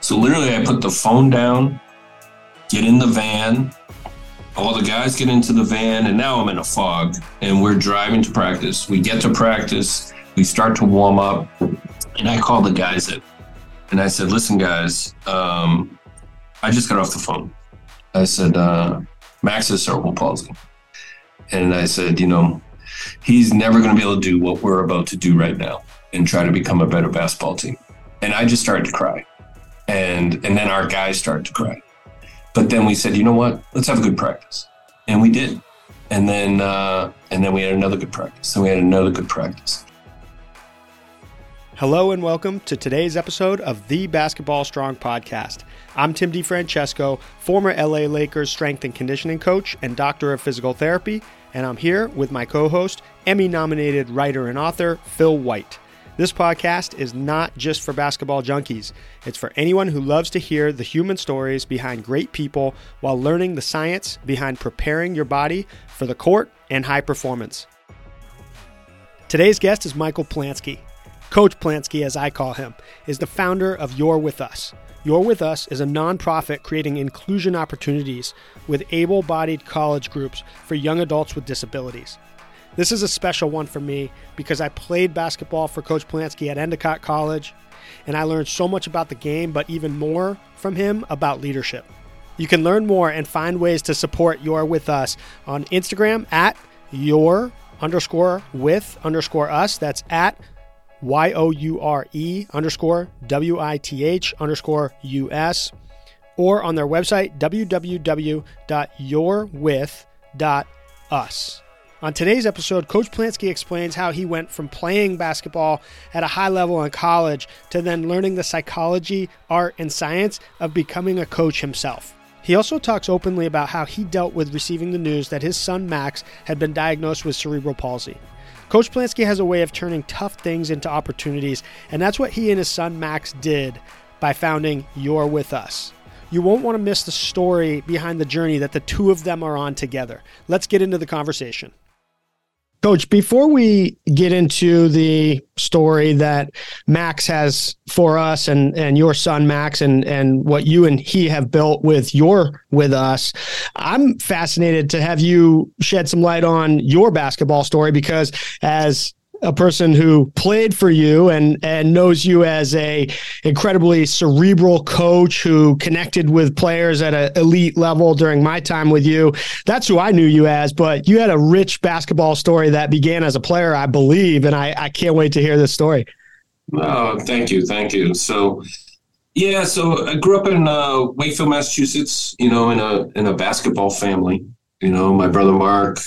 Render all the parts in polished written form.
So literally I put the phone down, get in the van, all the guys get into the van, and now I'm in a fog, and we're driving to practice. We get to practice, we start to warm up, and I call the guys in. And I said, listen, guys, I just got off the phone. I said, Max has cerebral palsy. And I said, he's never going to be able to do what we're about to do right now and try to become a better basketball team. And I just started to cry. And then our guys started to cry. But then we said, you know what? Let's have a good practice. And we did. And then we had another good practice. And we had another good practice. Hello and welcome to today's episode of the Basketball Strong Podcast. I'm Tim DeFrancesco, former LA Lakers strength and conditioning coach and doctor of physical therapy, and I'm here with my co-host, Emmy-nominated writer and author, Phil White. This podcast is not just for basketball junkies. It's for anyone who loves to hear the human stories behind great people while learning the science behind preparing your body for the court and high performance. Today's guest is Michael Plansky. Coach Plansky, as I call him, is the founder of You're With Us. You're With Us is a nonprofit creating inclusion opportunities with able-bodied college groups for young adults with disabilities. This is a special one for me because I played basketball for Coach Plansky at Endicott College, and I learned so much about the game, but even more from him about leadership. You can learn more and find ways to support You're With Us on Instagram at your_with_us. That's at YOURE_WITH_US, or on their website, www.yourwith.us. On today's episode, Coach Plansky explains how he went from playing basketball at a high level in college to then learning the psychology, art, and science of becoming a coach himself. He also talks openly about how he dealt with receiving the news that his son Max had been diagnosed with cerebral palsy. Coach Plansky has a way of turning tough things into opportunities, and that's what he and his son Max did by founding You're With Us. You won't want to miss the story behind the journey that the two of them are on together. Let's get into the conversation. Coach, before we get into the story that Max has for us and your son Max and what you and he have built with You're With Us, I'm fascinated to have you shed some light on your basketball story, because as a person who played for you and knows you as a incredibly cerebral coach who connected with players at an elite level during my time with you, that's who I knew you as. But you had a rich basketball story that began as a player, I believe, and I can't wait to hear this story. Oh, thank you. So I grew up in Wakefield, Massachusetts, in a basketball family. My brother Mark,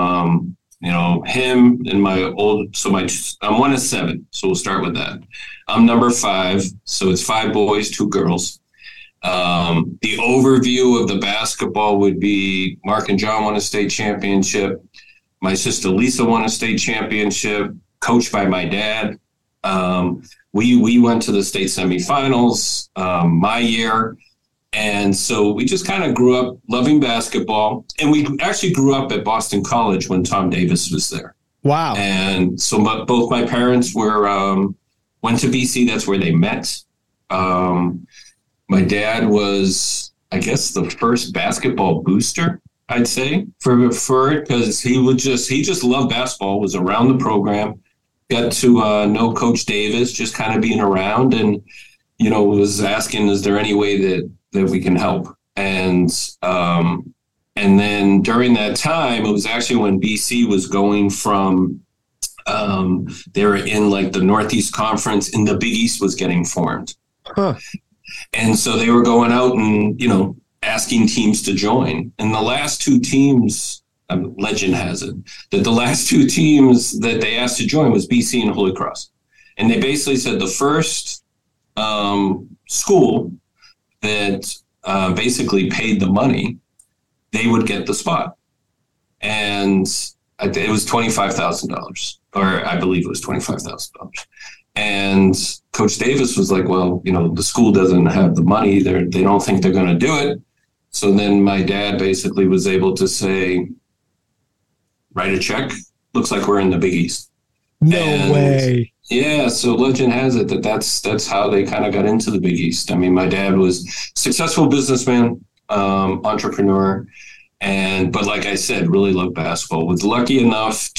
him and I'm one of seven, so we'll start with that. I'm number 5, so it's 5 boys, 2 girls. The overview of the basketball would be Mark and John won a state championship. My sister Lisa won a state championship, coached by my dad. We went to the state semifinals my year. And so we just kind of grew up loving basketball. And we actually grew up at Boston College when Tom Davis was there. Wow. And so both my parents went to BC. That's where they met. My dad was, I guess, the first basketball booster, I'd say, for it, because he just loved basketball, was around the program, got to know Coach Davis, just kind of being around, and, was asking, is there any way that we can help? And then during that time, it was actually when BC was going from, they were in like the Northeast Conference, and the Big East was getting formed. Huh. And so they were going out and, asking teams to join. And the last 2 teams, legend has it, that the last 2 teams that they asked to join was BC and Holy Cross. And they basically said the first school that basically paid the money, they would get the spot. And it was $25,000, or I believe it was $25,000. And Coach Davis was like, well, the school doesn't have the money. They don't think they're going to do it. So then my dad basically was able to say, write a check. Looks like we're in the Big East. No way. Yeah, so legend has it that's how they kind of got into the Big East. I mean, my dad was a successful businessman, entrepreneur, but like I said, really loved basketball. Was lucky enough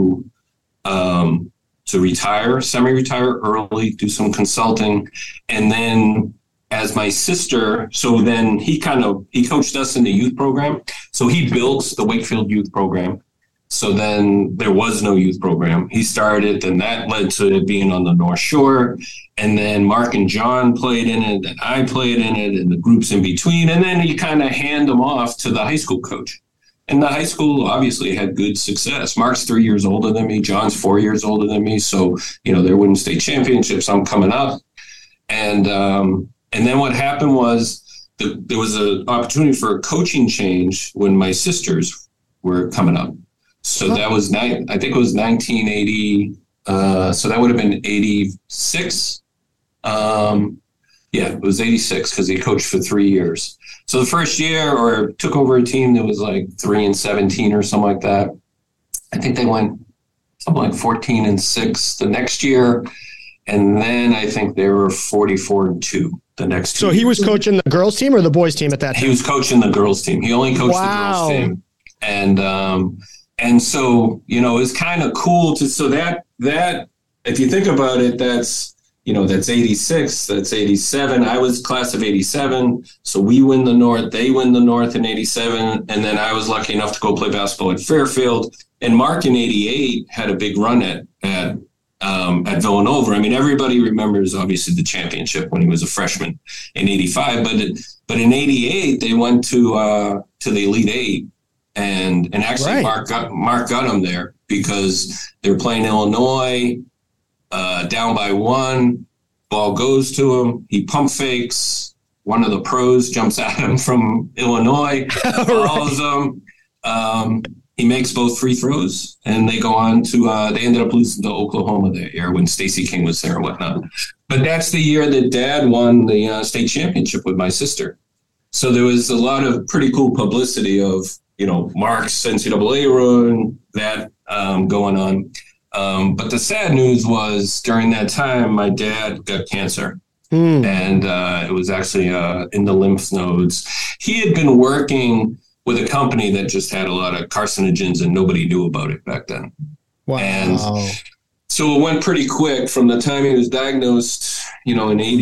to retire, semi-retire early, do some consulting, and then as my sister, so then he coached us in the youth program. So he built the Wakefield youth program. So then there was no youth program. He started, and that led to it being on the North Shore. And then Mark and John played in it, and I played in it, and the groups in between. And then you kind of hand them off to the high school coach. And the high school obviously had good success. Mark's 3 years older than me. John's 4 years older than me. So, they're winning state championships. I'm coming up. And then what happened was there was an opportunity for a coaching change when my sisters were coming up. So that was I think it was 1980. So that would have been 86. It was 86 because he coached for 3 years. So the first year, or took over a team that was like 3-17 or something like that. I think they went something like 14-6 the next year. And then I think they were 44-2 the next 2 So he was coaching the girls team or the boys team at that time? He was coaching the girls team. He only coached the girls team. And so, it's kind of cool so that if you think about it, that's 86, that's 87. I was class of 87. So we win the North, they win the North in 87. And then I was lucky enough to go play basketball at Fairfield. And Mark in 88 had a big run at Villanova. I mean, everybody remembers obviously the championship when he was a freshman in 85, but in 88, they went to the Elite Eight. And actually, right. Mark got him there because they were playing Illinois, down by 1. Ball goes to him. He pump fakes. One of the pros jumps at him from Illinois, follows him. He makes both free throws, and they go on to. They ended up losing to Oklahoma that year when Stacey King was there and whatnot. But that's the year that Dad won the state championship with my sister. So there was a lot of pretty cool publicity of Mark's NCAA run, that going on. But the sad news was during that time, my dad got cancer. And it was actually in the lymph nodes. He had been working with a company that just had a lot of carcinogens and nobody knew about it back then. Wow. And so it went pretty quick from the time he was diagnosed, in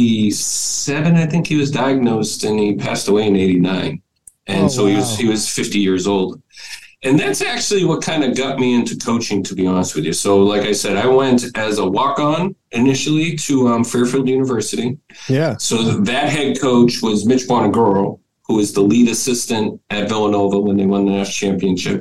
87, I think he was diagnosed, and he passed away in 89. And he was 50 years old. And that's actually what kind of got me into coaching, to be honest with you. So like I said, I went as a walk-on initially to Fairfield University. Yeah. So that head coach was Mitch Bonagoro, who was the lead assistant at Villanova when they won the national championship.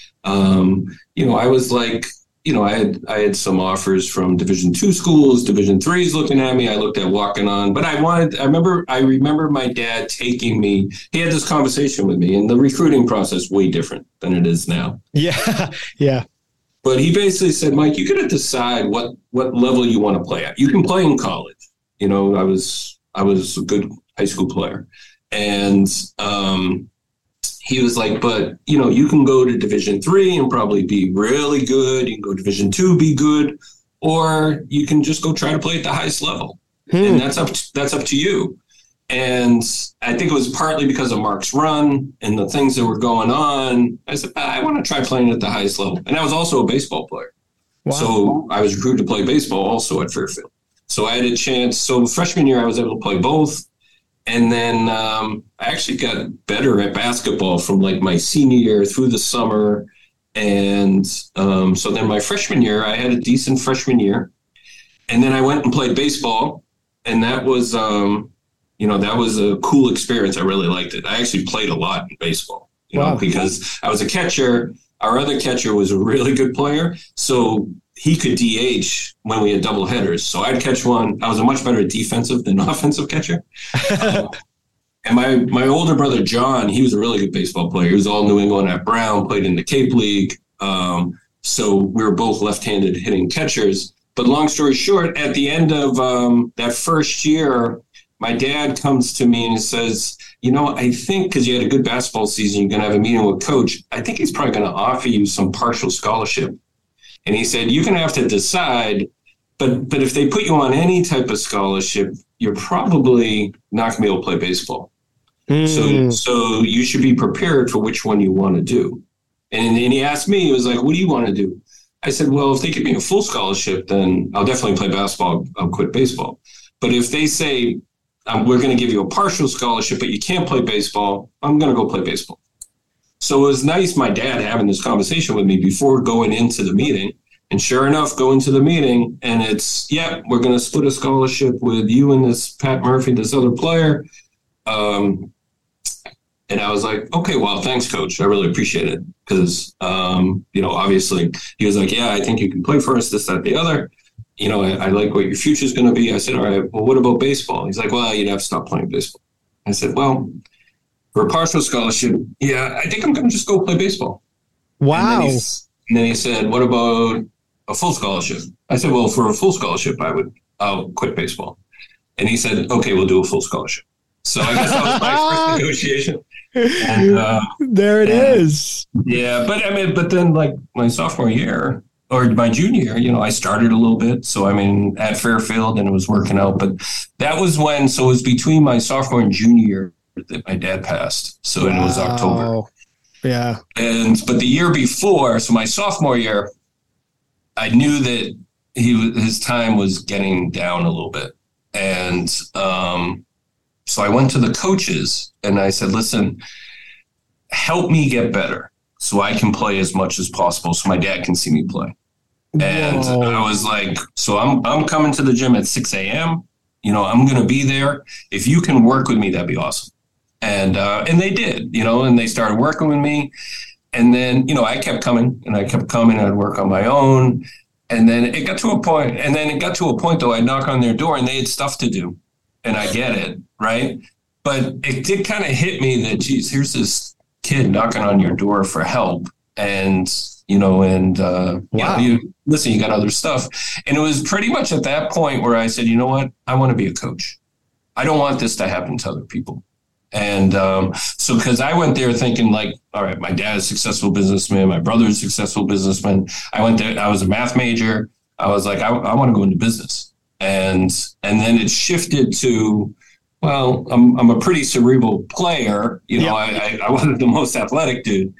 I was like, I had some offers from Division II schools, Division IIIs looking at me. I looked at walking on, but I remember my dad taking me. He had this conversation with me, and the recruiting process way different than it is now. Yeah, yeah. But he basically said, Mike, you got to decide what level you want to play at. You can play in college. I was a good high school player, and he was like, but, you can go to Division III and probably be really good. You can go Division II, be good, or you can just go try to play at the highest level. And that's up to you. And I think it was partly because of Mark's run and the things that were going on. I said, I want to try playing at the highest level. And I was also a baseball player. Wow. So I was recruited to play baseball also at Fairfield. So I had a chance. So freshman year, I was able to play both. And then I actually got better at basketball from like my senior year through the summer. And so then my freshman year, I had a decent freshman year. And then I went and played baseball. And that was, that was a cool experience. I really liked it. I actually played a lot in baseball, because I was a catcher. Our other catcher was a really good player. So he could DH when we had double headers. So I'd catch one. I was a much better defensive than offensive catcher. And my older brother, John, he was a really good baseball player. He was all New England at Brown, played in the Cape League. So we were both left-handed hitting catchers. But long story short, at the end of that first year, my dad comes to me and says, I think because you had a good basketball season, you're going to have a meeting with coach. I think he's probably going to offer you some partial scholarship. And he said, you're going to have to decide But if they put you on any type of scholarship, you're probably not going to be able to play baseball. So you should be prepared for which one you want to do. And he asked me, he was like, what do you want to do? I said, well, if they give me a full scholarship, then I'll definitely play basketball. I'll quit baseball. But if they say, we're going to give you a partial scholarship, but you can't play baseball, I'm going to go play baseball. So it was nice, my dad having this conversation with me before going into the meeting. And sure enough, go into the meeting, and it's, we're going to split a scholarship with you and this Pat Murphy, this other player. And I was like, okay, well, thanks, coach. I really appreciate it. Because, obviously, he was like, I think you can play for us, this, that, the other. I like what your future is going to be. I said, all right, well, what about baseball? He's like, well, you'd have to stop playing baseball. I said, well, for a partial scholarship, I think I'm going to just go play baseball. Wow. And then he said, what about a full scholarship? I said, well, for a full scholarship, I'll quit baseball. And he said, okay, we'll do a full scholarship. So I guess that was my first negotiation. And, there it is. Yeah. But then like my sophomore year or my junior year, I started a little bit. So, at Fairfield, and it was working out. But that was so it was between my sophomore and junior year that my dad passed. So it was October. Yeah. But the year before, so my sophomore year, I knew that his time was getting down a little bit. And so I went to the coaches and I said, listen, help me get better so I can play as much as possible so my dad can see me play. And I was like, so I'm coming to the gym at 6 a.m. I'm going to be there. If you can work with me, that'd be awesome. And they did, and they started working with me. And then, I kept coming and I'd work on my own. And then it got to a point, though, I'd knock on their door and they had stuff to do. And I get it, right? But it did kind of hit me that, geez, here's this kid knocking on your door for help. And, listen, you got other stuff. And it was pretty much at that point where I said, you know what? I want to be a coach. I don't want this to happen to other people. And so because I went there thinking like, all right, my dad is a successful businessman. My brother is a successful businessman. I went there. I was a math major. I was like, I want to go into business. And then it shifted to, well, I'm a pretty cerebral player. I wasn't the most athletic dude,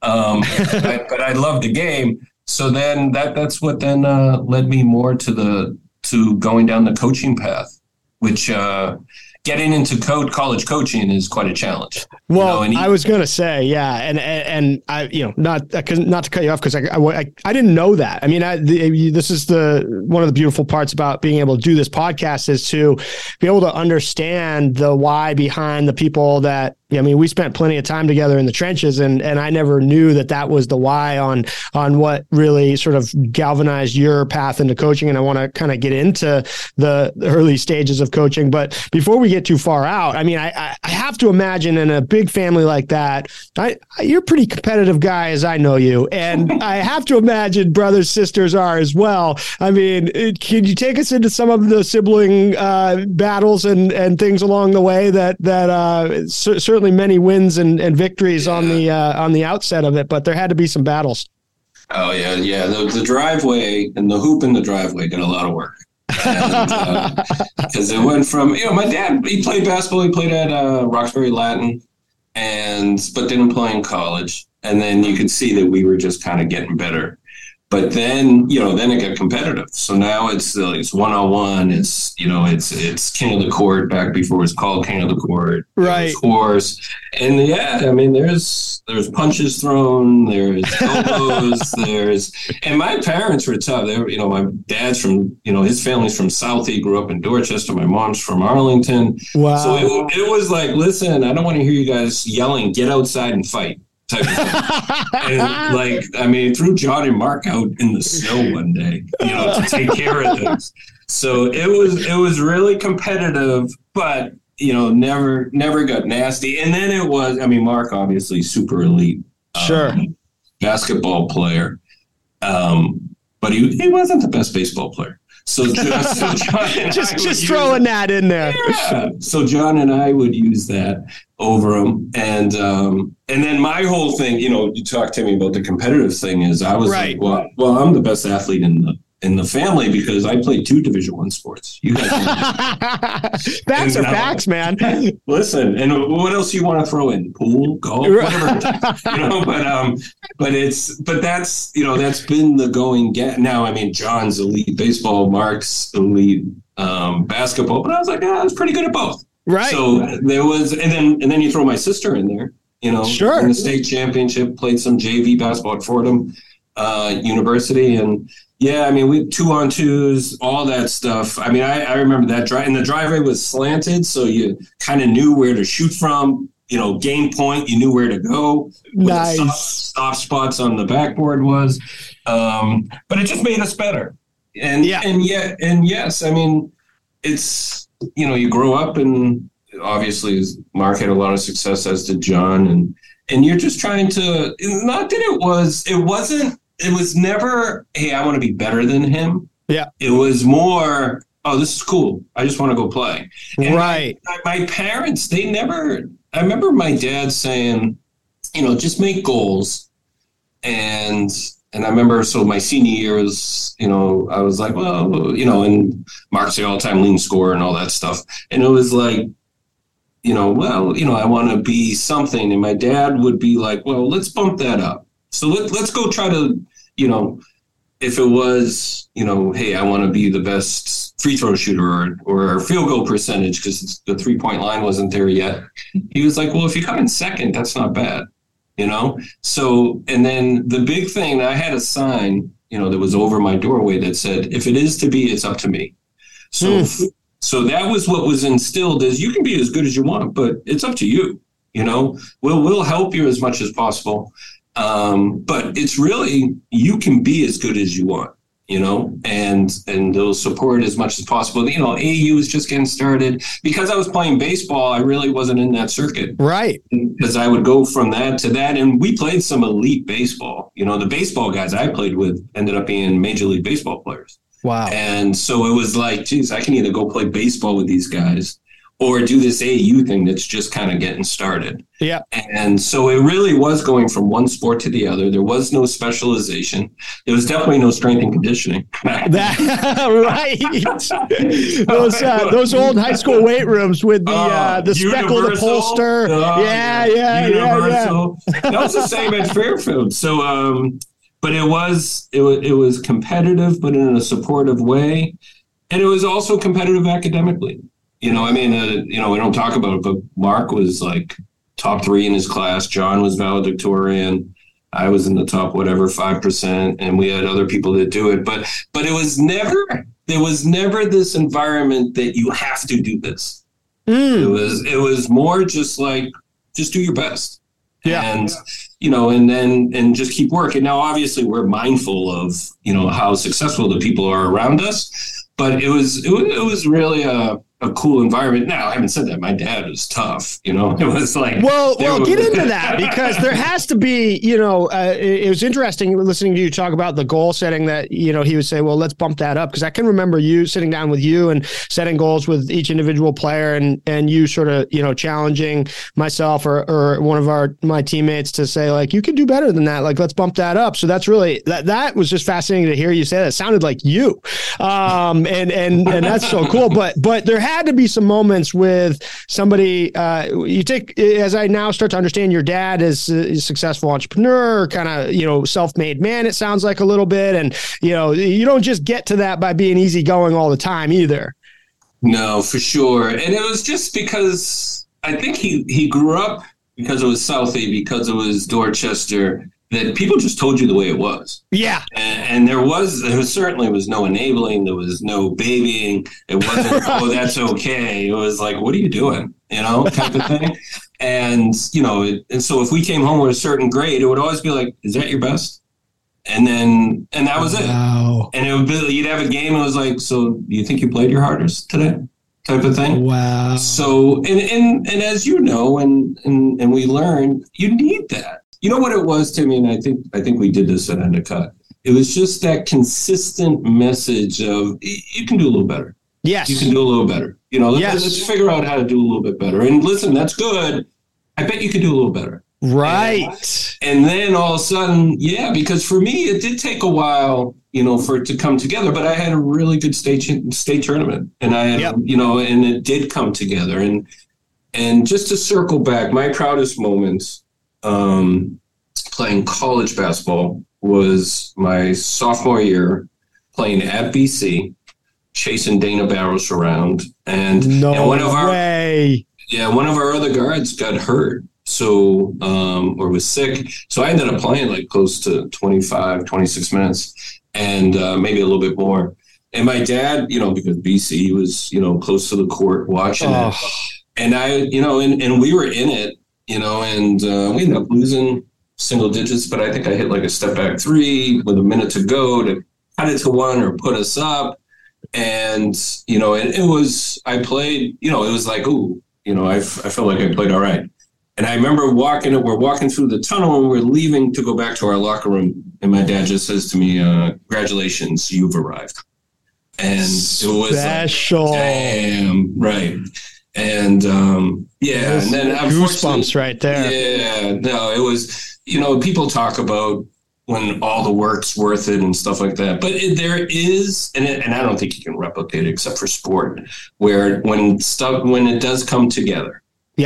but I loved the game. So then that's what then led me more to going down the coaching path, which getting into college coaching is quite a challenge. Well, I was going to say, and I, not to cut you off because I didn't know that. This is one of the beautiful parts about being able to do this podcast is to be able to understand the why behind the people that. We spent plenty of time together in the trenches, and I never knew that was the why on what really sort of galvanized your path into coaching. And I want to kind of get into the early stages of coaching. But before we get too far out, I have to imagine in a big family like that, you're a pretty competitive guy as I know you. And I have to imagine brothers, sisters are as well. Can you take us into some of the sibling battles and things along the way that certainly many wins and victories on the outset of it, but there had to be some battles. Oh yeah. The driveway and the hoop in the driveway did a lot of work. Because it went from my dad, he played basketball. He played at Roxbury Latin, but didn't play in college. And then you could see that we were just kind of getting better. But then, then it got competitive. So now it's one-on-one. It's king of the court back before it was called king of the court. Right. Scores. And there's punches thrown, there's elbows, and my parents were tough. My dad's from, his family's from South. He grew up in Dorchester. My mom's from Arlington. Wow. So it was like, listen, I don't want to hear you guys yelling, get outside and fight. Type of thing. And threw John and Mark out in the snow one day, to take care of things. So it was really competitive, but never got nasty. And then it was, Mark obviously super elite, basketball player, but he wasn't the best baseball player. So John and just throwing that in there. Yeah. So John and I would use that over him, and then my whole thing, you talked to me about the competitive thing. Is I was like, well, I'm the best athlete in in the family because I played 2 Division I sports. You guys facts are facts, man. Listen, and what else you want to throw in? Pool, golf, whatever. But that's that's been the going get. Now, I mean, John's elite baseball, Mark's elite basketball, but I was like, I was pretty good at both. Right. So there was, and then you throw my sister in there. Sure. In the state championship, played some JV basketball at Fordham University, and yeah, I mean, we 2-on-2s, all that stuff. I mean, I remember that drive, and the driveway was slanted, so you kind of knew where to shoot from. Game point, you knew where to go. Nice. The soft spots on the backboard was, but it just made us better. And yes, I mean, it's you grow up, and obviously Mark had a lot of success, as did John, and you're just trying to. Not that it wasn't. It was never, hey, I want to be better than him. Yeah. It was more, oh, this is cool. I just want to go play. And right. My parents, they never, I remember my dad saying, just make goals. And I remember, so my senior year was, I was like, well, and Mark's the all-time leading scorer and all that stuff. And it was like, I want to be something. And my dad would be like, well, let's bump that up. So let's go try to, if it was, hey, I want to be the best free throw shooter or field goal percentage because the 3-point line wasn't there yet. He was like, well, if you come in second, that's not bad, So, and then the big thing, I had a sign, that was over my doorway that said, if it is to be, it's up to me. So, so that was what was instilled is you can be as good as you want, but it's up to you, we'll help you as much as possible. But it's really, you can be as good as you want, and they'll support as much as possible. AAU was just getting started. Because I was playing baseball, I really wasn't in that circuit. Right. Because I would go from that to that. And we played some elite baseball. The baseball guys I played with ended up being Major League Baseball players. Wow. And so it was like, geez, I can either go play baseball with these guys or do this AAU thing that's just kind of getting started. Yeah. And so it really was going from one sport to the other. There was no specialization. There was definitely no strength and conditioning. Right. Those old high school weight rooms with the speckle, the pollster. Universal. That was the same at Fairfield. So, but it was competitive, but in a supportive way. And it was also competitive academically. We don't talk about it, but Mark was like top 3 in his class. John was valedictorian. I was in the top, 5%. And we had other people that do it. But there was never this environment that you have to do this. It was more just like, just do your best. Yeah. And, and just keep working. Now, obviously we're mindful of, how successful the people are around us, but it was really a cool environment. Now, I haven't said that. My dad was tough. It was like... Well, get into that because there has to be, it was interesting listening to you talk about the goal setting that, he would say, well, let's bump that up. Because I can remember you sitting down with you and setting goals with each individual player and you sort of, challenging myself or one of my teammates to say, like, you can do better than that. Like, let's bump that up. So that's really, that was just fascinating to hear you say that. It sounded like you. And that's so cool. But there had to be some moments with somebody as I now start to understand your dad is a successful entrepreneur, kind of, self-made man, it sounds like a little bit. And, you don't just get to that by being easygoing all the time either. No, for sure. And it was just because I think he grew up because it was Southie, because it was Dorchester, that people just told you the way it was. Yeah. And there certainly was no enabling. There was no babying. It wasn't, oh, that's okay. It was like, what are you doing? Type of thing. And, and so if we came home with a certain grade, it would always be like, is that your best? And that was it. Wow. And it would be, you'd have a game. And it was like, so do you think you played your hardest today? Type of thing. Wow. So, and as you know, and we learned, you need that. You know what it was, Timmy, and I think we did this at Endicott. It was just that consistent message of you can do a little better. Yes. You can do a little better. Let's figure out how to do a little bit better. And listen, that's good. I bet you could do a little better. Right. And then all of a sudden, because for me, it did take a while, for it to come together, but I had a really good state tournament, and I had, and it did come together. And just to circle back, my proudest moments playing college basketball was my sophomore year playing at BC, chasing Dana Barros around. And one of our other guards got hurt. So, or was sick. So I ended up playing like close to 25, 26 minutes and maybe a little bit more. And my dad, because BC was, close to the court watching it. And I, and we were in it, and we ended up losing single digits, but I think I hit like a step back three with a minute to go to cut it to one or put us up. And, I played, it was like, I felt like I played all right. And I remember we're walking through the tunnel and we're leaving to go back to our locker room. And my dad just says to me, congratulations, you've arrived. And it was special. Like, damn, right. And, and then goosebumps right there. Yeah, no, it was, people talk about when all the work's worth it and stuff like that. But there is, and I don't think you can replicate it except for sport, where when it does come together,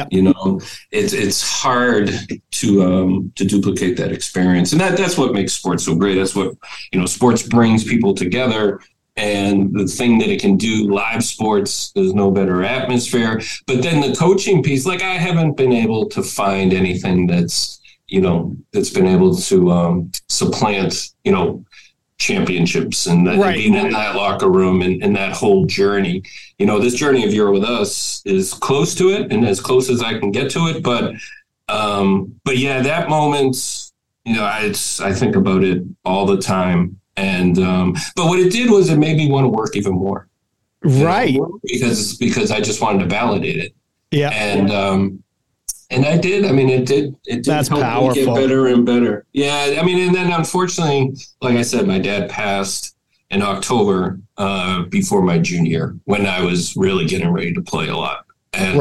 it's hard to duplicate that experience. And that's what makes sports so great. That's what, sports brings people together. And the thing that it can do, live sports, there's no better atmosphere. But then the coaching piece, like I haven't been able to find anything that's been able to supplant, championships and being in that locker room and that whole journey. This journey of You're With Us is close to it and as close as I can get to it. But that moment, I think about it all the time. And but what it did was it made me want to work even more. Right. Because I just wanted to validate it. Yeah. And I did. I mean, it did That's help powerful. me get better and better. Yeah. I mean, and then unfortunately, like I said, my dad passed in October before my junior year when I was really getting ready to play a lot. And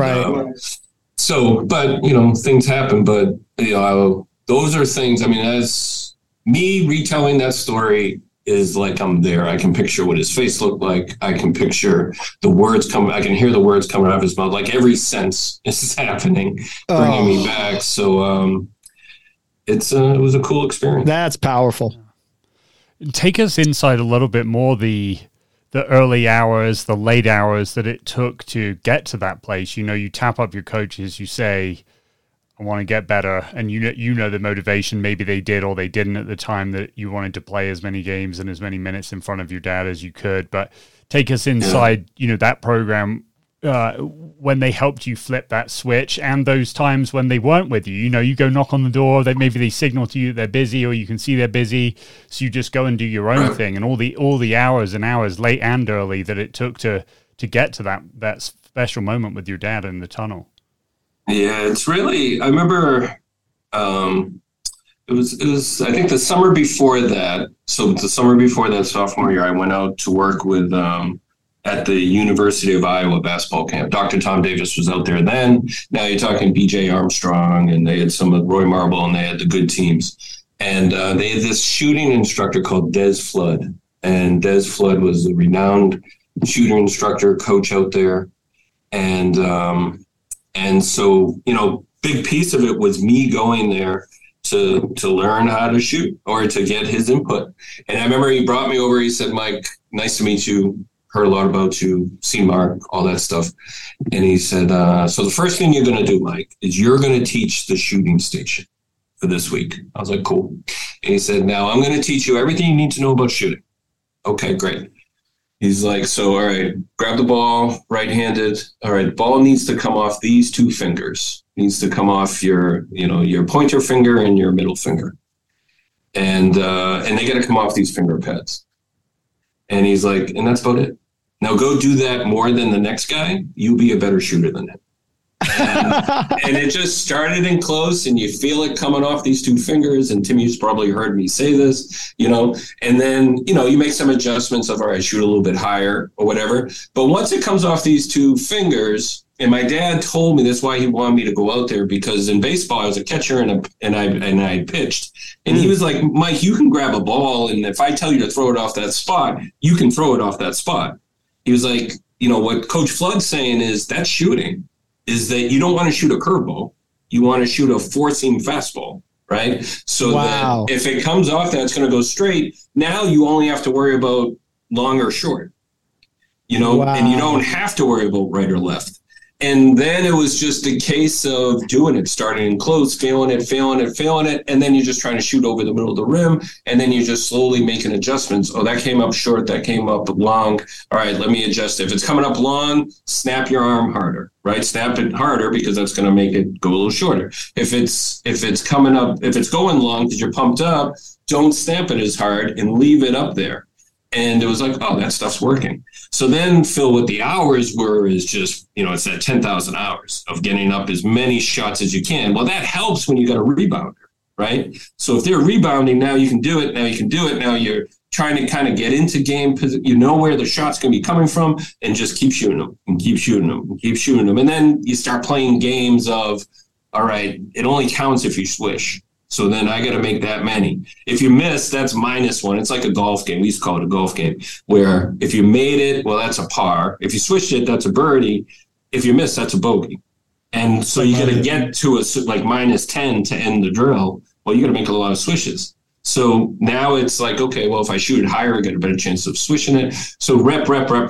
but things happen. But those are things. I mean, as me retelling that story is like I'm there. I can picture what his face looked like. I can picture the words coming. I can hear the words coming out of his mouth. Like every sense is happening, bringing me back. So it was a cool experience. That's powerful. Take us inside a little bit more the early hours, the late hours that it took to get to that place. You tap up your coaches. You say, I want to get better. And you know the motivation, maybe they did or they didn't at the time, that you wanted to play as many games and as many minutes in front of your dad as you could. But take us inside, that program when they helped you flip that switch and those times when they weren't with you. You go knock on the door, maybe they signal to you that they're busy or you can see they're busy. So you just go and do your own thing, and all the hours and hours, late and early, that it took to get to that special moment with your dad in the tunnel. Yeah, it's really, I remember it was I think the summer before that. So the summer before that sophomore year, I went out to work with at the University of Iowa basketball camp. Dr. Tom Davis was out there then. Now you're talking BJ Armstrong, and they had some of Roy Marble, and they had the good teams. And they had this shooting instructor called Des Flood. And Des Flood was a renowned shooting instructor, coach out there. And so, big piece of it was me going there to learn how to shoot or to get his input. And I remember he brought me over. He said, Mike, nice to meet you. Heard a lot about you, seen Mark, all that stuff. And he said, so the first thing you're going to do, Mike, is you're going to teach the shooting station for this week. I was like, cool. And he said, now I'm going to teach you everything you need to know about shooting. Okay, great. He's like, so, all right, grab the ball, right-handed. All right, ball needs to come off these two fingers. Needs to come off your pointer finger and your middle finger. And they got to come off these finger pads. And he's like, and that's about it. Now go do that more than the next guy. You'll be a better shooter than him. And it just started in close, and you feel it coming off these two fingers. And Timmy's probably heard me say this, and then, you make some adjustments of, all right, shoot a little bit higher or whatever. But once it comes off these two fingers, And my dad told me that's why he wanted me to go out there, because in baseball I was a catcher and I pitched. And he was like, Mike, you can grab a ball, and if I tell you to throw it off that spot, you can throw it off that spot. He was like, what Coach Flood's saying is that's shooting, is that you don't want to shoot a curveball. You want to shoot a four-seam fastball, right? So that if it comes off that, it's going to go straight. Now you only have to worry about long or short, and you don't have to worry about right or left. And then it was just a case of doing it, starting in close, failing it. And then you're just trying to shoot over the middle of the rim. And then you're just slowly making adjustments. Oh, that came up short. That came up long. All right, let me adjust. If it's coming up long, snap your arm harder, right? Snap it harder, because that's going to make it go a little shorter. If it's going long because you're pumped up, don't snap it as hard and leave it up there. And it was like, oh, that stuff's working. So then, Phil, what the hours were is just, it's that 10,000 hours of getting up as many shots as you can. Well, that helps when you got a rebounder, right? So if they're rebounding, now you can do it. Now you're trying to kind of get into game, where the shot's going to be coming from, and just keep shooting them and keep shooting them and keep shooting them. And then you start playing games of, all right, it only counts if you swish. So then I got to make that many. If you miss, that's -1. It's like a golf game. We used to call it a golf game, where if you made it, well, that's a par. If you switched it, that's a birdie. If you miss, that's a bogey. And so you got to get to like -10 to end the drill. Well, you got to make a lot of swishes. So now it's like, okay, well, if I shoot it higher, I get a better chance of swishing it. So rep.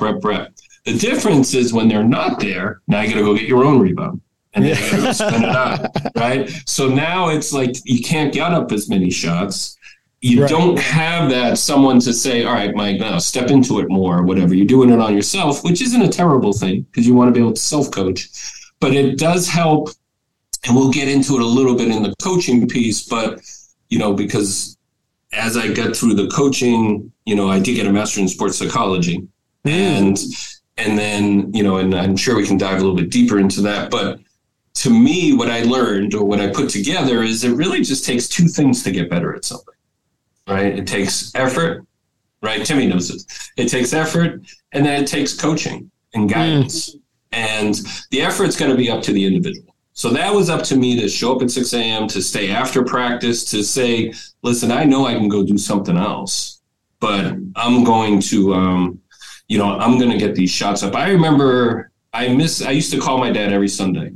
The difference is when they're not there, now you got to go get your own rebound. And then you gotta spin it out, right? So now it's like you can't get up as many shots. You don't have that someone to say, all right, Mike, now step into it more or whatever. You're doing it on yourself, which isn't a terrible thing, because you want to be able to self-coach. But it does help, and we'll get into it a little bit in the coaching piece, but, because as I got through the coaching, I did get a master in sports psychology. And then, and I'm sure we can dive a little bit deeper into that, but to me, what I learned, or what I put together, is it really just takes two things to get better at something, right? It takes effort, right? Timmy knows this. It takes effort, and then it takes coaching and guidance. And the effort's going to be up to the individual. So that was up to me to show up at 6 a.m., to stay after practice, to say, listen, I know I can go do something else, but I'm going to, I'm going to get these shots up. I remember I used to call my dad every Sunday.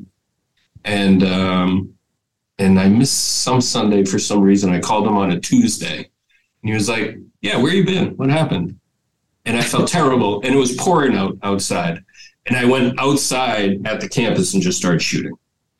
And I missed some Sunday for some reason. I called him on a Tuesday, and he was like, yeah, where you been? What happened? And I felt terrible, and it was pouring outside. And I went outside at the campus and just started shooting.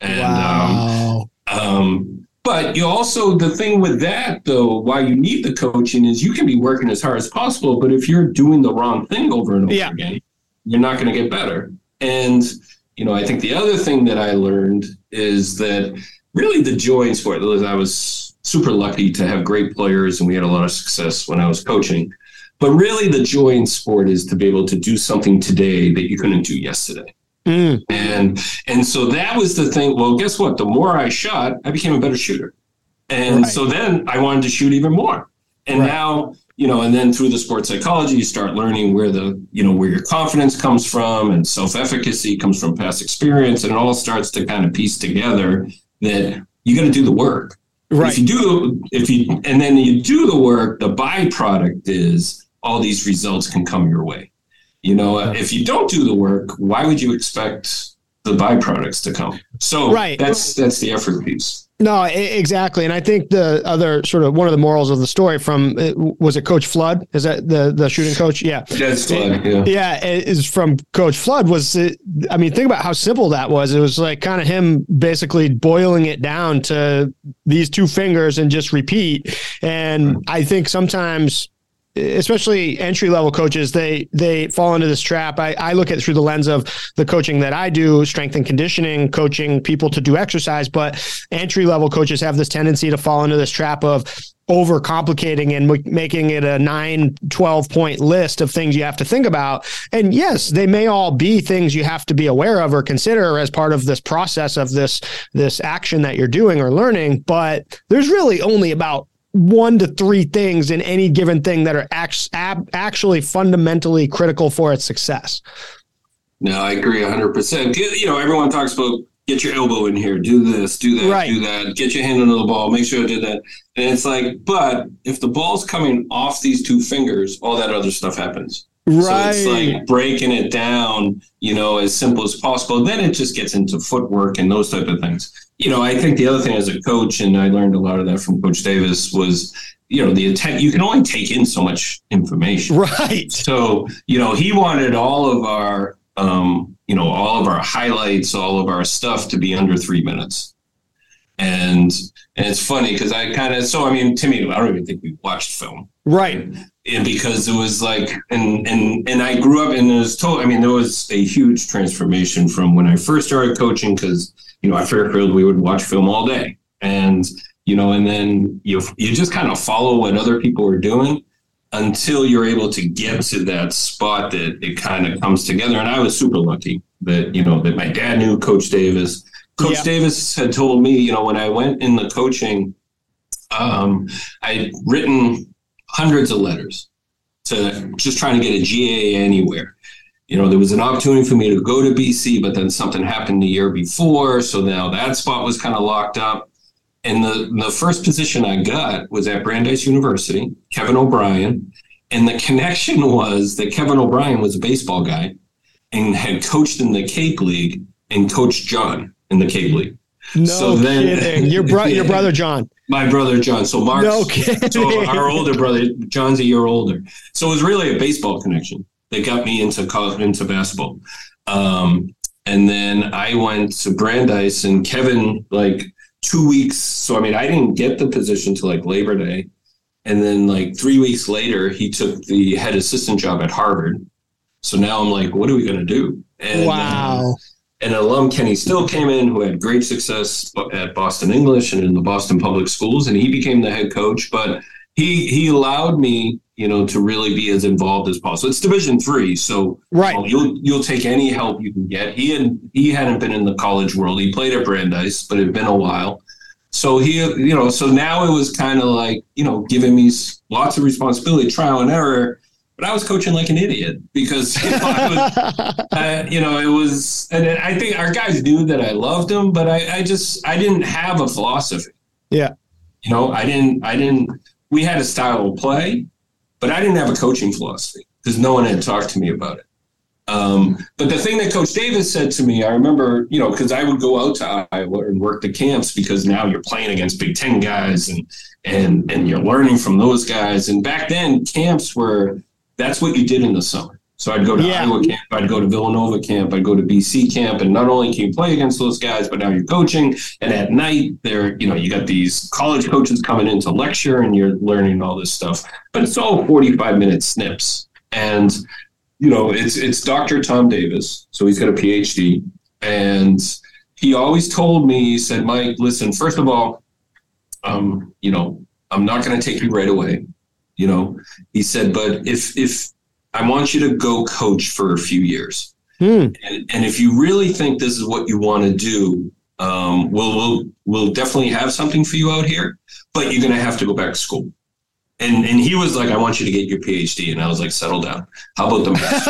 And, but you also, the thing with that, though, why you need the coaching is you can be working as hard as possible, but if you're doing the wrong thing over and over again, you're not going to get better. And I think the other thing that I learned is that really the joy in sport, I was super lucky to have great players, and we had a lot of success when I was coaching. But really the joy in sport is to be able to do something today that you couldn't do yesterday. And so that was the thing. Well, guess what? The more I shot, I became a better shooter. And so then I wanted to shoot even more. And now, and then through the sports psychology, you start learning where where your confidence comes from, and self-efficacy comes from past experience. And it all starts to kind of piece together that you got to do the work. Right. And then you do the work, the byproduct is all these results can come your way. If you don't do the work, why would you expect the byproducts to come? So that's the effort piece. No, exactly. And I think the other sort of one of the morals of the story was it Coach Flood? Is that the shooting coach? Yeah. That's Flood, it is from Coach Flood. Think about how simple that was. It was like kind of him basically boiling it down to these two fingers and just repeat. And I think sometimes, especially entry-level coaches, they fall into this trap. I look at it through the lens of the coaching that I do, strength and conditioning, coaching people to do exercise, but entry-level coaches have this tendency to fall into this trap of overcomplicating and making it a 9-12 point list of things you have to think about. And yes, they may all be things you have to be aware of or consider as part of this process of this action that you're doing or learning, but there's really only about 1 to 3 things in any given thing that are actually fundamentally critical for its success. No, I agree 100%. Everyone talks about get your elbow in here, do this, do that, Right. do that, get your hand under the ball, make sure to do that. And it's like, but if the ball's coming off these two fingers, all that other stuff happens. Right. So it's like breaking it down, as simple as possible. Then it just gets into footwork and those type of things. I think the other thing as a coach, and I learned a lot of that from Coach Davis, was, the intent. You can only take in so much information. Right. So, he wanted all of our, all of our highlights, all of our stuff to be under 3 minutes. And it's funny because to me, I don't even think we watched film. Right. And because it was like, and I grew up and there was a huge transformation from when I first started coaching, because, at Fairfield, we would watch film all day. And, and then you just kind of follow what other people are doing until you're able to get to that spot that it kind of comes together. And I was super lucky that, that my dad knew Coach Davis. Coach Davis had told me, when I went in the coaching, I'd written hundreds of letters to just trying to get a GA anywhere. There was an opportunity for me to go to BC, but then something happened the year before. So now that spot was kind of locked up. And the first position I got was at Brandeis University, Kevin O'Brien. And the connection was that Kevin O'Brien was a baseball guy and had coached in the Cape League and coached John in the Cape League. No kidding. Your brother, John. My brother, John. So Mark's, no kidding. So our older brother, John's a year older. So it was really a baseball connection that got me into basketball. And then I went to Brandeis, and Kevin, 2 weeks. So, I didn't get the position till Labor Day. And then 3 weeks later, he took the head assistant job at Harvard. So now I'm like, what are we going to do? And, wow. An alum, Kenny Still, came in, who had great success at Boston English and in the Boston Public Schools, and he became the head coach. But he allowed me, to really be as involved as possible. It's Division III, so right. You'll take any help you can get. He hadn't been in the college world. He played at Brandeis, but it had been a while. So so now it was kind of giving me lots of responsibility, trial and error. But I was coaching like an idiot because it was, and I think our guys knew that I loved them, but I didn't have a philosophy. Yeah. We had a style of play, but I didn't have a coaching philosophy because no one had talked to me about it. But the thing that Coach Davis said to me, I remember, because I would go out to Iowa and work the camps, because now you're playing against Big Ten guys and you're learning from those guys. And back then, camps that's what you did in the summer. So I'd go to Iowa camp, I'd go to Villanova camp, I'd go to BC camp, and not only can you play against those guys, but now you're coaching. And at night, you got these college coaches coming in to lecture, and you're learning all this stuff. But it's all 45-minute snips. And, it's Dr. Tom Davis, so he's got a PhD. And he always told me, he said, Mike, listen, first of all, I'm not going to take you right away. He said, but if I want you to go coach for a few years, and if you really think this is what you want to do, we'll definitely have something for you out here, but you're going to have to go back to school. And he was like, I want you to get your PhD. And I was like, settle down. How about the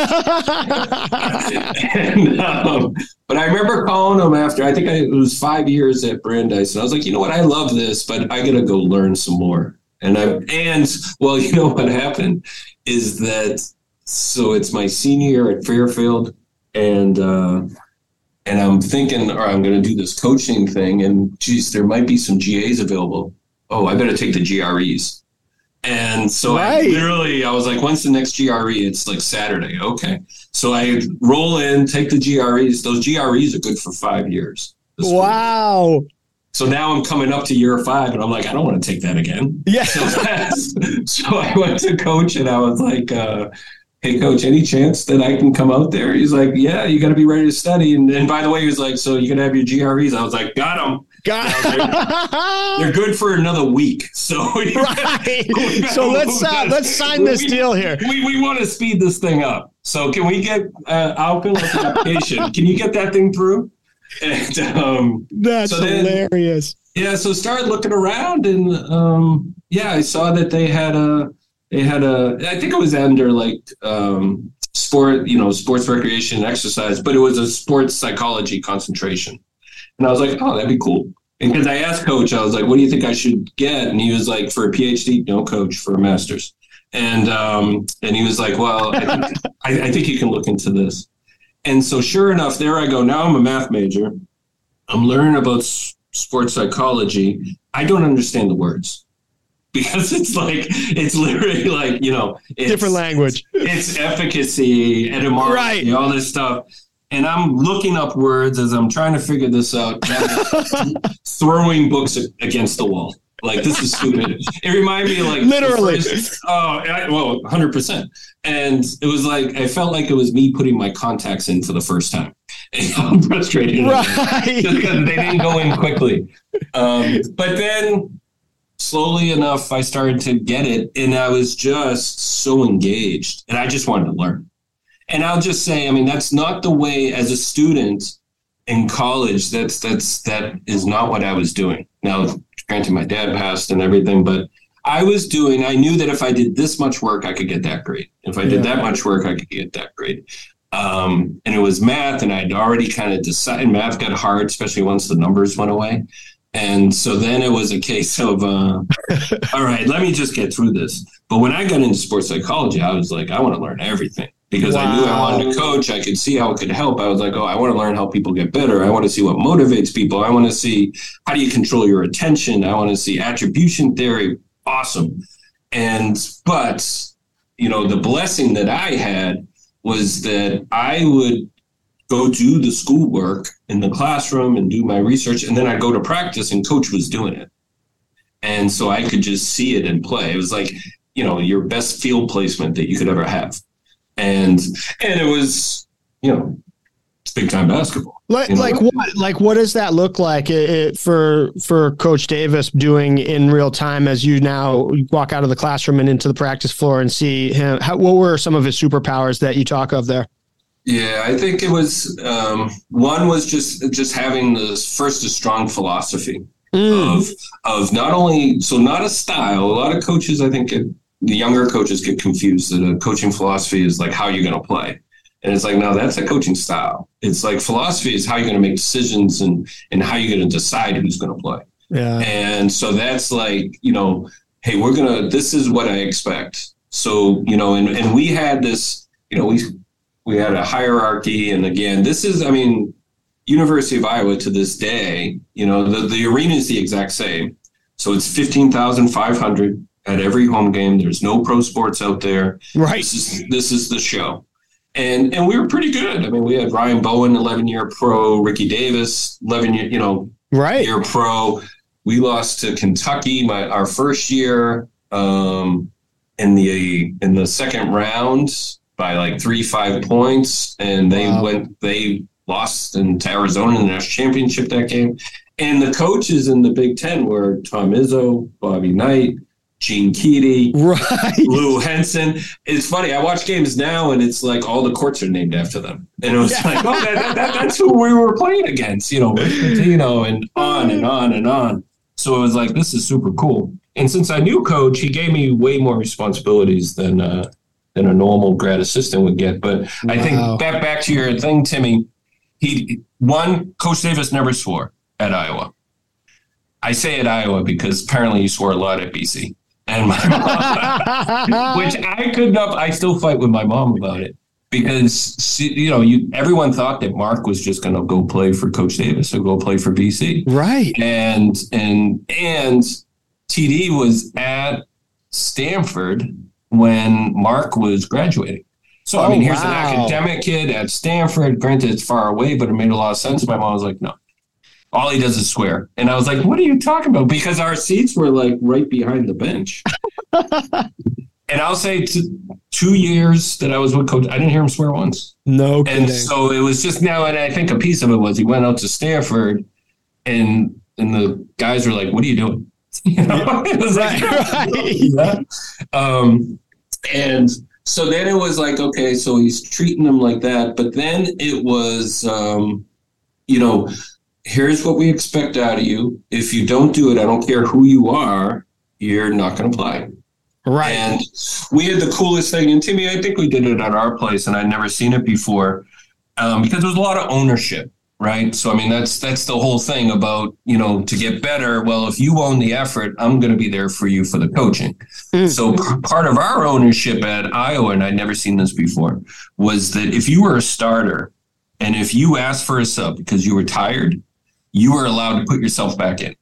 master? But I remember calling him after, I think it was 5 years at Brandeis. And I was like, you know what? I love this, but I got to go learn some more. And what happened is that, so it's my senior year at Fairfield, and I'm thinking, all right, I'm going to do this coaching thing, and geez, there might be some GAs available. Oh, I better take the GREs. And so I was like, when's the next GRE? It's Saturday. Okay. So I roll in, take the GREs. Those GREs are good for 5 years. Wow. So now I'm coming up to year 5, and I'm like, I don't want to take that again. Yeah. So I went to coach, and I was like, hey, coach, any chance that I can come out there? He's like, yeah, you got to be ready to study. And by the way, he was like, so you're going to have your GREs? I was like, got them. They're good for another week. So right. So let's sign this deal here. We want to speed this thing up. So can we get I'll fill out the application. Can you get that thing through? And that's hilarious. Yeah, so started looking around, and I saw that they had a I think it was under sports recreation and exercise, but it was a sports psychology concentration. And I was like, oh, that'd be cool. And because I asked Coach, I was like, what do you think I should get? And he was like, for a PhD, no, Coach, for a master's. And he was like, well, I think you can look into this. And so sure enough, there I go. Now I'm a math major. I'm learning about sports psychology. I don't understand the words because it's literally like, it's different language. It's efficacy, etymology, right, all this stuff. And I'm looking up words as I'm trying to figure this out, throwing books against the wall. Like, this is stupid. It reminded me of like literally. 100%. And it was like, I felt like it was me putting my contacts in for the first time. And I'm frustrated. Right. Just because they didn't go in quickly. But then slowly enough, I started to get it. And I was just so engaged. And I just wanted to learn. And I'll just say, that's not the way as a student in college. That is not what I was doing. Now, granted, my dad passed and everything, but I knew that if I did this much work, I could get that grade. If I did that much work, I could get that grade. And it was math, and I'd already kind of decided math got hard, especially once the numbers went away. And so then it was a case of, all right, let me just get through this. But when I got into sports psychology, I was like, I want to learn everything. Because I knew I wanted to coach. I could see how it could help. I was like, I want to learn how people get better. I want to see what motivates people. I want to see how do you control your attention. I want to see attribution theory. Awesome. But the blessing that I had was that I would go do the schoolwork in the classroom and do my research. And then I'd go to practice and Coach was doing it. And so I could just see it and play. It was like, your best field placement that you could ever have. And it was, it's big time basketball. What does that look like for Coach Davis doing in real time as you now walk out of the classroom and into the practice floor and see him? What were some of his superpowers that you talk of there? Yeah, I think it was one was just having a strong philosophy of not only not a style. A lot of coaches, I think, the younger coaches get confused that a coaching philosophy is like how you're going to play. And it's like, no, that's a coaching style. It's like philosophy is how you're going to make decisions and how you're going to decide who's going to play. Yeah. And so that's like, hey, this is what I expect. So, and we had this, we had a hierarchy. And again, this is, University of Iowa to this day, the arena is the exact same. So it's 15,500 at every home game. There's no pro sports out there. Right. This is the show. And we were pretty good. We had Ryan Bowen, 11-year pro, Ricky Davis, 11-year, right, year pro. We lost to Kentucky our first year in the second round by like 3-5 points. And they lost to Arizona in the national championship that game. And the coaches in the Big Ten were Tom Izzo, Bobby Knight, Gene Keady, right, Lou Henson. It's funny. I watch games now, and it's like all the courts are named after them. And it was like, that's who we were playing against, and on and on and on. So it was like, this is super cool. And since I knew Coach, he gave me way more responsibilities than a normal grad assistant would get. But I think back to your thing, Timmy. Coach Davis never swore at Iowa. I say at Iowa because apparently he swore a lot at BC. And my mom, which I could not, I still fight with my mom about it because, everyone thought that Mark was just going to go play for Coach Davis or go play for BC. Right. And TD was at Stanford when Mark was graduating. So, here's an academic kid at Stanford. Granted, it's far away, but it made a lot of sense. My mom was like, no. All he does is swear. And I was like, what are you talking about? Because our seats were like right behind the bench. And I'll say 2 years that I was with Coach, I didn't hear him swear once. No kidding. And so it was just now, and I think a piece of it was he went out to Stanford and the guys were like, what are you doing? It was right. And so then it was like, okay, so he's treating them like that. But then it was, here's what we expect out of you. If you don't do it, I don't care who you are, you're not going to play. Right. And we had the coolest thing. And Timmy, I think we did it at our place, and I'd never seen it before, because there was a lot of ownership, right? So, I mean, that's the whole thing about, to get better. Well, if you own the effort, I'm going to be there for you for the coaching. So part of our ownership at Iowa, and I'd never seen this before, was that if you were a starter and if you asked for a sub because you were tired, you were allowed to put yourself back in.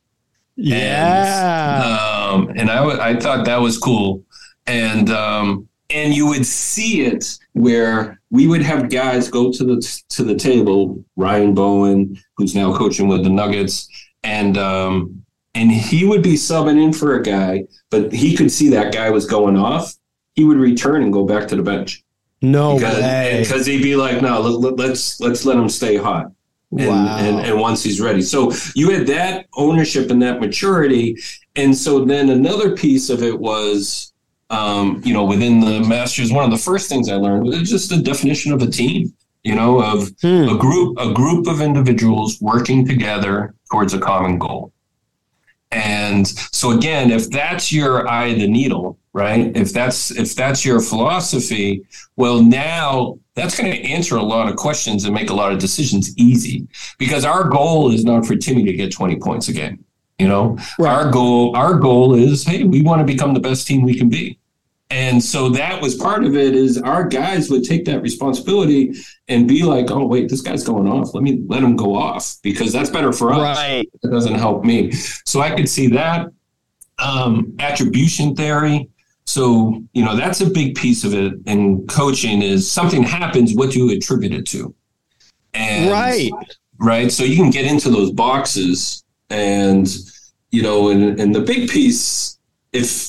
Yeah. And I thought that was cool. And you would see it where we would have guys go to the table, Ryan Bowen, who's now coaching with the Nuggets, and he would be subbing in for a guy, but he could see that guy was going off. He would return and go back to the bench. No way. Because he'd be like, no, let's let him stay hot. And once he's ready. So you had that ownership and that maturity. And so then another piece of it was, within the Masters, one of the first things I learned was just the definition of a team, of a group of individuals working together towards a common goal. And so again, if that's your eye of the needle, right? If that's your philosophy, well, now that's going to answer a lot of questions and make a lot of decisions easy, because our goal is not for Timmy to get 20 points a game. Right. Our goal is, hey, we want to become the best team we can be. And so that was part of it, is our guys would take that responsibility and be like, oh, wait, this guy's going off. Let him go off, because that's better for us. Right. It doesn't help me. So I could see that. Attribution theory. So, that's a big piece of it in coaching, is something happens, what do you attribute it to? And, right. So you can get into those boxes and, and the big piece, if,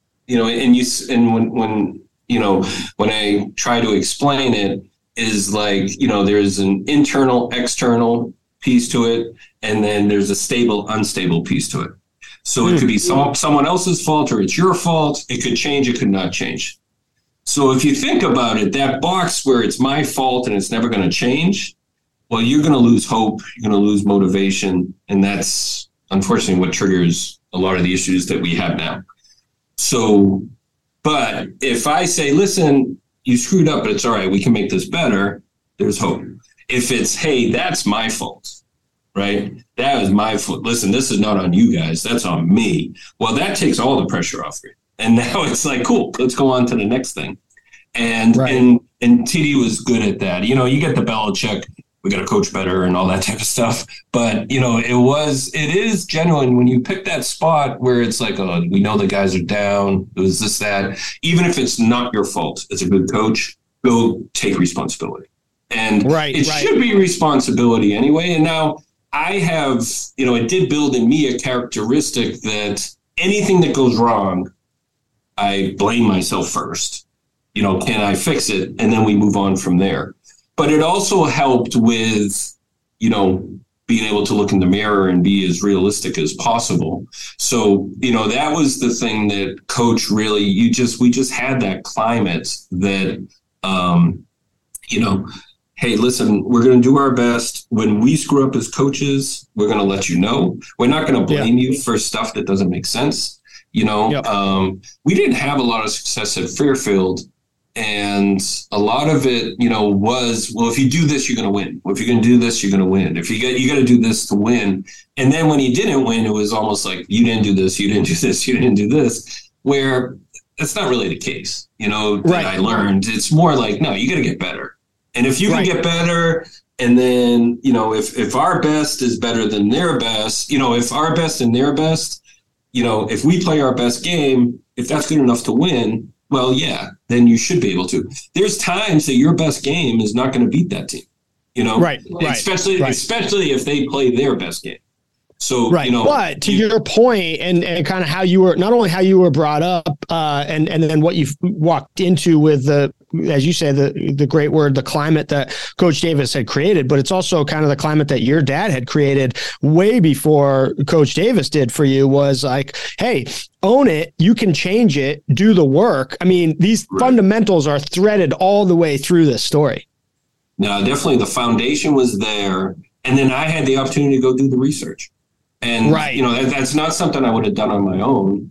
when I try to explain it, is like, there's an internal, external piece to it, and then there's a stable, unstable piece to it. So it could be someone else's fault, or it's your fault. It could change. It could not change. So if you think about it, that box where it's my fault and it's never going to change, well, you're going to lose hope. You're going to lose motivation. And that's unfortunately what triggers a lot of the issues that we have now. So, but if I say, listen, you screwed up, but it's all right, we can make this better, there's hope. If it's, hey, that's my fault, right? That was my fault. Listen, this is not on you guys. That's on me. Well, that takes all the pressure off you. And now it's like, cool, let's go on to the next thing. And TD was good at that. You get the Belichick, we got to coach better and all that type of stuff. But, it is genuine when you pick that spot where it's like, oh, we know the guys are down. It was this, that. Even if it's not your fault as a good coach, go take responsibility. And it should be responsibility anyway. And now I have, it did build in me a characteristic that anything that goes wrong, I blame myself first. Can I fix it? And then we move on from there. But it also helped with, being able to look in the mirror and be as realistic as possible. So, that was the thing that coach really, we just had that climate that, hey, listen, we're going to do our best. When we screw up as coaches, we're going to let you know. We're not going to blame you for stuff that doesn't make sense. We didn't have a lot of success at Fairfield. And a lot of it, was, well, if you do this, you're going to win. Well, if you're going to do this, you're going to win. If you got to do this to win. And then when you didn't win, it was almost like, you didn't do this, you didn't do this, you didn't do this, where that's not really the case, that I learned. It's more like, no, you got to get better. And if you can get better, and then, if our best is better than their best, if our best and their best, if we play our best game, if that's good enough to win, well, yeah, then you should be able to. There's times that your best game is not going to beat that team, especially if they play their best game. So, but to your point and kind of how you were, not only how you were brought up and then what you walked into with the, as you say, the great word, the climate that Coach Davis had created, but it's also kind of the climate that your dad had created way before Coach Davis did for you, was like, hey, own it. You can change it. Do the work. I mean, these fundamentals are threaded all the way through this story. No, definitely the foundation was there. And then I had the opportunity to go do the research. And, that's not something I would have done on my own.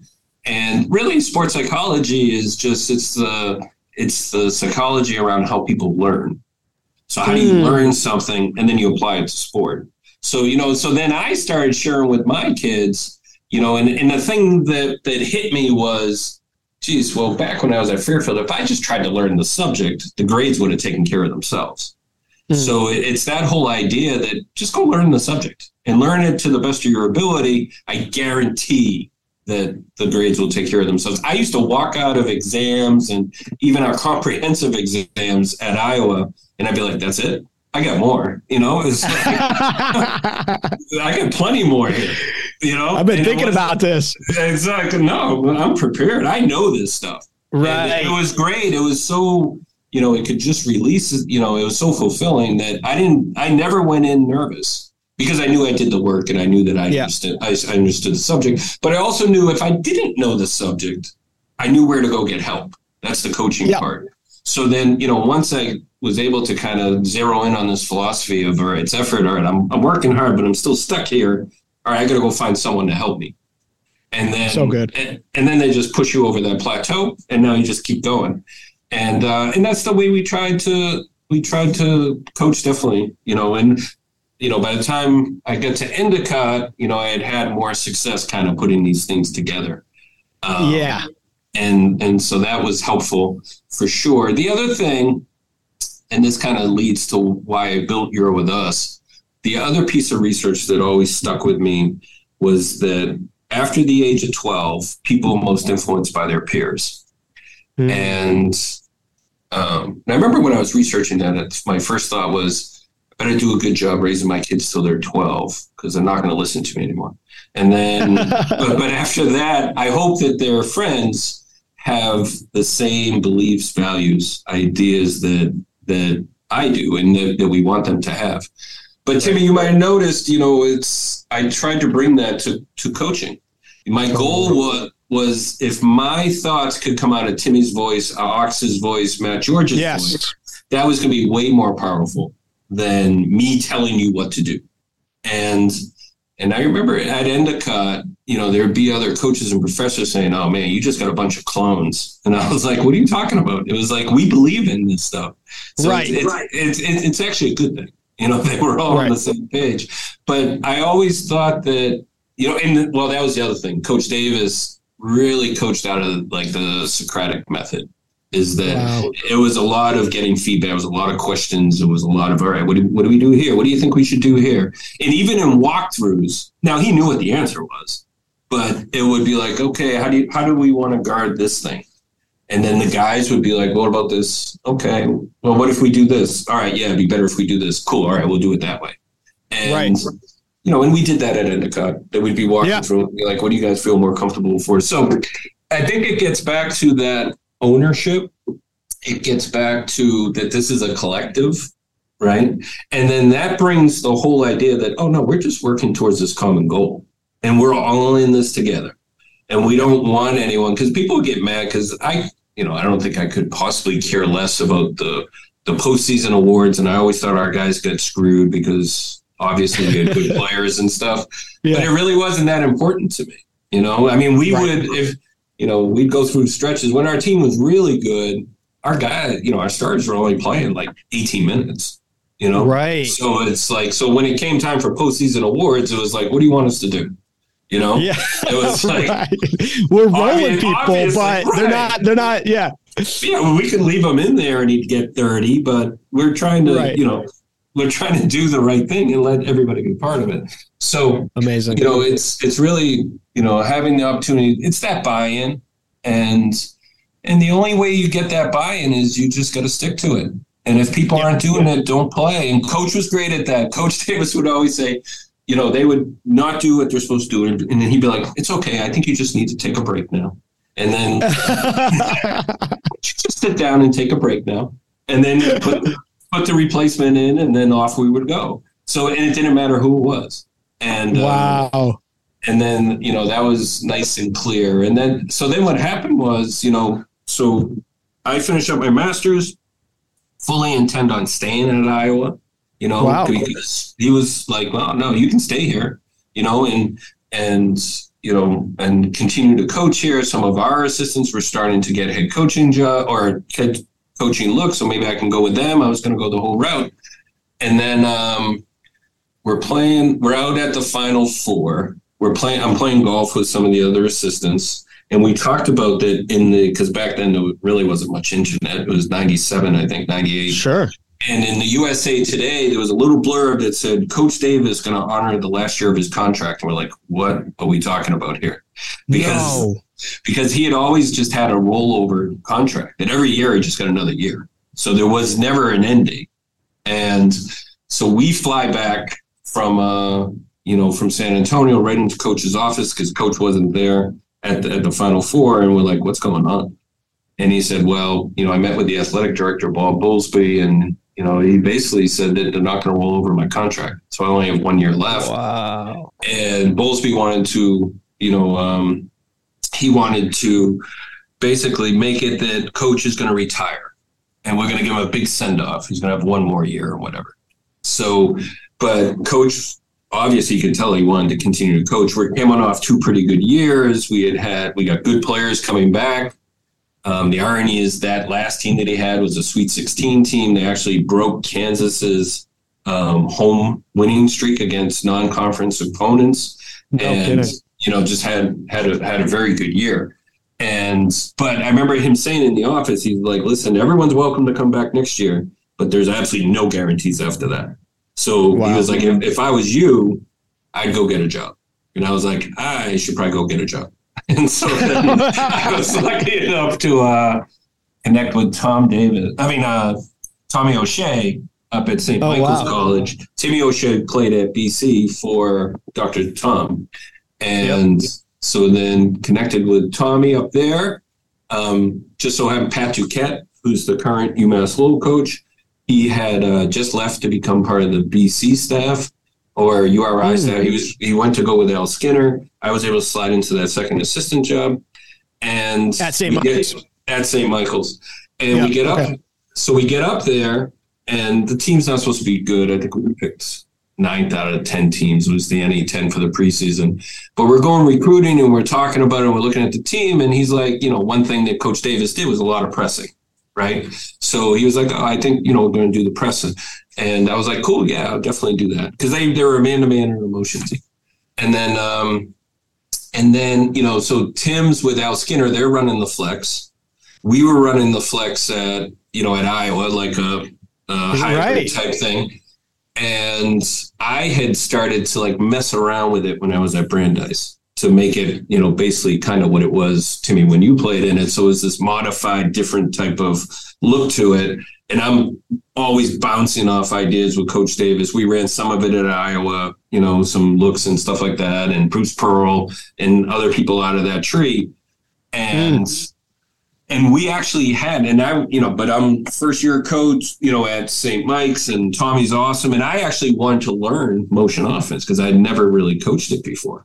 And really, sports psychology is just it's the psychology around how people learn. So how do you learn something and then you apply it to sport? So, so then I started sharing with my kids, and the thing that hit me was, geez, well, back when I was at Fairfield, if I just tried to learn the subject, the grades would have taken care of themselves. So it's that whole idea that just go learn the subject and learn it to the best of your ability. I guarantee that the grades will take care of themselves. I used to walk out of exams and even our comprehensive exams at Iowa, and I'd be like, that's it? I got more, It's like, I got plenty more here, I've been thinking about this. Exactly. No, I'm prepared. I know this stuff. Right. And it was great. It was so, it could just release, it was so fulfilling that I never went in nervous. Because I knew I did the work and I knew that I understood the subject. But I also knew if I didn't know the subject, I knew where to go get help. That's the coaching part. So then, once I was able to kind of zero in on this philosophy of, all right, it's effort. All right, I'm working hard, but I'm still stuck here. All right, I got to go find someone to help me. And then, so good. And then they just push you over that plateau, and now you just keep going. And that's the way we tried to coach, definitely, and by the time I got to Endicott, I had more success kind of putting these things together. And so that was helpful for sure. The other thing, and this kind of leads to why I built Euro with Us, the other piece of research that always stuck with me was that after the age of 12, people are most influenced by their peers. And I remember when I was researching that, my first thought was, I better do a good job raising my kids till they're 12 because they're not going to listen to me anymore. And then, but after that, I hope that their friends have the same beliefs, values, ideas that I do and that we want them to have. But Timmy, you might have noticed, I tried to bring that to coaching. My goal was if my thoughts could come out of Timmy's voice, Ox's voice, Matt George's voice, that was going to be way more powerful than me telling you what to do. And I remember at Endicott, there'd be other coaches and professors saying, oh man, you just got a bunch of clones. And I was like, what are you talking about? It was like, we believe in this stuff. So it's actually a good thing. They were all on the same page. But I always thought that, that was the other thing. Coach Davis really coached out of like the Socratic method. Is that it was a lot of getting feedback. It was a lot of questions. It was a lot of, all right, what do we do here? What do you think we should do here? And even in walkthroughs, now he knew what the answer was, but it would be like, okay, how do we want to guard this thing? And then the guys would be like, what about this? Okay, well, what if we do this? All right, yeah, it'd be better if we do this. Cool, all right, we'll do it that way. And, and we did that at Endicott. That we'd be walking through and be like, what do you guys feel more comfortable for? So I think it gets back to that ownership. It gets back to that this is a collective, right? And then that brings the whole idea that, oh no, we're just working towards this common goal and we're all in this together. And we don't want anyone, because people get mad because I don't think I could possibly care less about the postseason awards. And I always thought our guys got screwed because obviously we had good players and stuff, but it really wasn't that important to me. I mean, we would, if, we'd go through stretches when our team was really good. Our guy, our starters were only playing like 18 minutes, Right. So it's like, so when it came time for postseason awards, it was like, what do you want us to do? It was like, we're rolling people, but they're not. Yeah. Yeah. We can leave them in there and he'd get 30, but we're trying to, we're trying to do the right thing and let everybody be part of it. So amazing. It's really, having the opportunity, it's that buy-in, and the only way you get that buy-in is you just got to stick to it. And if people aren't doing it, don't play. And Coach was great at that. Coach Davis would always say, they would not do what they're supposed to do. And then he'd be like, it's okay. I think you just need to take a break now. And then just sit down and take a break now. And then put the replacement in, and then off we would go. So, and it didn't matter who it was. And wow. And then, that was nice and clear. And then, so then what happened was, so I finished up my master's, fully intend on staying at Iowa, because he was like, well, no, you can stay here, and and continue to coach here. Some of our assistants were starting to get head coaching job or head coaching looks, so maybe I can go with them. I was going to go the whole route. And then we're out at the Final Four. I'm playing golf with some of the other assistants. And we talked about that because back then there really wasn't much internet. It was 97, I think, 98. Sure. And in the USA Today, there was a little blurb that said, Coach Dave is going to honor the last year of his contract. And we're like, what are we talking about here? Because he had always just had a rollover contract. And every year he just got another year. So there was never an end date. And so we fly back from San Antonio right into Coach's office because Coach wasn't there at the Final Four. And we're like, what's going on? And he said, well, I met with the athletic director, Bob Bowlesby, and he basically said that they're not going to roll over my contract. So I only have 1 year left. Wow. And Bowlesby wanted to, he wanted to basically make it that Coach is going to retire. And we're going to give him a big send-off. He's going to have 1 more year or whatever. So, but Coach, obviously you could tell he wanted to continue to coach. We came off 2 pretty good years. We got good players coming back. The irony is that last team that he had was a Sweet 16 team. They actually broke Kansas's home winning streak against non-conference opponents, just had a very good year. But I remember him saying in the office, he's like, "Listen, everyone's welcome to come back next year, but there's absolutely no guarantees after that." So He was like, "If I was you, I'd go get a job." And I was like, "I should probably go get a job." And so then I was lucky enough to connect with Tommy O'Shea up at St. Michael's College. Timmy O'Shea played at BC for Dr. Tom. And so then connected with Tommy up there. Just so happened Pat Duquette, who's the current UMass Lowell coach, he had just left to become part of the BC staff. Or URI staff. He went to go with Al Skinner. I was able to slide into that second assistant job, and at St. Michael's. And we get up. So we get up there, and the team's not supposed to be good. I think we picked 9th out of 10 teams. It was the NE10 for the preseason. But we're going recruiting, and we're talking about it, and we're looking at the team, and he's like, one thing that Coach Davis did was a lot of pressing, right? So he was like, I think, we're going to do the pressing. And I was like, cool, yeah, I'll definitely do that. Because they were a man-to-man and a motion team. And then, so Tim's with Al Skinner, they're running the flex. We were running the flex at Iowa, like a hybrid type thing. And I had started to mess around with it when I was at Brandeis to make it, basically kind of what it was, Timmy, when you played in it. So it was this modified, different type of look to it. And I'm always bouncing off ideas with Coach Davis. We ran some of it at Iowa, some looks and stuff like that, and Bruce Pearl and other people out of that tree. And we actually had, but I'm first year coach, at St. Mike's, and Tommy's awesome. And I actually wanted to learn motion offense because I'd never really coached it before.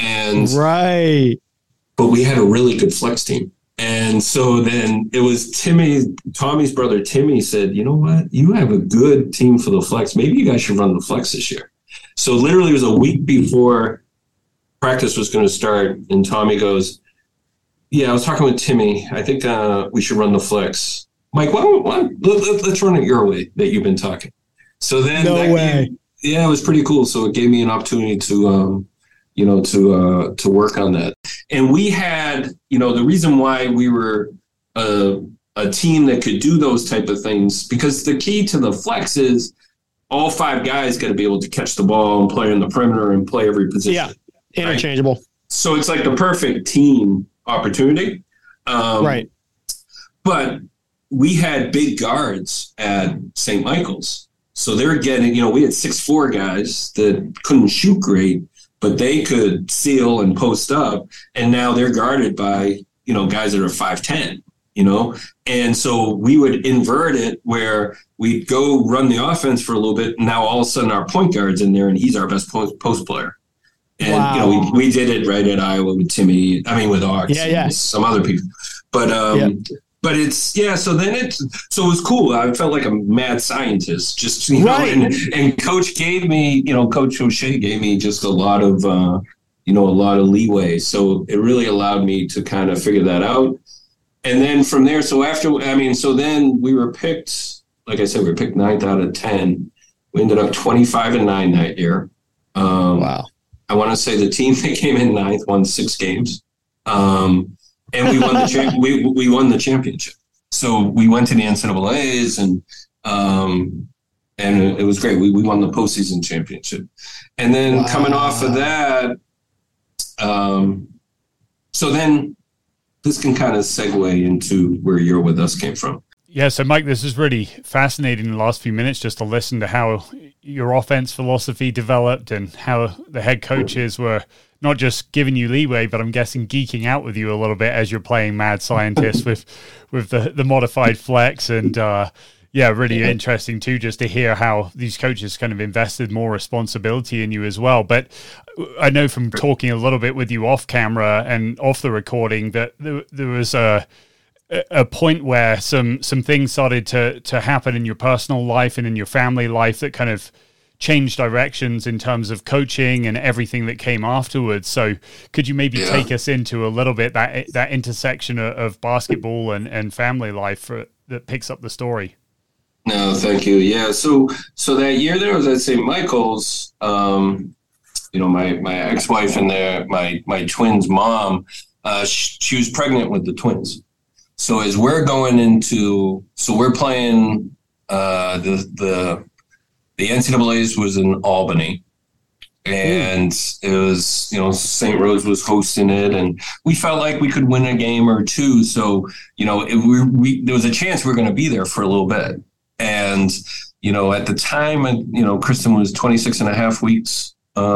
But we had a really good flex team. And so then it was Tommy's brother, Timmy, said, you know what? You have a good team for the flex. Maybe you guys should run the flex this year. So literally it was a week before practice was going to start. And Tommy goes, yeah, I was talking with Timmy. I think we should run the flex. Mike, let's run it your way that you've been talking. So then it was pretty cool. So it gave me an opportunity to work on that. And we had, the reason why we were a team that could do those type of things, because the key to the flex is all 5 guys got to be able to catch the ball and play in the perimeter and play every position. Yeah, interchangeable. Right? So it's like the perfect team opportunity. Right. But we had big guards at St. Michael's. So they're getting, we had 6'4" guys that couldn't shoot great, but they could seal and post up. And now they're guarded by, guys that are 5'10", And so we would invert it where we'd go run the offense for a little bit. And now all of a sudden our point guard's in there and he's our best post player. And, we did it right at Iowa with Timmy, with Ox and some other people. But, But so it was cool. I felt like a mad scientist, just, and Coach gave me, Coach O'Shea gave me just a lot of, a lot of leeway. So it really allowed me to kind of figure that out. And then from there, so then we were picked, like I said, we were picked 9th out of 10. We ended up 25-9 that year. Wow. I want to say the team that came in 9th won 6 games. And we won we won the championship. So we went to the NCAAs and it was great. We won the postseason championship. And then coming off of that, so then this can kind of segue into where You're With Us came from. Yeah, so Mike, this is really fascinating in the last few minutes just to listen to how your offense philosophy developed and how the head coaches were not just giving you leeway, but I'm guessing geeking out with you a little bit as you're playing mad scientist with the modified flex. And really interesting too, just to hear how these coaches kind of invested more responsibility in you as well. But I know from talking a little bit with you off camera and off the recording that there was a point where some things started to happen in your personal life and in your family life that kind of changed directions in terms of coaching and everything that came afterwards. So could you maybe take us into a little bit that intersection of basketball and family life that picks up the story? No, thank you. Yeah. So that year there was at St. Michael's, my ex-wife and my twins' mom, she was pregnant with the twins. So as we're going we're playing the NCAAs was in Albany, and it was, St. Rose was hosting it, and we felt like we could win a game or two. So, there was a chance we were going to be there for a little bit. And, at the time, Kristen was 26 and a half weeks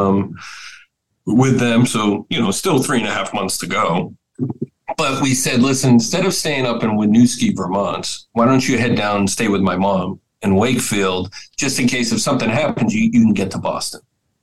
with them. So, still 3.5 months to go. But we said, listen, instead of staying up in Winooski, Vermont, why don't you head down and stay with my mom in Wakefield, just in case if something happens, you can get to Boston,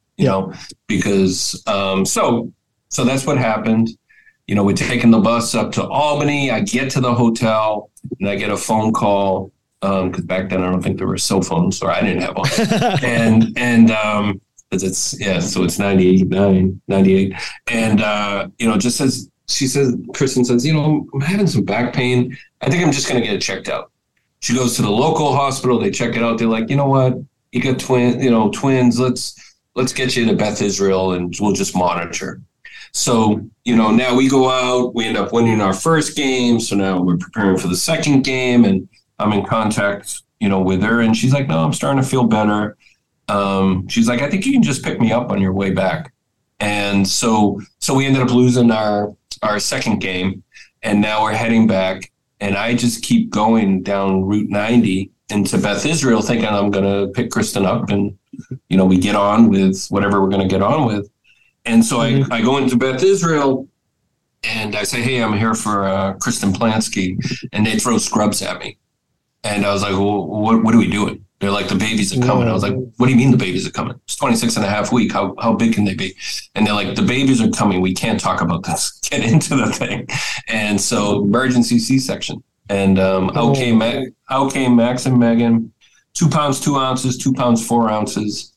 because so that's what happened. We're taking the bus up to Albany. I get to the hotel and I get a phone call because back then I don't think there were cell phones, or I didn't have one. and so it's 98, and just says. Kristen says, I'm having some back pain. I think I'm just going to get it checked out. She goes to the local hospital. They check it out. They're like, you know what? You got twins. Let's get you to Beth Israel and we'll just monitor. So, now we go out, we end up winning our first game. So now we're preparing for the second game, and I'm in contact, with her. And she's like, no, I'm starting to feel better. She's like, I think you can just pick me up on your way back. And so we ended up losing our second game, and now we're heading back, and I just keep going down Route 90 into Beth Israel thinking I'm going to pick Kristen up and, we get on with whatever we're going to get on with. And so I go into Beth Israel and I say, hey, I'm here for Kristen Plansky, and they throw scrubs at me. And I was like, well, what are we doing? They're like, the babies are coming. I was like, what do you mean the babies are coming? It's 26 and a half week. How big can they be? And they're like, the babies are coming. We can't talk about this. Get into the thing. And so emergency C-section. And out came Max and Megan, 2 pounds, 2 ounces, 2 pounds, 4 ounces.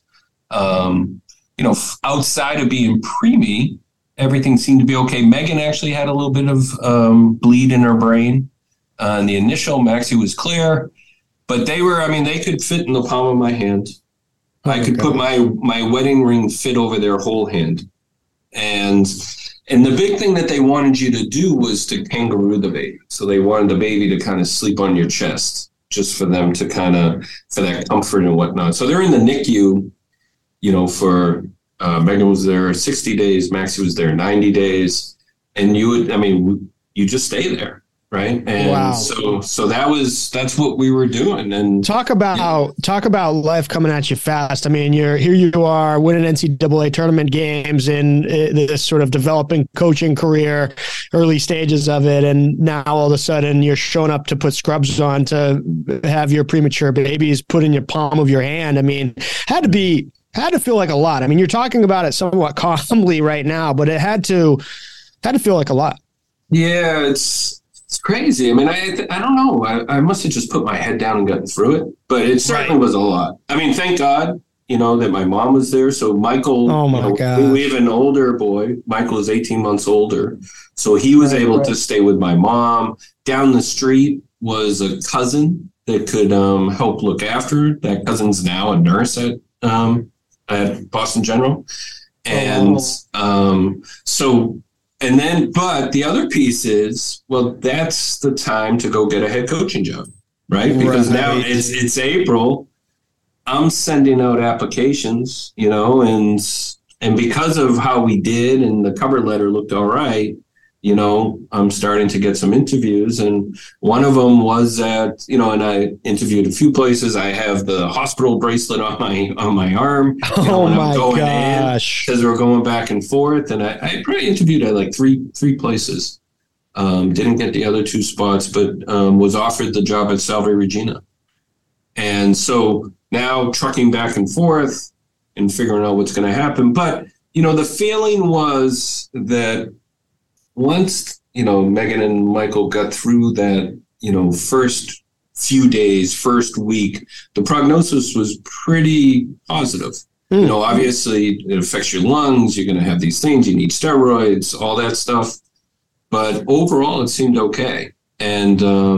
Outside of being preemie, everything seemed to be okay. Megan actually had a little bit of bleed in her brain. In the initial, Maxie was clear. But they could fit in the palm of my hand. I could put my wedding ring fit over their whole hand. And the big thing that they wanted you to do was to kangaroo the baby. So they wanted the baby to kind of sleep on your chest, just for them to for that comfort and whatnot. So they're in the NICU, for Megan was there 60 days, Maxie was there 90 days. And you just stay there. Right. And so that's what we were doing. And talk about life coming at you fast. I mean, here you are winning NCAA tournament games in this sort of developing coaching career, early stages of it. And now all of a sudden you're showing up to put scrubs on to have your premature babies put in your palm of your hand. I mean, had to feel like a lot. I mean, you're talking about it somewhat calmly right now, but it had to feel like a lot. Yeah, it's crazy. I mean, I don't know. I must have just put my head down and gotten through it, but it certainly was a lot. I mean, thank God, that my mom was there. So Michael, oh my God, we have an older boy. Michael is 18 months older. So he was able to stay with my mom. Down the street was a cousin that could help look after her. That cousin's now a nurse at Boston General. And but the other piece is, well, that's the time to go get a head coaching job, right? Because now it's April. I'm sending out applications, and because of how we did and the cover letter looked all right, I'm starting to get some interviews, and one of them was at, and I interviewed a few places. I have the hospital bracelet on my arm. Oh my gosh! Because we're going back and forth, and I probably interviewed at like three places. Didn't get the other 2 spots, but was offered the job at Salve Regina, and so now trucking back and forth and figuring out what's going to happen. But the feeling was that once, Megan and Michael got through that, first few days, first week, the prognosis was pretty positive. Obviously it affects your lungs. You're going to have these things. You need steroids, all that stuff. But overall, it seemed okay. And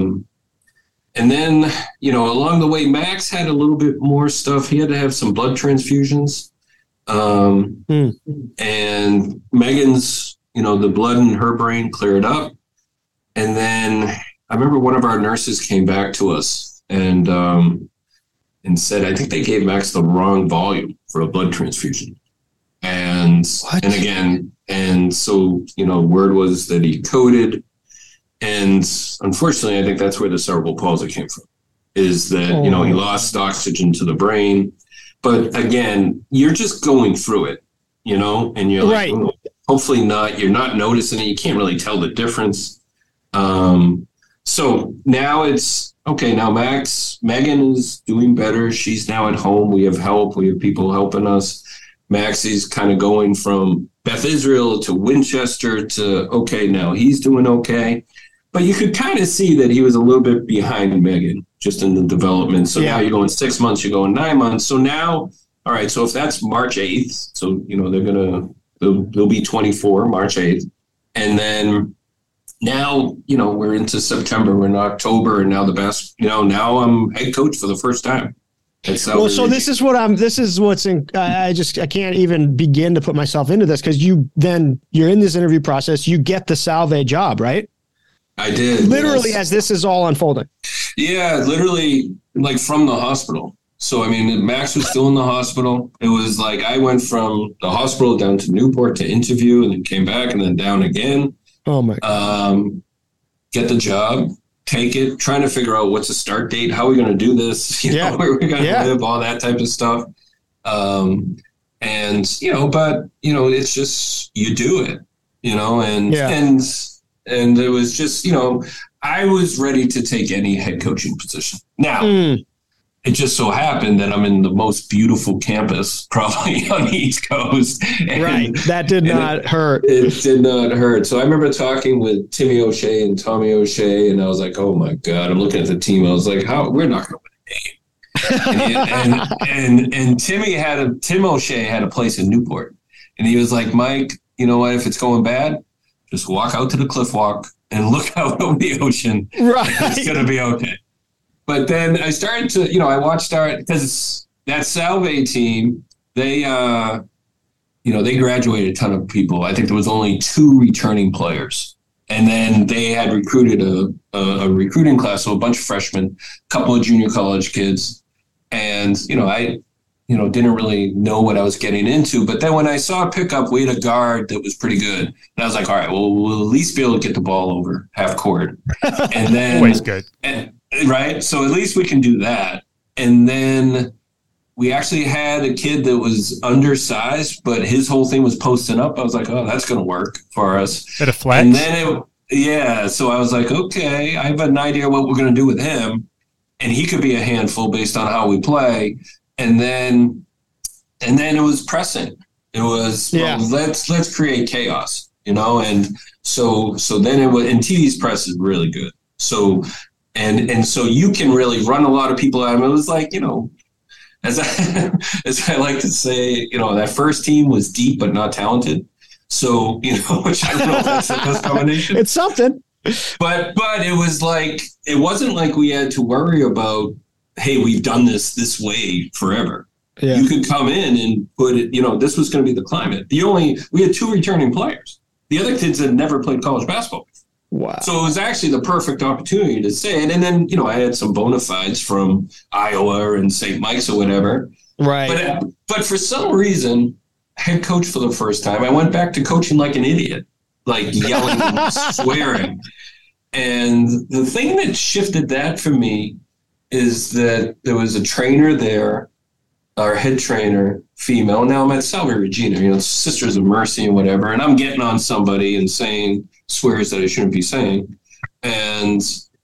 then, along the way, Max had a little bit more stuff. He had to have some blood transfusions. And Megan's, the blood in her brain cleared up. And then I remember one of our nurses came back to us and said, I think they gave Max the wrong volume for a blood transfusion. And so, word was that he coded. And unfortunately, I think that's where the cerebral palsy came from, is that, he lost oxygen to the brain. But again, you're just going through it, and you're like, hopefully not, you're not noticing it. You can't really tell the difference. So now it's, okay, now Megan is doing better. She's now at home. We have help. We have people helping us. Maxie's kind of going from Beth Israel to Winchester to, okay, now he's doing okay. But you could kind of see that he was a little bit behind Megan just in the development. So now you're going 6 months, you're going 9 months. So now, all right, so if that's March 8th, so, they'll be 24, March 8th. And then now, we're into September, we're in October, and now now I'm head coach for the first time. Well, so this is what's in, I can't even begin to put myself into this, because you're in this interview process, you get the Salve job, right? I did. Literally, as this is all unfolding. Yeah, literally, like from the hospital. So, Max was still in the hospital. It was like I went from the hospital down to Newport to interview, and then came back and then down again. Oh, my God. Get the job, take it, trying to figure out what's the start date, how are we going to do this, where we're going to live, all that type of stuff. But, it's just, you do it, and it was just, I was ready to take any head coaching position. Now, it just so happened that I'm in the most beautiful campus, probably on the East Coast. Right. That did not hurt. It did not hurt. So I remember talking with Timmy O'Shea and Tommy O'Shea, and I was like, oh, my God. I'm looking at the team. I was like, we're not going to win a game. and Tim O'Shea had a place in Newport. And he was like, Mike, you know what? If it's going bad, just walk out to the cliff walk and look out over the ocean. Right. It's going to be okay. But then I started to, I watched because that Salve team, they graduated a ton of people. I think there was only 2 returning players. And then they had recruited a recruiting class, so a bunch of freshmen, a couple of junior college kids. And, I didn't really know what I was getting into. But then when I saw a pickup, we had a guard that was pretty good. And I was like, all right, well, we'll at least be able to get the ball over half court. And then always good. Right. So at least we can do that. And then we actually had a kid that was undersized, but his whole thing was posting up. I was like, oh, that's going to work for us. Bit of flex. And then so I was like, okay, I have an idea what we're going to do with him. And he could be a handful based on how we play. And then it was pressing. It was, let's create chaos, and so then it was, and TD's press is really good. So, and so you can really run a lot of people out. It was like, as I, as I like to say, that first team was deep but not talented. So, which I don't know if that's the best combination. It's something. But it was like, it wasn't like we had to worry about, hey, we've done this way forever. Yeah. You could come in and put it, this was going to be the climate. We had 2 returning players. The other kids had never played college basketball. Wow. So it was actually the perfect opportunity to say it. And then, I had some bona fides from Iowa and St. Mike's or whatever. Right. But for some reason, head coach for the first time, I went back to coaching like an idiot, like yelling and swearing. And the thing that shifted that for me is that there was a trainer there, our head trainer, female. Now I'm at Salve Regina, Sisters of Mercy and whatever. And I'm getting on somebody and saying swears that I shouldn't be saying. And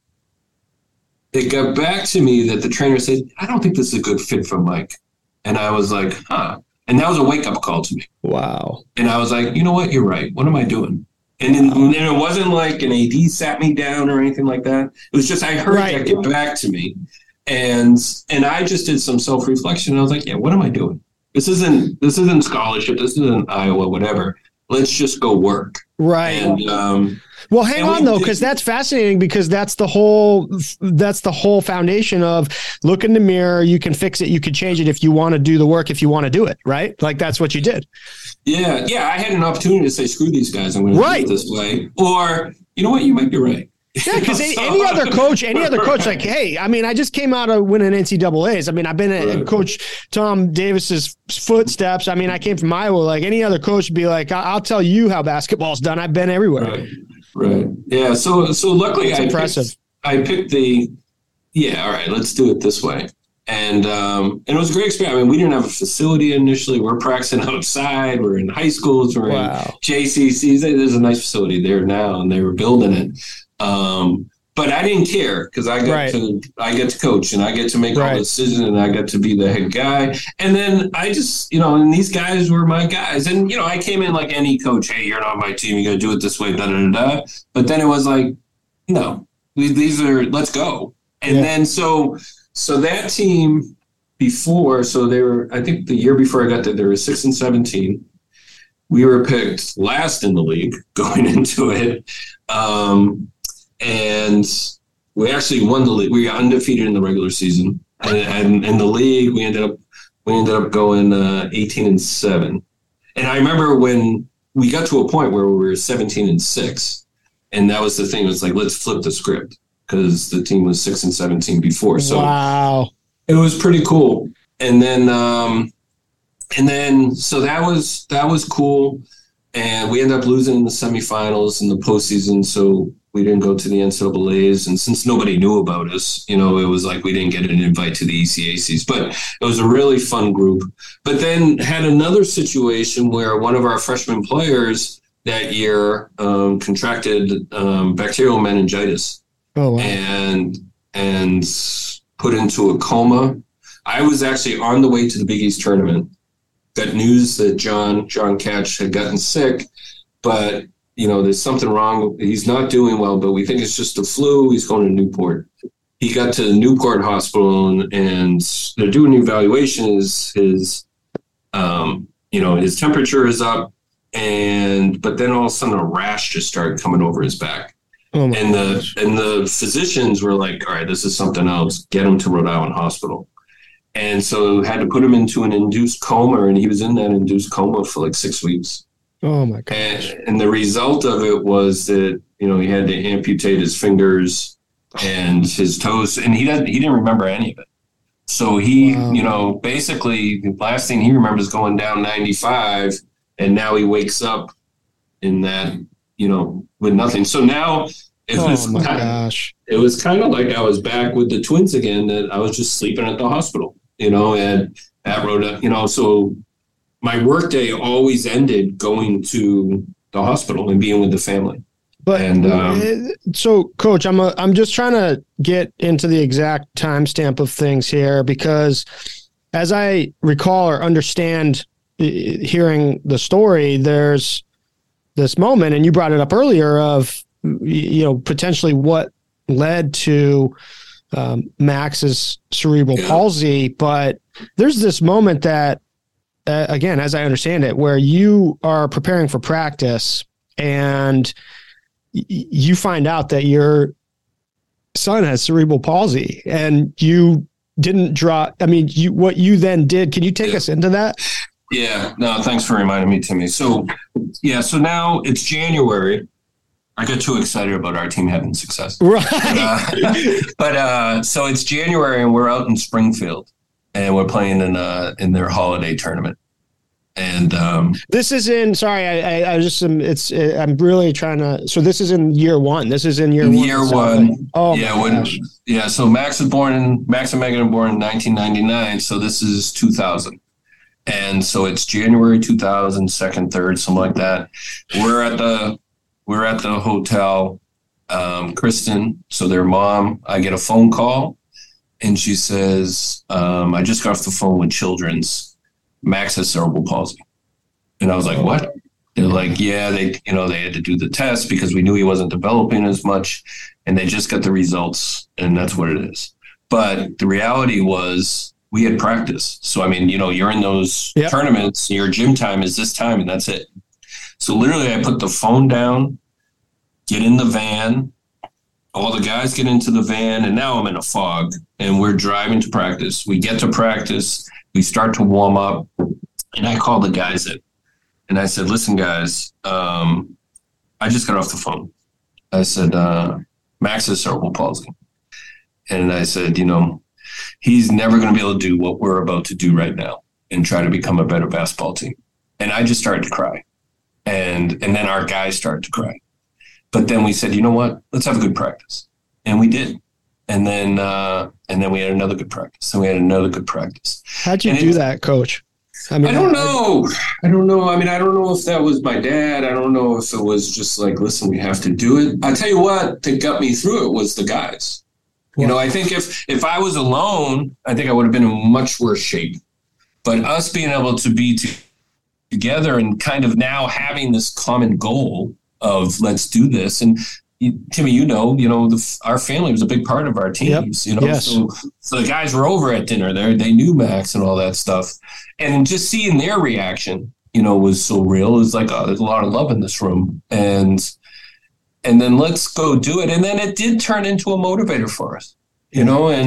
it got back to me that the trainer said, I don't think this is a good fit for Mike. And I was like, huh. And that was a wake-up call to me. Wow. And I was like, you know what? You're right. What am I doing? And it wasn't like an AD sat me down or anything like that. It was just I heard that get back to me. And I just did some self-reflection. And I was like, yeah, what am I doing? This isn't scholarship. This isn't Iowa, whatever. Let's just go work. Right. And well, hang on though, because that's fascinating, because that's the whole foundation of look in the mirror. You can fix it. You can change it if you want to do the work, if you want to do it. Right. Like that's what you did. Yeah. Yeah. I had an opportunity to say, screw these guys. I'm going to do it this way. Or, you know what? You might be right. Yeah, because any other coach, like, hey, I mean, I just came out of winning NCAAs. I mean, I've been at Coach Tom Davis's footsteps. I mean, I came from Iowa. Like any other coach would be like, I'll tell you how basketball's done. I've been everywhere. Right. Yeah. So luckily, I picked all right, let's do it this way. And it was a great experience. I mean, we didn't have a facility initially. We're practicing outside. We're in high schools. We're in JCCs. There's a nice facility there now, and they were building it. But I didn't care because I get to coach and I get to make all the decisions and I get to be the head guy. And then I just, and these guys were my guys. And, I came in like any coach, hey, you're not my team. You got to do it this way, da-da-da-da. But then it was like, no, let's go. And then, so that team before, they were, I think the year before I got there, they were 6-17. We were picked last in the league going into it. And we actually won the league. We got undefeated in the regular season, and in the league we ended up going 18-7. And I remember when we got to a point where we were 17-6, and that was the thing. It was like, let's flip the script because the team was 6-17 before. So it was pretty cool. And then so that was cool. And we ended up losing in the semifinals in the postseason. So we didn't go to the NCAAs. And since nobody knew about us, it was like we didn't get an invite to the ECACs. But it was a really fun group. But then had another situation where one of our freshman players that year contracted bacterial meningitis. Oh, wow. And put into a coma. I was actually on the way to the Big East tournament. Got news that John Catch had gotten sick, but there's something wrong. He's not doing well, but we think it's just a flu. He's going to Newport. He got to the Newport Hospital, and they're doing an evaluation. His temperature is up, but then all of a sudden a rash just started coming over his back. Oh, and the physicians were like, all right, this is something else. Get him to Rhode Island Hospital. And so had to put him into an induced coma, and he was in that induced coma for like 6 weeks. Oh my gosh. And the result of it was that, he had to amputate his fingers and his toes, and he didn't remember any of it. So he, basically the last thing he remembers is going down 95, and now he wakes up in that, with nothing. So now it was kind of like I was back with the Twins again, that I was just sleeping at the hospital, and at Rhode, so my workday always ended going to the hospital and being with the family. But so, Coach, I'm just trying to get into the exact timestamp of things here, because as I recall or understand hearing the story, there's this moment, and you brought it up earlier, of potentially what led to Max's cerebral palsy, but there's this moment that, again, as I understand it, where you are preparing for practice and you find out that your son has cerebral palsy and you didn't draw. I mean, what you then did, can you take us into that? Yeah, no, thanks for reminding me, Timmy. So now it's January. I got too excited about our team having success. Right. But so it's January and we're out in Springfield and we're playing in their holiday tournament. And this is in, sorry, I just, I'm really trying to, so this is in year one. This is in year one. Year one. Oh, yeah. So Max and Megan are born in 1999. So this is 2000. And so it's January 2000, 2nd, 3rd, something like that. We're at the hotel. Kristen, so their mom, I get a phone call and she says, I just got off the phone with Children's. Max has cerebral palsy. And I was like, what? They're like, yeah, they had to do the test because we knew he wasn't developing as much and they just got the results and that's what it is. But the reality was we had practice. So, I mean, you're in those tournaments, your gym time is this time and that's it. So literally I put the phone down, get in the van, all the guys get into the van and now I'm in a fog and we're driving to practice. We get to practice. We start to warm up and I call the guys in and I said, listen, guys, I just got off the phone. I said, Max has cerebral palsy. And I said, he's never going to be able to do what we're about to do right now and try to become a better basketball team. And I just started to cry. And then our guys started to cry. But then we said, you know what? Let's have a good practice. And we did. And then we had another good practice. And we had another good practice. How'd you do that, Coach? I don't know. I mean, I don't know if that was my dad. I don't know if it was just like, listen, we have to do it. I tell you what, that got me through it was the guys. Wow. I think if I was alone, I think I would have been in much worse shape. But us being able to be together and kind of now having this common goal of let's do this. And Timmy, our family was a big part of our teams, Yes. So the guys were over at dinner there. They knew Max and all that stuff. And just seeing their reaction, was so real. It was like, oh, there's a lot of love in this room. And then let's go do it. And then it did turn into a motivator for us, and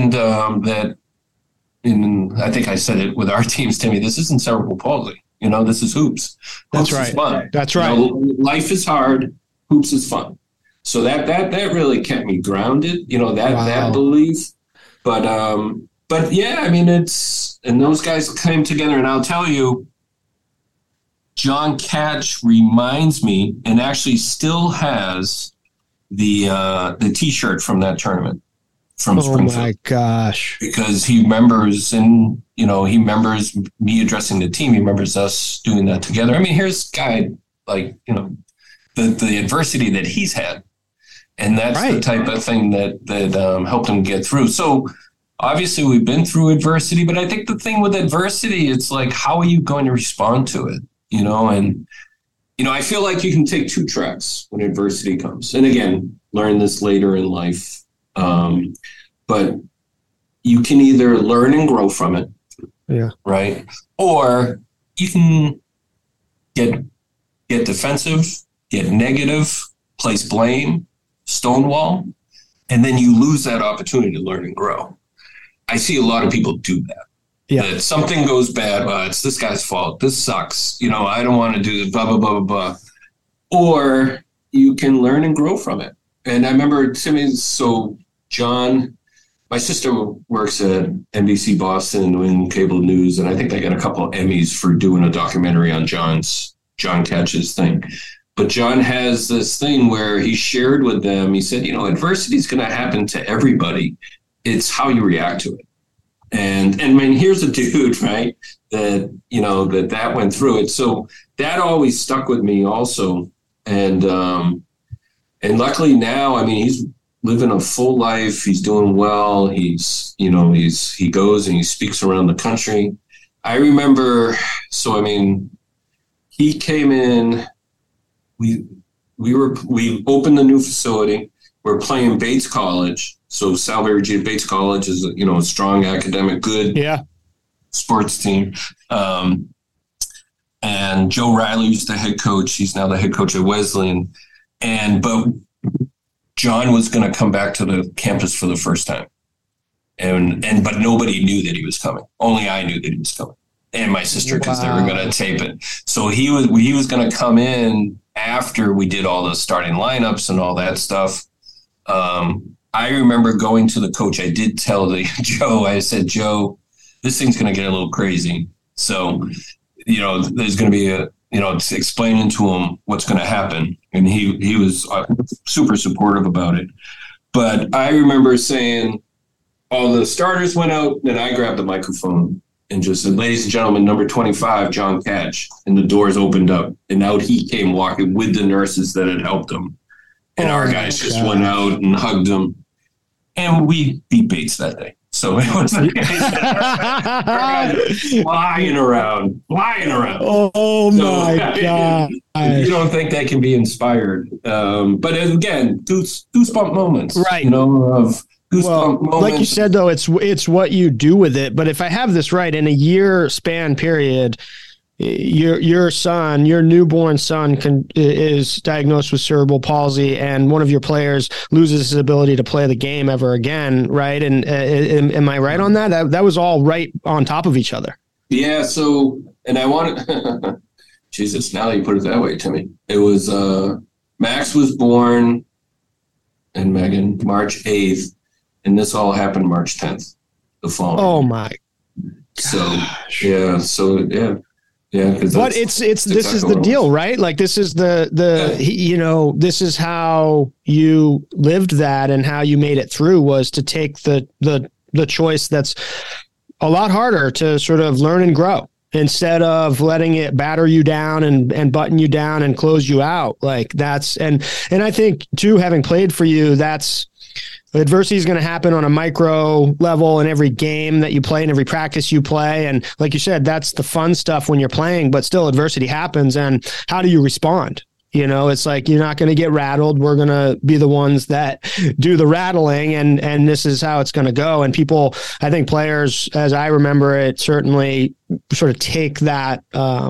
I think I said it with our teams, Timmy, this isn't cerebral palsy. This is hoops. That's Hoops right. is fun. That's right. Life is hard. Hoops is fun. So that really kept me grounded, that belief. But yeah, I mean, and those guys came together and I'll tell you, John Catch reminds me and actually still has the T-shirt from that tournament from Springfield. Oh my gosh. Because he remembers he remembers me addressing the team. He remembers us doing that together. I mean, here's a guy like, the adversity that he's had. And that's right. The type of thing that helped him get through. So obviously we've been through adversity, but I think the thing with adversity, it's like, how are you going to respond to it? And I feel like you can take two tracks when adversity comes. And again, learn this later in life. But you can either learn and grow from it. Yeah. Right. Or you can get defensive, get negative, place blame, stonewall, and then you lose that opportunity to learn and grow. I see a lot of people do that. Yeah. That something goes bad, it's this guy's fault. This sucks. I don't want to do this, blah, blah, blah, blah, blah. Or you can learn and grow from it. And I remember John, my sister works at NBC Boston, New England Cable News, and I think they got a couple of Emmys for doing a documentary on John Catch's thing. But John has this thing where he shared with them, he said, adversity is going to happen to everybody. It's how you react to it. And I mean, here's a dude, right, that went through it. So that always stuck with me also. And luckily now, I mean, he's living a full life. He's doing well. He goes and he speaks around the country. I remember, he came in, we opened the new facility. We're playing Bates College. So Salve Regina Bates College is, a strong academic, good sports team. And Joe Riley was the head coach. He's now the head coach at Wesleyan. But John was going to come back to the campus for the first time. But nobody knew that he was coming. Only I knew that he was coming. And my sister, because they were going to tape it. So he was going to come in after we did all the starting lineups and all that stuff. I remember going to the coach. I did tell Joe, I said, Joe, this thing's going to get a little crazy. So, there's going to be it's explaining to him what's going to happen. And he was super supportive about it. But I remember saying all the starters went out, and I grabbed the microphone and just said, ladies and gentlemen, number 25, John Catch. And the doors opened up, and out he came walking with the nurses that had helped him. And our guys just went out and hugged him. And we beat Bates that day. So it was like flying around. Oh, my God. You don't think they can be inspired. But again, goosebump moments. Right. Of goosebump moments. Like you said, though, it's what you do with it. But if I have this right, in a year span period, your son, your newborn son, is diagnosed with cerebral palsy, and one of your players loses his ability to play the game ever again, right? And am I right on that? That was all right on top of each other. Yeah. So, and I wanted, Jesus, now that you put it that way, Timmy, it was Max was born and Megan March 8th, and this all happened March 10th, the following. Oh my. Gosh. Yeah. Yeah, but this is the deal, right? Like this is this is how you lived that, and how you made it through was to take the choice that's a lot harder to sort of learn and grow, instead of letting it batter you down and button you down and close you out. Like that's and I think too, having played for you, that's. Adversity is going to happen on a micro level in every game that you play, in every practice you play. And like you said, that's the fun stuff when you're playing, but still adversity happens. And how do you respond? It's like, you're not going to get rattled. We're going to be the ones that do the rattling, and this is how it's going to go. And people, I think players, as I remember it, certainly sort of take that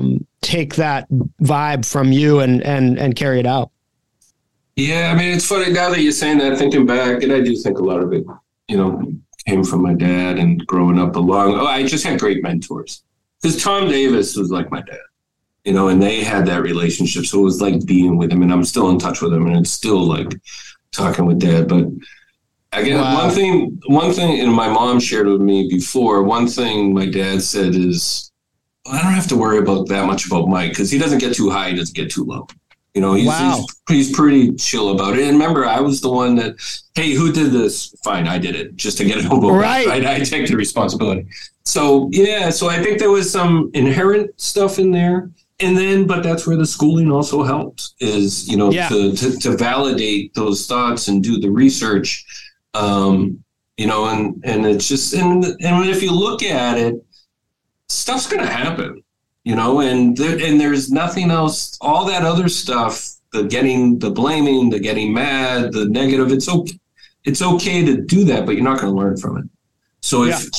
vibe from you and carry it out. Yeah, I mean, it's funny now that you're saying that, thinking back, and I do think a lot of it, came from my dad and growing up I just had great mentors. Because Tom Davis was like my dad, and they had that relationship. So it was like being with him, and I'm still in touch with him, and it's still like talking with Dad. But again, one thing, and my mom shared with me before, one thing my dad said is, I don't have to worry about that much about Mike, because he doesn't get too high, he doesn't get too low. He's pretty chill about it. And remember, I was the one that, hey, who did this? Fine, I did it, just to get it over with. Right. I take the responsibility. So, so I think there was some inherent stuff in there. And then, but that's where the schooling also helps, is, to validate those thoughts and do the research, and it's just, and if you look at it, stuff's going to happen. And there's nothing else, all that other stuff, the blaming, the getting mad, the negative, it's okay to do that, but you're not going to learn from it. So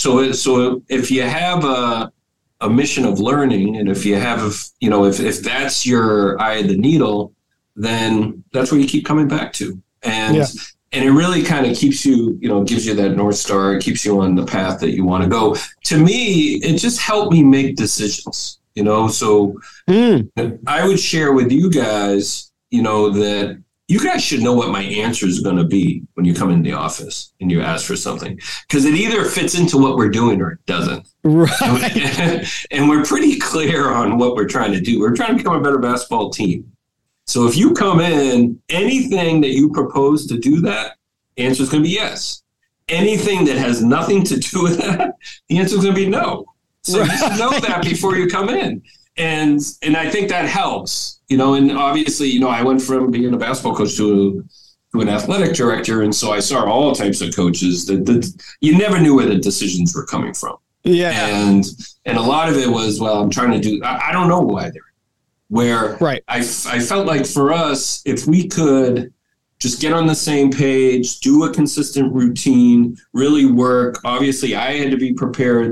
if you have a mission of learning, and if you have, if that's your eye of the needle, then that's where you keep coming back to. And it really kind of keeps you, gives you that North Star, it keeps you on the path that you want to go. To me, it just helped me make decisions. So I would share with you guys, that you guys should know what my answer is going to be when you come in the office and you ask for something, because it either fits into what we're doing or it doesn't. Right. And we're pretty clear on what we're trying to do. We're trying to become a better basketball team. So if you come in, anything that you propose to do that, the answer is going to be yes. Anything that has nothing to do with that, the answer is going to be no. So you should know that before you come in. And I think that helps, and obviously, I went from being a basketball coach to an athletic director. And so I saw all types of coaches that you never knew where the decisions were coming from. Yeah. And a lot of it was, well, I'm trying to do, I don't know why they're where right. I felt like for us, if we could just get on the same page, do a consistent routine, really work. Obviously I had to be prepared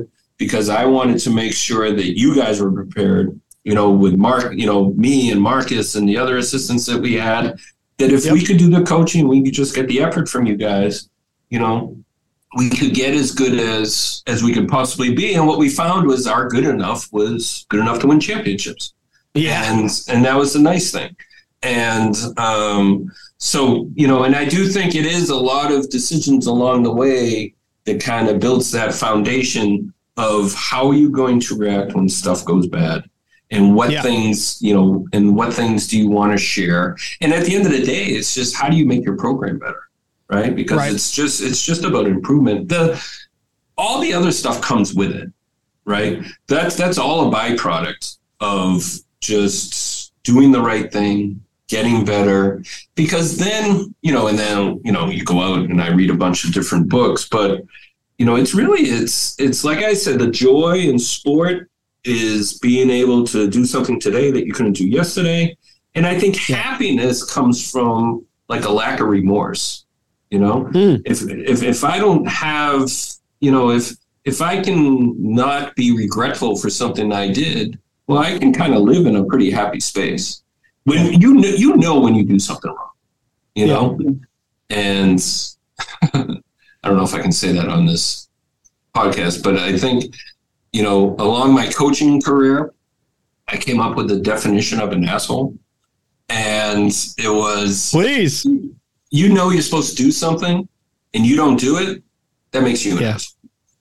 because I wanted to make sure that you guys were prepared, with Mark, me and Marcus and the other assistants that we had, that if we could do the coaching, we could just get the effort from you guys, we could get as good as we could possibly be. And what we found was our good enough was good enough to win championships. Yeah. And that was the nice thing. And so, and I do think it is a lot of decisions along the way that kind of builds that foundation of how are you going to react when stuff goes bad, and what things, and what things do you want to share? And at the end of the day, it's just, how do you make your program better? Right. Because it's just about improvement. All the other stuff comes with it. Right. That's all a byproduct of just doing the right thing, getting better, because then, you go out and I read a bunch of different books, but, it's like I said, the joy in sport is being able to do something today that you couldn't do yesterday. And I think happiness comes from like a lack of remorse, if I don't have, if I can not be regretful for something I did, well, I can kind of live in a pretty happy space. When you know when you do something wrong, and I don't know if I can say that on this podcast, but I think, along my coaching career, I came up with the definition of an asshole, and it was, please, you're supposed to do something and you don't do it, that makes you an asshole.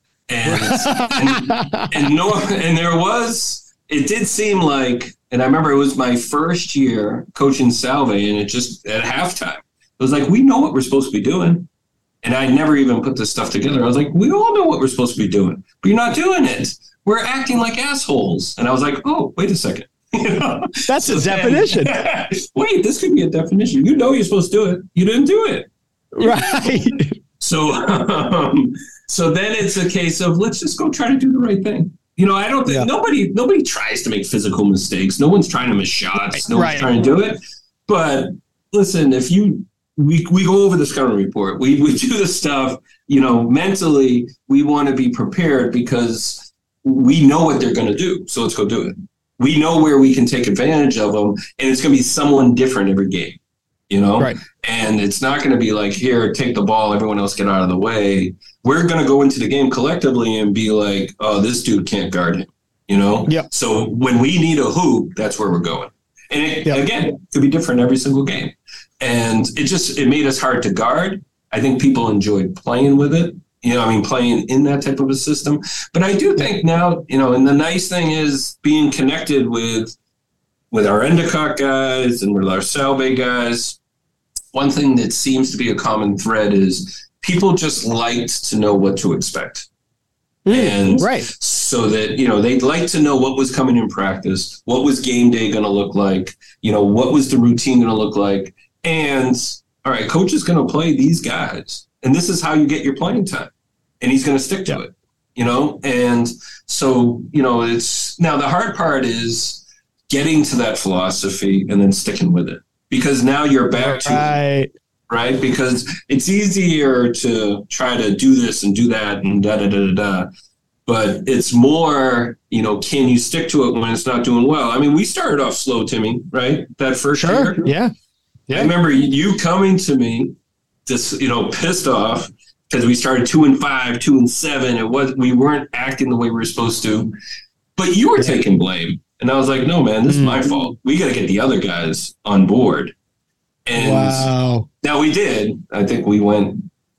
And there was, it did seem like, and I remember it was my first year coaching Salve, and it just, at halftime, it was like, we know what we're supposed to be doing. And I never even put this stuff together. I was like, we all know what we're supposed to be doing, but you're not doing it. We're acting like assholes. And I was like, oh, wait a second. That's a definition. Wait, this could be a definition. You're supposed to do it. You didn't do it. Right. So then it's a case of, let's just go try to do the right thing. I don't think nobody tries to make physical mistakes. No one's trying to miss shots. No one's trying to do it. But listen, we go over the scouting report. We do the stuff, mentally, we want to be prepared because we know what they're going to do. So let's go do it. We know where we can take advantage of them, and it's going to be someone different every game, Right. And it's not going to be like, here, take the ball, everyone else get out of the way. We're going to go into the game collectively and be like, oh, this dude can't guard him, Yeah. So when we need a hoop, that's where we're going. And again, it could be different every single game. And it made us hard to guard. I think people enjoyed playing with it, playing in that type of a system. But I do think now, and the nice thing is being connected with our Endicott guys and with our Salve guys. One thing that seems to be a common thread is people just liked to know what to expect. And so that, they'd like to know what was coming in practice, what was game day going to look like, what was the routine going to look like. And, all right, coach is going to play these guys, and this is how you get your playing time. And he's going to stick to it, And so, it's now the hard part is getting to that philosophy and then sticking with it, because now you're back to it, right? Because it's easier to try to do this and do that and da-da-da-da-da. But it's more, can you stick to it when it's not doing well? I mean, we started off slow, Timmy, right? That first year. Yeah. I remember you coming to me just, pissed off because we started 2-5, 2-7. We weren't acting the way we were supposed to, but you were taking blame. And I was like, no, man, this is my fault. We got to get the other guys on board. And now we did. I think we went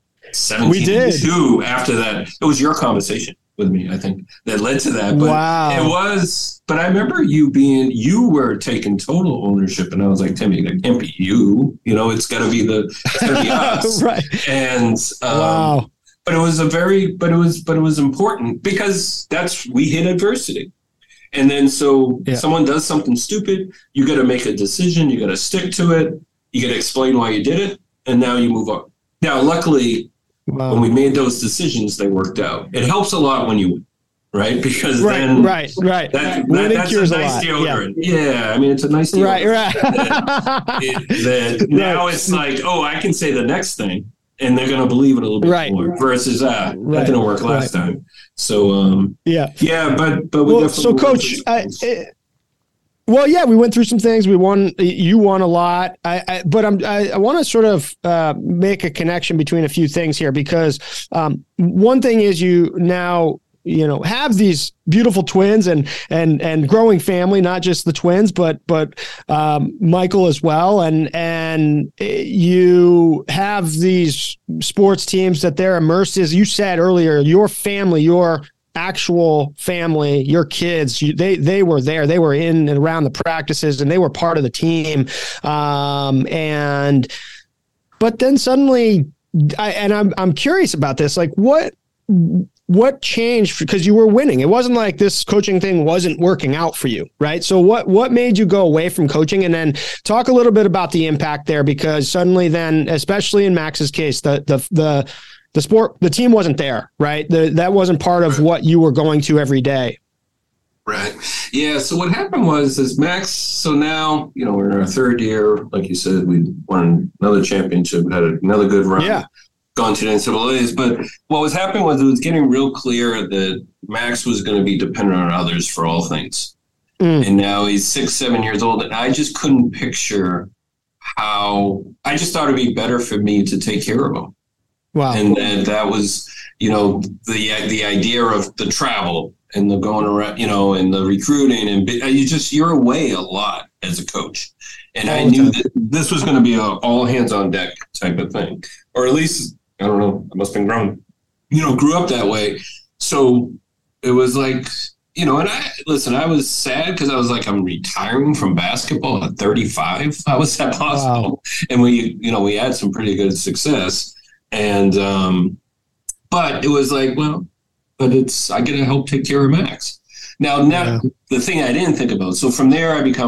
17-2 after that. It was your conversation with me, I think, that led to that. But it was, but I remember you were taking total ownership, and I was like, Timmy, that can't be you. It's got to be us. Right. And but it was important because we hit adversity. And then someone does something stupid, you got to make a decision, you got to stick to it, you got to explain why you did it, and now you move on. Now, luckily, when we made those decisions, they worked out. It helps a lot when you win, right? Because then that's a nice deodorant. Yeah, I mean, it's a nice deodorant. Right. Now it's like, I can say the next thing, and they're going to believe it a little bit right. more versus that didn't work last time. So, but well, so Coach, well, yeah, we went through some things. You won a lot. I want to sort of make a connection between a few things here, because one thing is you now, have these beautiful twins and growing family, not just the twins, but Michael as well. And you have these sports teams that they're immersed, as you said earlier, your family, your actual family, your kids, they were there, they were in and around the practices, and they were part of the team. But then suddenly, I'm curious about this, like what changed? Because you were winning. It wasn't like this coaching thing wasn't working out for you, right? So what made you go away from coaching? And then talk a little bit about the impact there, because suddenly then, especially in Max's case, the team wasn't there, right? That wasn't part of what you were going to every day. Right. Yeah. So what happened was Max, so now, we're in our third year. Like you said, we won another championship, had another good run. Yeah. Gone to the NCAAs. But what was happening was it was getting real clear that Max was going to be dependent on others for all things. And now he's 6-7 years old. And I just couldn't picture I just thought it'd be better for me to take care of him. Wow. And that was, the idea of the travel and the going around, and the recruiting, and you're away a lot as a coach. And I knew that this was going to be a all hands on deck type of thing, or at least, I don't know, I must have been grown, grew up that way. So it was like, and I was sad because I was like, I'm retiring from basketball at 35. I was at Boston, and we had some pretty good success. And, but it was like, I get to help take care of Max. Now, the thing I didn't think about. So from there, I become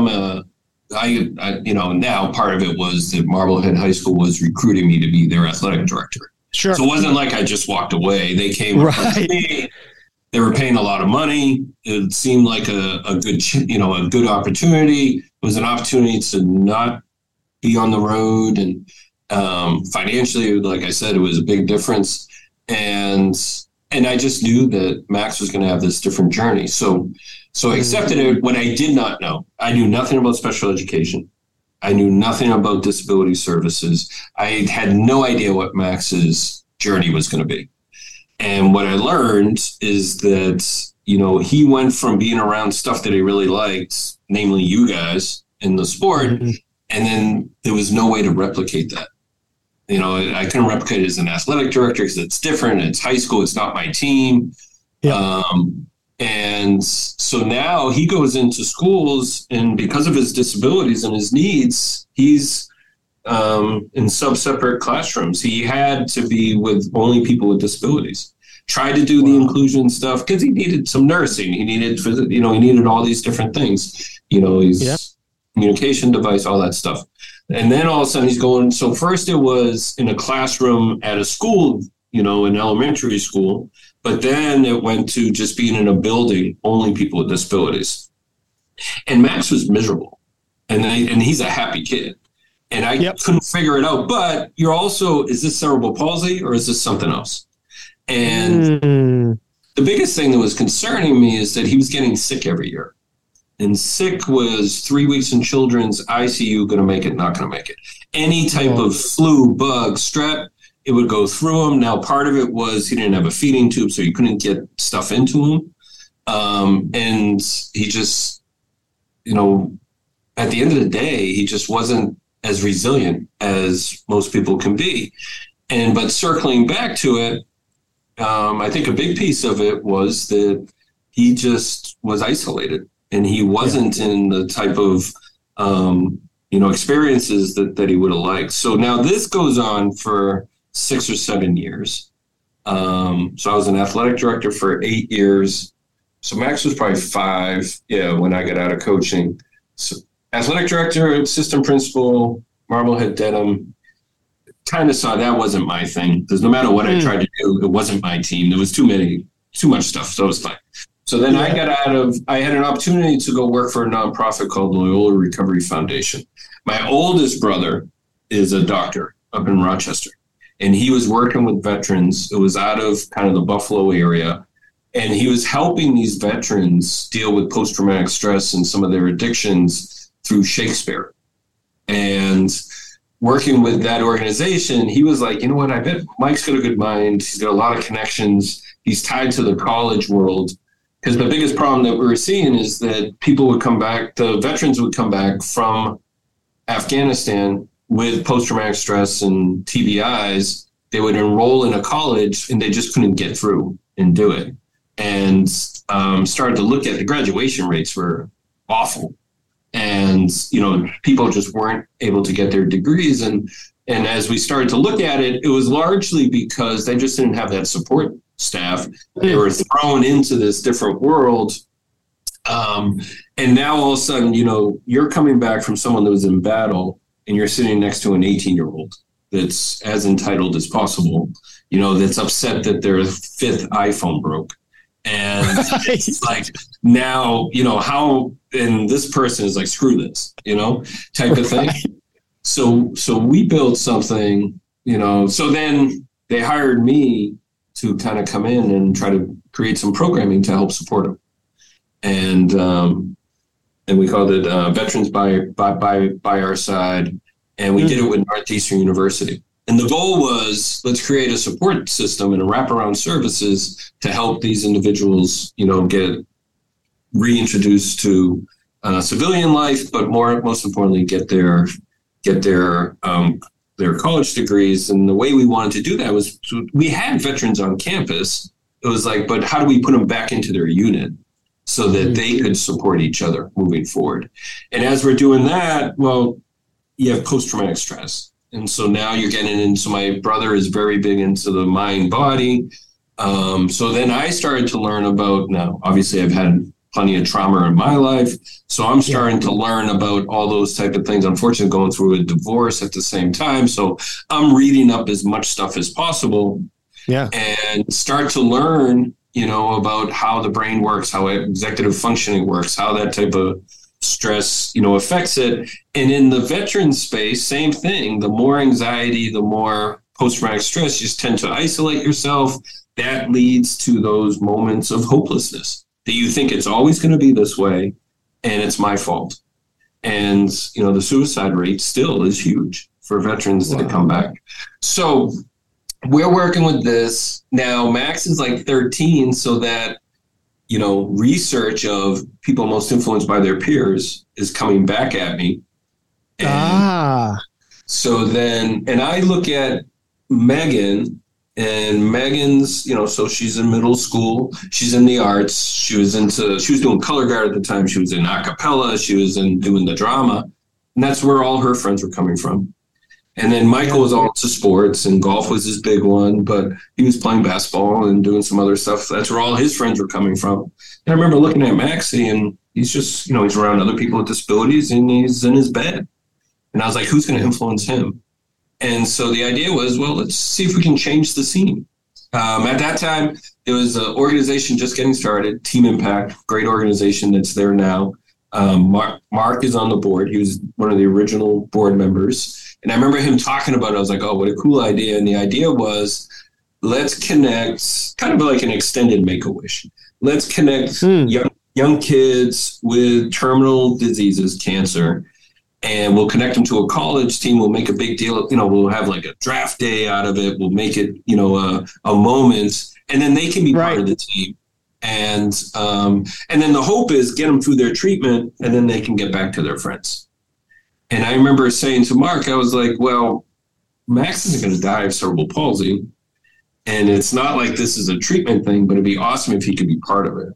now part of it was that Marblehead High School was recruiting me to be their athletic director. Sure. So it wasn't like I just walked away. They came to me. They were paying a lot of money. It seemed like a good opportunity. It was an opportunity to not be on the road, and financially, like I said, it was a big difference. And I just knew that Max was going to have this different journey. So I accepted it. When I did not know, I knew nothing about special education. I knew nothing about disability services. I had no idea what Max's journey was going to be. And what I learned is that, he went from being around stuff that he really liked, namely you guys in the sport, and then there was no way to replicate that. I couldn't replicate it as an athletic director because it's different. It's high school. It's not my team. Yeah. And so now he goes into schools, and because of his disabilities and his needs, he's in sub-separate classrooms. He had to be with only people with disabilities. Tried to do the inclusion stuff because he needed some nursing. He needed, he needed all these different things. His communication device, all that stuff. And then all of a sudden he's going, so first it was in a classroom at a school, in elementary school, but then it went to just being in a building, only people with disabilities. And Max was miserable. And he's a happy kid. And I couldn't figure it out. But you're also, is this cerebral palsy or is this something else? And the biggest thing that was concerning me is that he was getting sick every year. And sick was 3 weeks in children's ICU, going to make it, not going to make it. Any type of flu, bug, strep, it would go through him. Now, part of it was he didn't have a feeding tube, so you couldn't get stuff into him. And he just, at the end of the day, he just wasn't as resilient as most people can be. But circling back to it, I think a big piece of it was that he just was isolated. And he wasn't in the type of, experiences that he would have liked. So now this goes on for 6 or 7 years. So I was an athletic director for 8 years. So Max was probably 5, when I got out of coaching. So athletic director, assistant principal, Marblehead Dedham. Kind of saw that wasn't my thing. Because no matter what I tried to do, it wasn't my team. There was too much stuff. So it was fine. So then I had an opportunity to go work for a nonprofit called Loyola Recovery Foundation. My oldest brother is a doctor up in Rochester. and he was working with veterans. It was out of kind of the Buffalo area. And he was helping these veterans deal with post-traumatic stress and some of their addictions through Shakespeare. And working with that organization, he was like, you know what, I bet Mike's got a good mind. He's got a lot of connections. He's tied to the college world. Because the biggest problem that we were seeing is that people would come back, the veterans would come back from Afghanistan with post-traumatic stress and TBIs. They would enroll in a college and they just couldn't get through and do it. And started to look at the graduation rates were awful. And, you know, people just weren't able to get their degrees. And as we started to look at it, it was largely because they just didn't have that support staff. They were thrown into this different world. And now all of a sudden, you know, you're coming back from someone that was in battle and you're sitting next to an 18-year-old that's as entitled as possible, you know, that's upset that their fifth iPhone broke. And it's like, now, you know, how, and this person is like, screw this, you know, type of thing. So we built something, you know, so then they hired me to kind of come in and try to create some programming to help support them. And we called it Veterans by Our Side. And we did it with Northeastern University. And the goal was, let's create a support system and a wraparound services to help these individuals, you know, get reintroduced to civilian life, but most importantly, get their college degrees. And the way we wanted to do that was, we had veterans on campus. It was like, but how do we put them back into their unit so that they could support each other moving forward? And as we're doing that, well, you have post-traumatic stress. And so now you're getting into, my brother is very big into the mind body. So then I started to learn about, now obviously I've had plenty of trauma in my life. So I'm starting to learn about all those type of things. Unfortunately, going through a divorce at the same time. So I'm reading up as much stuff as possible and start to learn, you know, about how the brain works, how executive functioning works, how that type of stress, you know, affects it. And in the veteran space, same thing. The more anxiety, the more post-traumatic stress, you just tend to isolate yourself. That leads to those moments of hopelessness that you think it's always going to be this way and it's my fault. And, you know, the suicide rate still is huge for veterans that come back. So we're working with this. Now, Max is like 13, so that, you know, research of people most influenced by their peers is coming back at me. And so then, and I look at Megan, and Megan's, you know, so she's in middle school, she's in the arts, she was doing color guard at the time, she was in a cappella, she was doing the drama, and that's where all her friends were coming from. And then Michael was all into sports, and golf was his big one, but he was playing basketball and doing some other stuff. That's where all his friends were coming from. And I remember looking at Maxie, and he's just, you know, he's around other people with disabilities, and he's in his bed. And I was like, who's going to influence him? And so the idea was, well, let's see if we can change the scene. At that time, it was an organization just getting started, Team Impact, great organization that's there now. Mark is on the board. He was one of the original board members. And I remember him talking about it. I was like, oh, what a cool idea. And the idea was, let's connect, kind of like an extended Make-A-Wish. Let's connect young kids with terminal diseases, cancer, and we'll connect them to a college team. We'll make a big deal. You know, we'll have like a draft day out of it. We'll make it, you know, a moment, and then they can be part of the team. And then the hope is get them through their treatment, and then they can get back to their friends. And I remember saying to Mark, I was like, well, Max isn't going to die of cerebral palsy. And it's not like this is a treatment thing, but it'd be awesome if he could be part of it.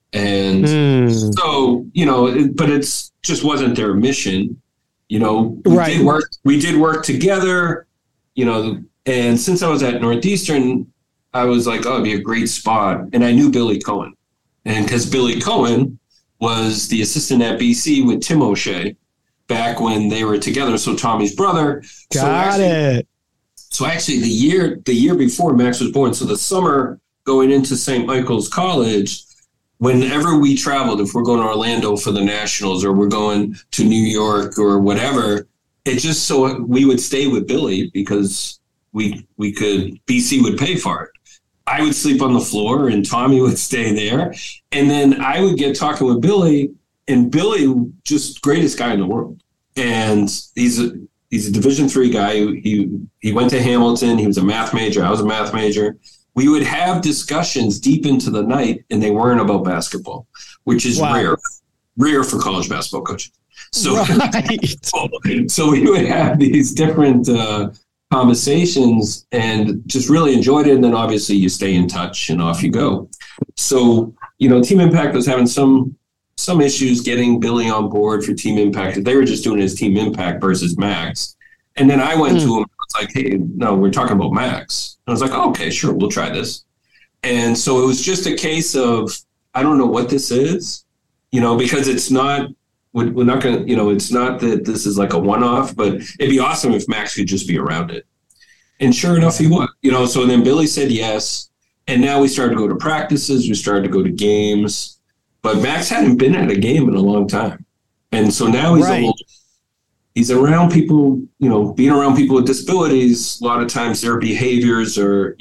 And so, you know, but it's just wasn't their mission. You know, we did work together, you know, and since I was at Northeastern, I was like, oh, it'd be a great spot. And I knew Billy Cohen. And because Billy Cohen was the assistant at BC with Tim O'Shea back when they were together. So Tommy's brother. Got it. So actually the year before Max was born, so the summer going into St. Michael's College, whenever we traveled, if we're going to Orlando for the Nationals or we're going to New York or whatever, it just so we would stay with Billy because BC would pay for it. I would sleep on the floor and Tommy would stay there. And then I would get talking with Billy, and Billy, just greatest guy in the world. And he's a Division III guy. He went to Hamilton. He was a math major. I was a math major. We would have discussions deep into the night, and they weren't about basketball, which is rare for college basketball coaches. So, right. So we would have these different conversations and just really enjoyed it. And then obviously you stay in touch and off you go. So, Team Impact was having some issues getting Billy on board for Team Impact. They were just doing his Team Impact versus Max. And then I went to him and was like, hey, no, we're talking about Max. And I was like, oh, okay, sure, we'll try this. And so it was just a case of, I don't know what this is, because it's not, we're not going to, it's not that this is like a one-off, but it'd be awesome if Max could just be around it. And sure enough, he was, so then Billy said yes. And now we started to go to practices. We started to go to games. But Max hadn't been at a game in a long time. And so now he's around people, being around people with disabilities. A lot of times their behaviors are,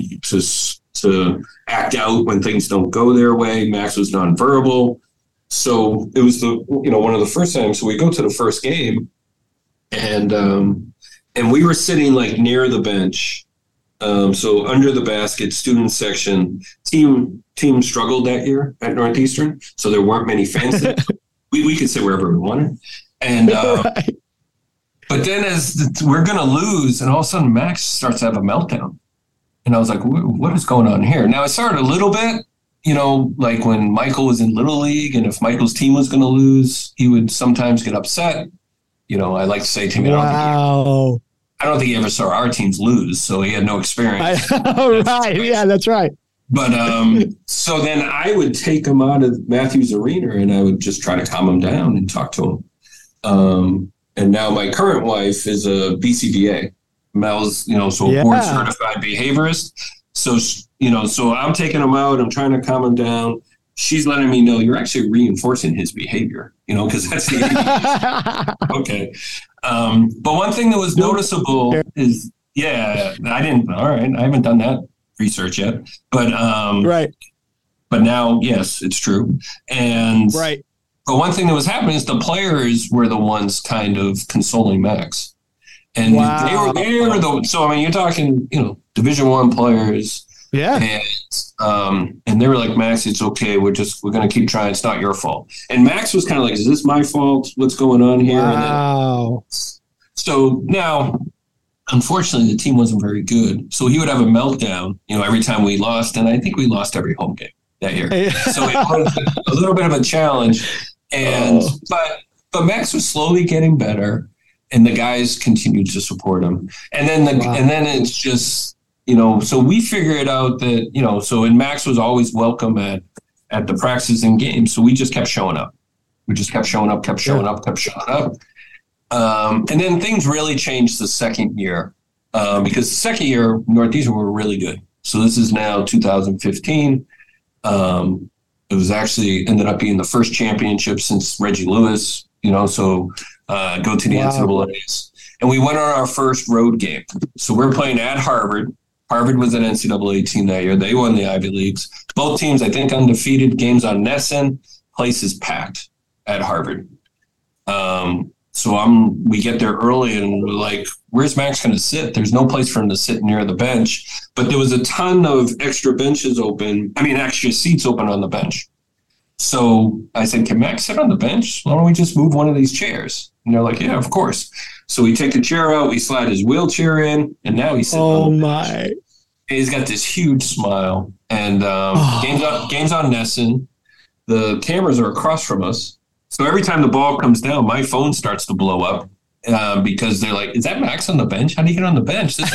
to act out when things don't go their way. Max was nonverbal. So it was one of the first times. So we go to the first game, and we were sitting like near the bench. So under the basket, student section. Team struggled that year at Northeastern, so there weren't many fans. we could sit wherever we wanted, and but then as we're gonna lose, and all of a sudden Max starts to have a meltdown, and I was like, "What is going on here?" Now it started a little bit. Like when Michael was in Little League, and if Michael's team was going to lose, he would sometimes get upset. I like to say to him, wow. I don't think he ever saw our teams lose, so he had no experience. Right. Yeah, that's right. But so then I would take him out of Matthews Arena, and I would just try to calm him down and talk to him. And now my current wife is a BCBA. Mel's, so a board certified behaviorist. So, so I'm taking him out. I'm trying to calm him down. She's letting me know you're actually reinforcing his behavior, because that's the okay. But one thing that was noticeable is, I haven't done that research yet, but right. But now, yes, it's true. And right. But one thing that was happening is the players were the ones kind of consoling Max. And they were so you're talking, Division I players. Yeah. And they were like, Max, it's okay. We're going to keep trying. It's not your fault. And Max was kind of like, is this my fault? What's going on here? Wow. So now, unfortunately, the team wasn't very good. So he would have a meltdown, every time we lost. And I think we lost every home game that year. So it was a little bit of a challenge. And, but Max was slowly getting better, and the guys continued to support him. And then and then it's just, so we figured out that, and Max was always welcome at the practices and games. So we just kept showing up. We just kept showing up. And then things really changed the second year, because the second year, Northeastern were really good. So this is now 2015. It was actually ended up being the first championship since Reggie Lewis, so go to the NCAAs. And we went on our first road game. So we're playing at Harvard. Harvard was an NCAA team that year. They won the Ivy Leagues. Both teams, I think, undefeated. Games on Nesson. Place is packed at Harvard. So we get there early, and we're like, where's Max going to sit? There's no place for him to sit near the bench. But there was a ton of extra extra seats open on the bench. So I said, can Max sit on the bench? Why don't we just move one of these chairs? And they're like, yeah, of course. So we take the chair out, we slide his wheelchair in, and now he's sitting on the bench. And he's got this huge smile. And games on Nesson. The cameras are across from us. So every time the ball comes down, my phone starts to blow up because they're like, is that Max on the bench? How do you get on the bench? This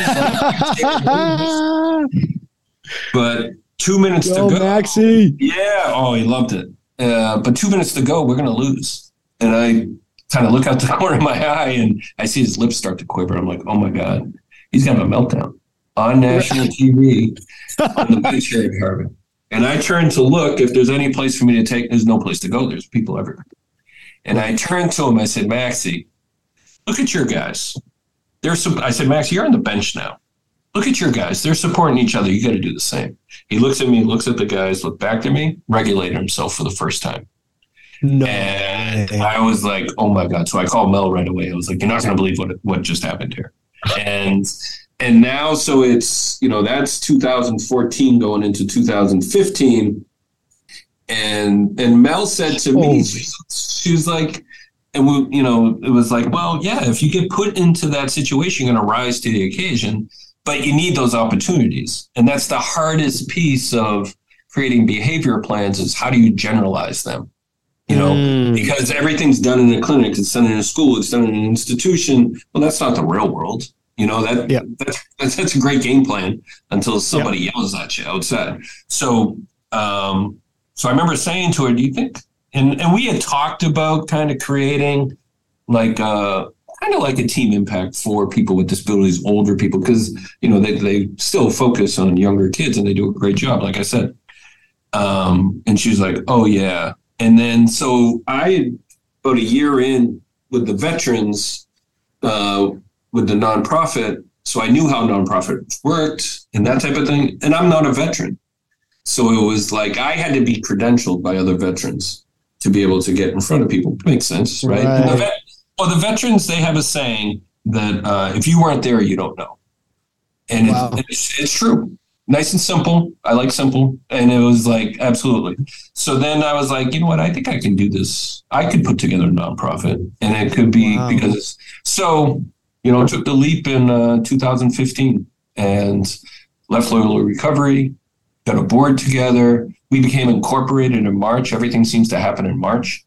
is But 2 minutes to go. Maxie. Yeah. Oh, he loved it. But 2 minutes to go, we're going to lose. And I kind of look out the corner of my eye, and I see his lips start to quiver. I'm like, oh, my God. He's going to have a meltdown on national TV on the bench here at Harvard. And I turn to look if there's any place for me to take. There's no place to go. There's people everywhere. And I turned to him. I said, Maxie, look at your guys. I said, Max, you're on the bench now. look at your guys. They're supporting each other. You got to do the same. He looks at me, looks at the guys, looked back at me, regulated himself for the first time. No. And I was like, oh my God. So I called Mel right away. I was like, you're not going to believe what just happened here. And now, so it's, that's 2014 going into 2015. And Mel said to me, she was like, and we, it was like, well, yeah, if you get put into that situation, you're going to rise to the occasion, but you need those opportunities. And that's the hardest piece of creating behavior plans is how do you generalize them? Because everything's done in a clinic, it's done in a school, it's done in an institution. Well, that's not the real world. That's a great game plan until somebody yells at you outside. So I remember saying to her, do you think, and we had talked about kind of creating like a team impact for people with disabilities, older people, because, they still focus on younger kids and they do a great job, like I said. And she was like, oh, yeah. And then so I, about a year in with the veterans, with the nonprofit, so I knew how nonprofit worked and that type of thing. And I'm not a veteran. So it was like I had to be credentialed by other veterans to be able to get in front of people. Makes sense, right? The veterans, they have a saying that if you weren't there, you don't know. And it's true. Nice and simple. I like simple. And it was like, absolutely. So then I was like, you know what? I think I can do this. I could put together a nonprofit. And it could be because so, took the leap in 2015 and left Loyola Recovery, got a board together. We became incorporated in March. Everything seems to happen in March.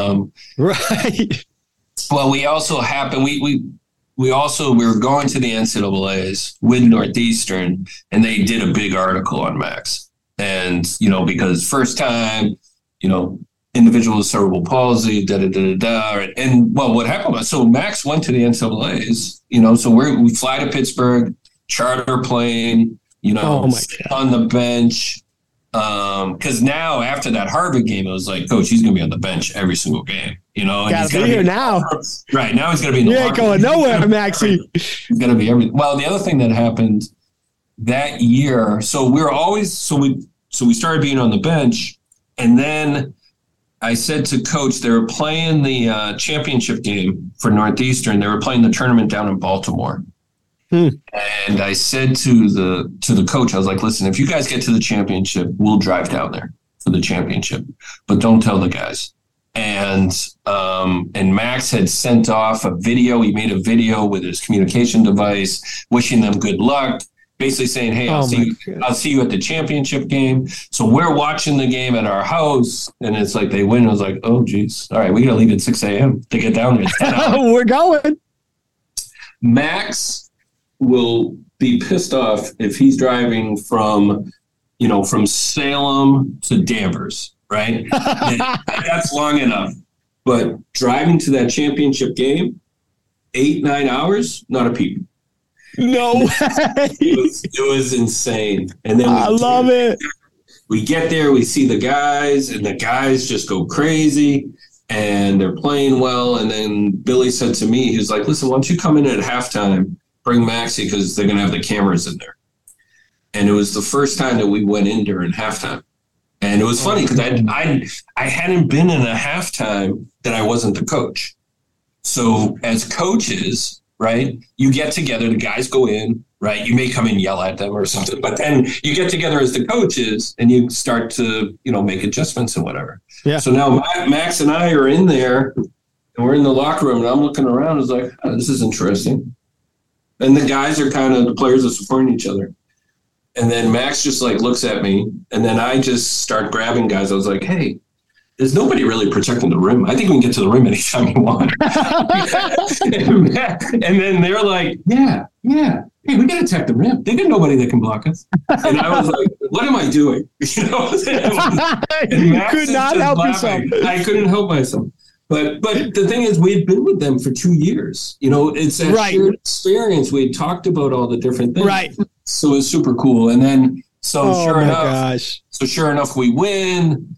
Right. Well, we also happened. We were going to the NCAAs with Northeastern, and they did a big article on Max. And, because first time, individual with cerebral palsy, And, well, what happened was, so Max went to the NCAAs, so we fly to Pittsburgh, charter plane, on the bench. Because now after that Harvard game, it was like, Coach, he's going to be on the bench every single game, and he's going to be here now. Right now, he's going to be in the. You ain't going nowhere, Maxie. He's going to be everything. Well, the other thing that happened that year, so we were always we started being on the bench, and then I said to Coach, they were playing the championship game for Northeastern. They were playing the tournament down in Baltimore. And I said to the coach, I was like, listen, if you guys get to the championship, we'll drive down there for the championship, but don't tell the guys. And Max had sent off a video. He made a video with his communication device, wishing them good luck, basically saying, hey, I'll see you at the championship game. So we're watching the game at our house, and it's like they win. I was like, oh, geez. All right, we got to leave at 6 a.m. to get down there. We're going. Max will be pissed off if he's driving from Salem to Danvers, right? That's long enough. But driving to that championship game, 8-9 hours, not a peep. No way. It was insane. And then I love it. We get there, we see the guys, and the guys just go crazy, and they're playing well. And then Billy said to me, he was like, listen, why don't you come in at halftime, bring Maxie, because they're going to have the cameras in there. And it was the first time that we went in during halftime. And it was funny because I hadn't been in a halftime that I wasn't the coach. So as coaches, right, you get together, the guys go in, right? You may come and yell at them or something, but then you get together as the coaches and you start to, make adjustments and whatever. Yeah. So now Max and I are in there and we're in the locker room and I'm looking around. It's like, oh, this is interesting. And the guys are the players are supporting each other. And then Max just looks at me, and then I just start grabbing guys. I was like, hey, there's nobody really protecting the rim. I think we can get to the rim anytime you want. And then they're like, yeah. Hey, we got to attack the rim. They got nobody that can block us. And I was like, what am I doing? And Max could not help yourself. I couldn't help myself. But the thing is, we had been with them for 2 years. It's a shared experience. We had talked about all the different things. Right. So it was super cool. And then, sure enough, we win.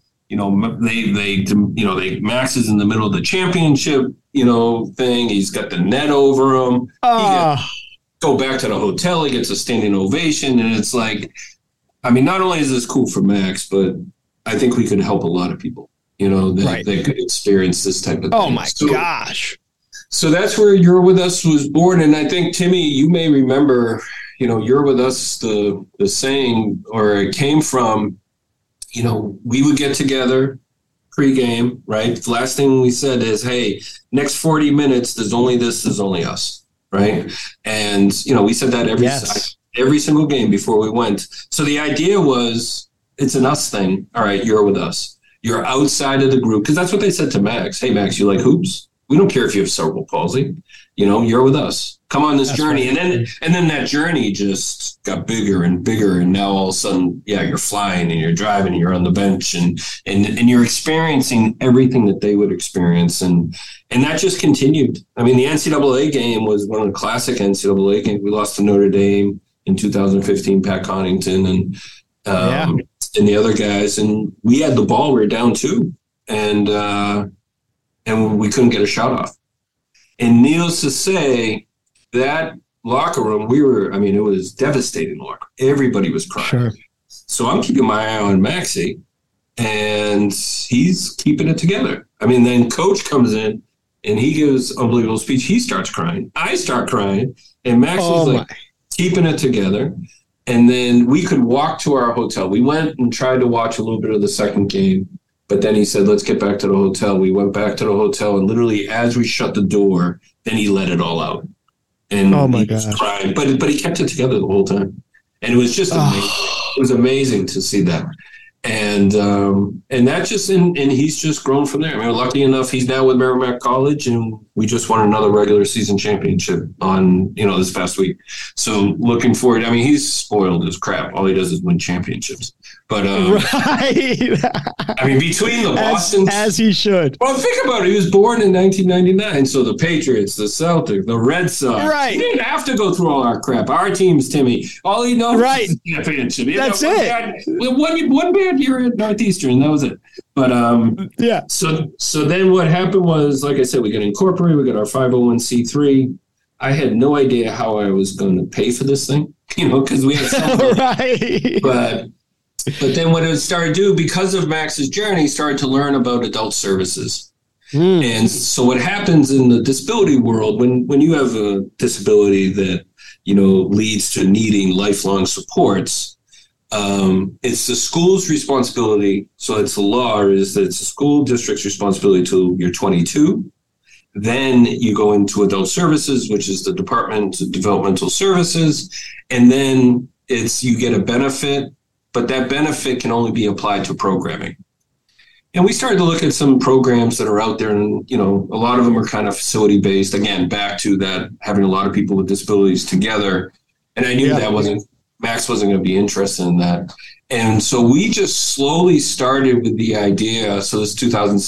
Max is in the middle of the championship, thing. He's got the net over him. go back to the hotel. He gets a standing ovation. And it's like, I mean, not only is this cool for Max, but I think we could help a lot of people, you know, that could experience this type of thing. Oh, my gosh. So that's where You're With Us was born. And I think, Timmy, you may remember, you know, You're With Us, the saying, or it came from, you know, we would get together pre-game, right? The last thing we said is, hey, next 40 minutes, there's only us, right? And, you know, we said that every single game before we went. So the idea was, it's an us thing. All right, you're with us. You're outside of the group. Because that's what they said to Max. Hey, Max, you like hoops? We don't care if you have cerebral palsy. You know, you're with us. Come on this journey. Right. And then that journey just got bigger and bigger. And now all of a sudden, you're flying and you're driving and you're on the bench and you're experiencing everything that they would experience. And that just continued. I mean, the NCAA game was one of the classic NCAA games. We lost to Notre Dame in 2015, Pat Connaughton and the other guys. And we had the ball. We were down 2. And we couldn't get a shot off. And needless to say, that locker room, it was devastating locker. Everybody was crying. Sure. So I'm keeping my eye on Maxie, and he's keeping it together. I mean, then coach comes in, and he gives an unbelievable speech. He starts crying. I start crying, and Maxie's keeping it together. And then we could walk to our hotel. We went and tried to watch a little bit of the second game. But then he said, let's get back to the hotel. We went back to the hotel, and literally as we shut the door, then he let it all out. And he was crying. But he kept it together the whole time. And it was just amazing. It was amazing to see that. And that just, and he's just grown from there. I mean, lucky enough, he's now with Merrimack College, and we just won another regular season championship on, this past week. So looking forward. I mean, he's spoiled as crap. All he does is win championships. But I mean, between the Boston, as he should. Well, think about it. He was born in 1999, so the Patriots, the Celtics, the Red Sox. Right. He didn't have to go through all our crap. Our team's Timmy. All he knows is championship. That's it. One bad year at Northeastern. That was it. But So then what happened was, like I said, we got incorporated. We got our 501c3. I had no idea how I was going to pay for this thing, because we had something. Right. But then what it started to do, because of Max's journey, started to learn about adult services. And so what happens in the disability world, when you have a disability that, leads to needing lifelong supports, it's the school's responsibility. So it's the law is that it's the school district's responsibility till you're 22. Then you go into adult services, which is the Department of Developmental Services. And then you get a benefit. But that benefit can only be applied to programming. And we started to look at some programs that are out there, and, a lot of them are kind of facility-based. Again, back to that, having a lot of people with disabilities together. And I knew Max wasn't going to be interested in that. And so we just slowly started with the idea. So this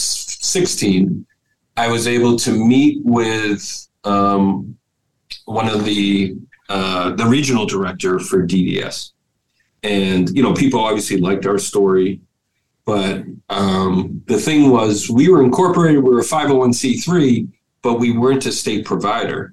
2016, I was able to meet with one of the regional director for DDS. And, people obviously liked our story. But the thing was, we were incorporated, we were a 501c3, but we weren't a state provider.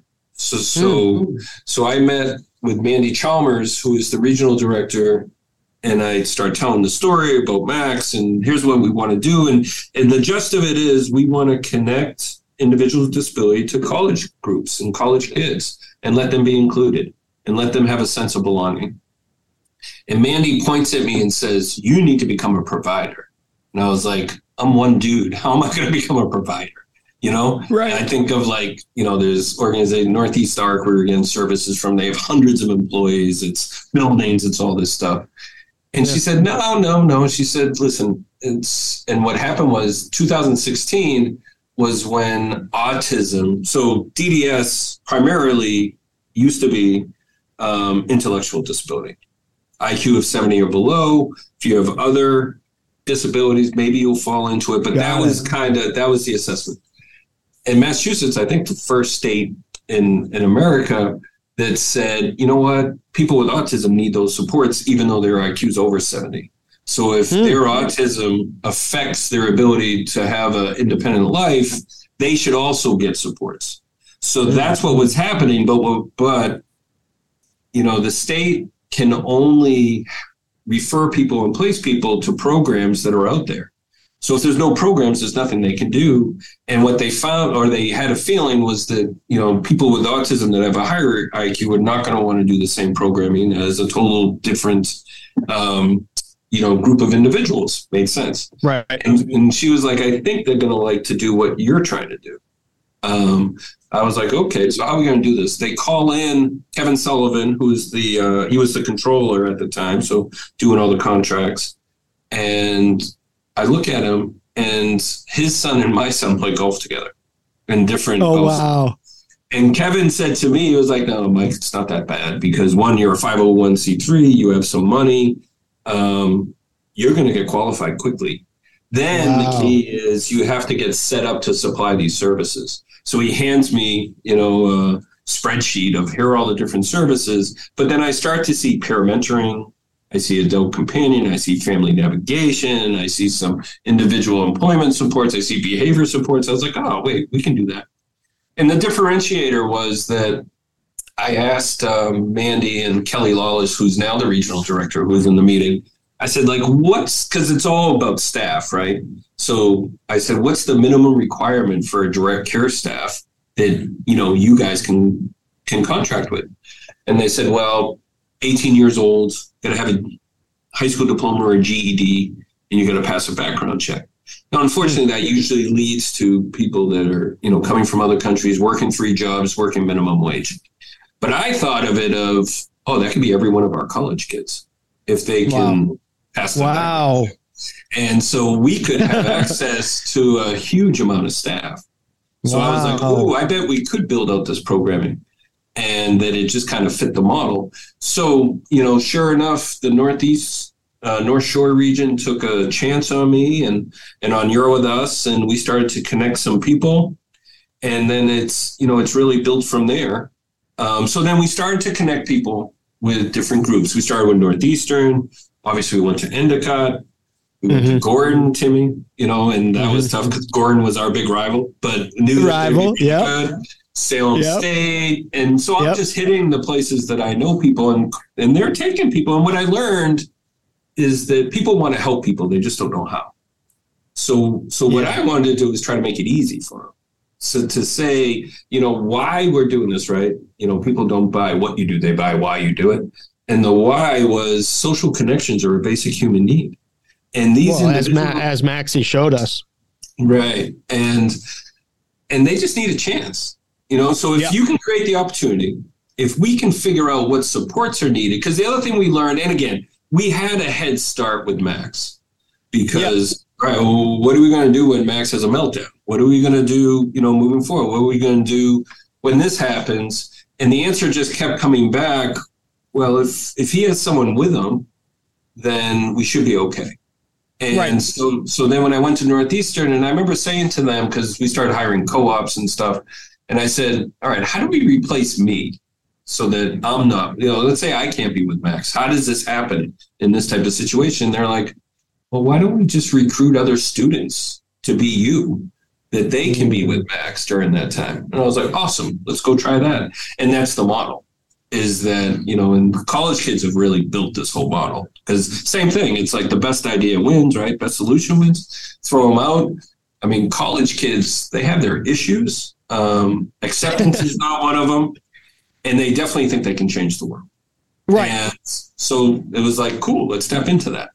So I met with Mandy Chalmers, who is the regional director, and I started telling the story about Max, and here's what we want to do. And the gist of it is, we want to connect individuals with disability to college groups and college kids and let them be included and let them have a sense of belonging. And Mandy points at me and says, you need to become a provider. And I was like, I'm one dude. How am I going to become a provider? Right. And I think of there's organization, Northeast Arc, where we're getting services from. They have hundreds of employees. It's buildings. It's all this stuff. And she said, no. She said, listen, and what happened was 2016 was when autism, so DDS primarily used to be intellectual disability. IQ of 70 or below. If you have other disabilities, maybe you'll fall into it. But that was the assessment. And Massachusetts, I think the first state in America that said, you know what, people with autism need those supports, even though their IQ is over 70. So if their autism affects their ability to have an independent life, they should also get supports. So that's what was happening. But the state can only refer people and place people to programs that are out there. So if there's no programs, there's nothing they can do. And what they found, or they had a feeling, was that, people with autism that have a higher IQ are not going to want to do the same programming as a total different, group of individuals. Made sense. Right. And she was like, I think they're going to like to do what you're trying to do. I was like, okay, so how are we going to do this? They call in Kevin Sullivan, who's he was the controller at the time, so doing all the contracts. And I look at him, and his son and my son play golf together in different golf. Wow. And Kevin said to me, he was like, no, Mike, it's not that bad, because one, you're a 501c3, you have some money, you're going to get qualified quickly. Then the key is you have to get set up to supply these services. So he hands me, a spreadsheet of here are all the different services. But then I start to see peer mentoring. I see adult companion. I see family navigation. I see some individual employment supports. I see behavior supports. I was like, oh, wait, we can do that. And the differentiator was that I asked Mandy and Kelly Lawless, who's now the regional director, who was in the meeting. I said, because it's all about staff, right? So I said, what's the minimum requirement for a direct care staff that, you guys can contract with? And they said, well, 18 years old, got to have a high school diploma or a GED, and you got to pass a background check. Now, unfortunately, that usually leads to people that are, coming from other countries, working 3 jobs, working minimum wage. But I thought of it that could be every one of our college kids if they can pass the background check. And so we could have access to a huge amount of staff. So I was like, I bet we could build out this programming, and that it just kind of fit the model. So, sure enough, the North Shore region took a chance on me and on Euro with Us, and we started to connect some people. And then it's really built from there. So then we started to connect people with different groups. We started with Northeastern. Obviously, we went to Endicott. We went to Gordon, Timmy, and that was tough because Gordon was our big rival, but knew rival, good. Salem State. And so I'm just hitting the places that I know people, and they're taking people. And what I learned is that people want to help people. They just don't know how. So what I wanted to do was try to make it easy for them. So to say, why we're doing this, right? People don't buy what you do, they buy why you do it. And the why was social connections are a basic human need. And these as Maxie showed us. Right. And they just need a chance, so if you can create the opportunity, if we can figure out what supports are needed, because the other thing we learned, and again, we had a head start with Max because, what are we going to do when Max has a meltdown? What are we going to do, moving forward? What are we going to do when this happens? And the answer just kept coming back. Well, if he has someone with him, then we should be okay. And so then when I went to Northeastern, and I remember saying to them, because we started hiring co-ops and stuff, and I said, all right, how do we replace me so that I'm not, let's say I can't be with Max. How does this happen in this type of situation? They're like, well, why don't we just recruit other students to be you, that they can be with Max during that time? And I was like, awesome, let's go try that. And that's the model. Is that, and college kids have really built this whole model, because same thing. It's like the best idea wins, right? Best solution wins. Throw them out. I mean, college kids, they have their issues. Acceptance is not one of them. And they definitely think they can change the world. Right. And so it was like, cool, let's step into that.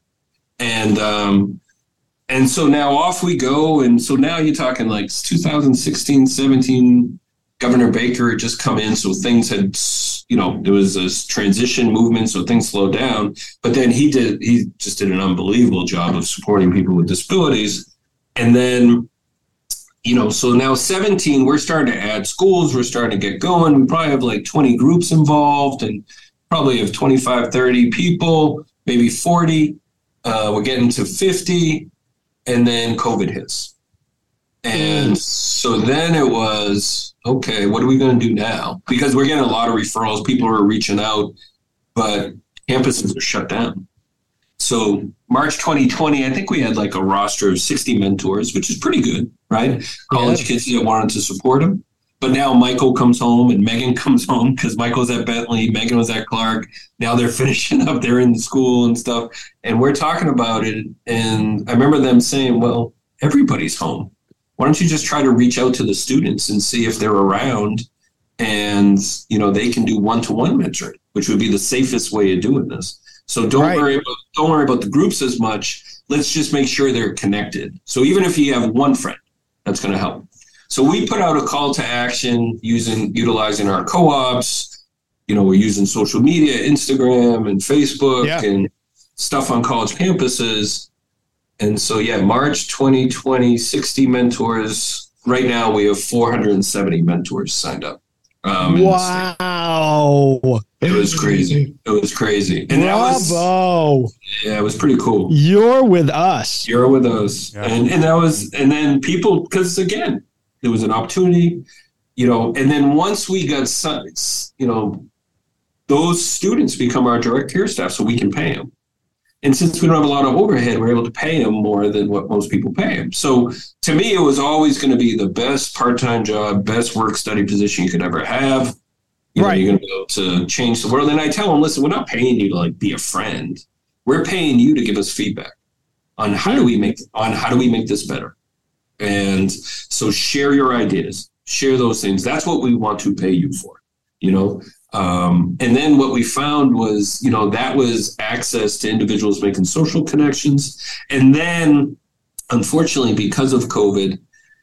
And so now off we go. And so now you're talking like 2016, 17, Governor Baker had just come in. So things had, there was this transition movement. So things slowed down. But then he just did an unbelievable job of supporting people with disabilities. And then, so now 17, we're starting to add schools. We're starting to get going. We probably have like 20 groups involved and probably have 25, 30 people, maybe 40. We're getting to 50. And then COVID hits. And so then it was, okay, what are we going to do now? Because we're getting a lot of referrals. People are reaching out, but campuses are shut down. So March 2020, I think we had like a roster of 60 mentors, which is pretty good, right? College kids that wanted to support them. But now Michael comes home and Megan comes home because Michael's at Bentley, Megan was at Clark. Now they're finishing up, they're in school and stuff. And we're talking about it. And I remember them saying, well, everybody's home. Why don't you just try to reach out to the students and see if they're around, and, you know, they can do one-to-one mentoring, which would be the safest way of doing this. So don't worry about the groups as much. Let's just make sure they're connected. So even if you have one friend, that's going to help. So we put out a call to action utilizing our co-ops. You know, we're using social media, Instagram and Facebook and stuff on college campuses. And so, March 2020, 60 mentors. Right now we have 470 mentors signed up. Wow. It was crazy. And Bravo. It was pretty cool. You're with us. Yeah. And then people, because again, there was an opportunity, you know, and then once we got, you know, those students become our direct care staff, so we can pay them. And since we don't have a lot of overhead, we're able to pay them more than what most people pay them. So to me, it was always going to be the best part-time job, best work study position you could ever have. You know, you're going to be able to change the world. And I tell them, listen, we're not paying you to like be a friend. We're paying you to give us feedback on how do we make this better. And so share your ideas, share those things. That's what we want to pay you for, you know. And then what we found was, you know, that was access to individuals making social connections. And then, unfortunately, because of COVID,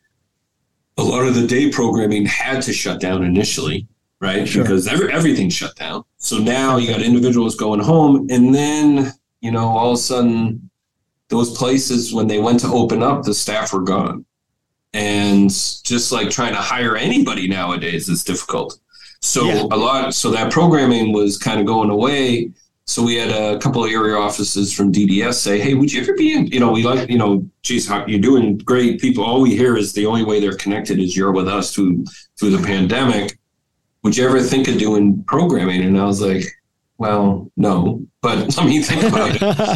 a lot of the day programming had to shut down initially, right? Sure. Because everything shut down. So now you got individuals going home. And then, you know, all of a sudden, those places, when they went to open up, the staff were gone. And just like trying to hire anybody nowadays is difficult. So so that programming was kind of going away. So we had a couple of area offices from DDS say, hey, would you ever be in, you know, we like, you know, geez, you're doing great. People, all we hear is the only way they're connected is you're with us through the pandemic. Would you ever think of doing programming? And I was like, well, no, but let me think about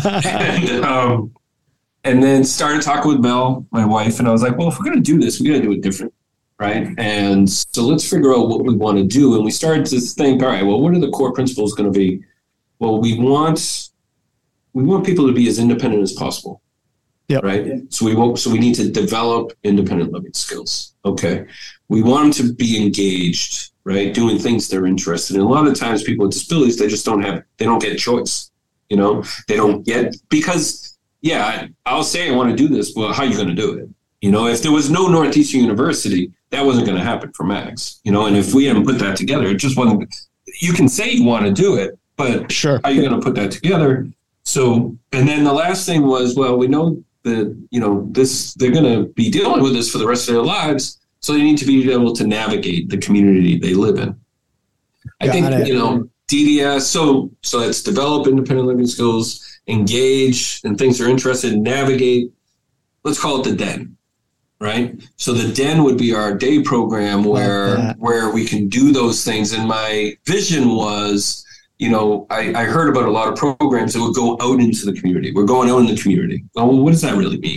it. And then started talking with Mel, my wife, and I was like, well, if we're going to do this, we got to do it different. Right. And so let's figure out what we want to do. And we started to think, all right, well, what are the core principles going to be? Well, we want people to be as independent as possible. Yeah. Right. So we need to develop independent living skills. Okay. We want them to be engaged, right? Doing things they're interested in. A lot of times people with disabilities, they don't get choice. You know, they don't get, because I'll say I want to do this, but how are you going to do it? You know, if there was no Northeastern University, that wasn't going to happen for Max, you know, and if we hadn't put that together, it just wasn't. You can say you want to do it, but how are you going to put that together? So, and then the last thing was, well, we know that, you know, they're going to be dealing with this for the rest of their lives. So they need to be able to navigate the community they live in. I think, you know, DDS, so it's develop independent living skills, engage in things they're interested in, navigate. Let's call it the Den, right? So the Den would be our day program where we can do those things. And my vision was, you know, I heard about a lot of programs that would go out into the community. We're going out in the community. Well, what does that really mean?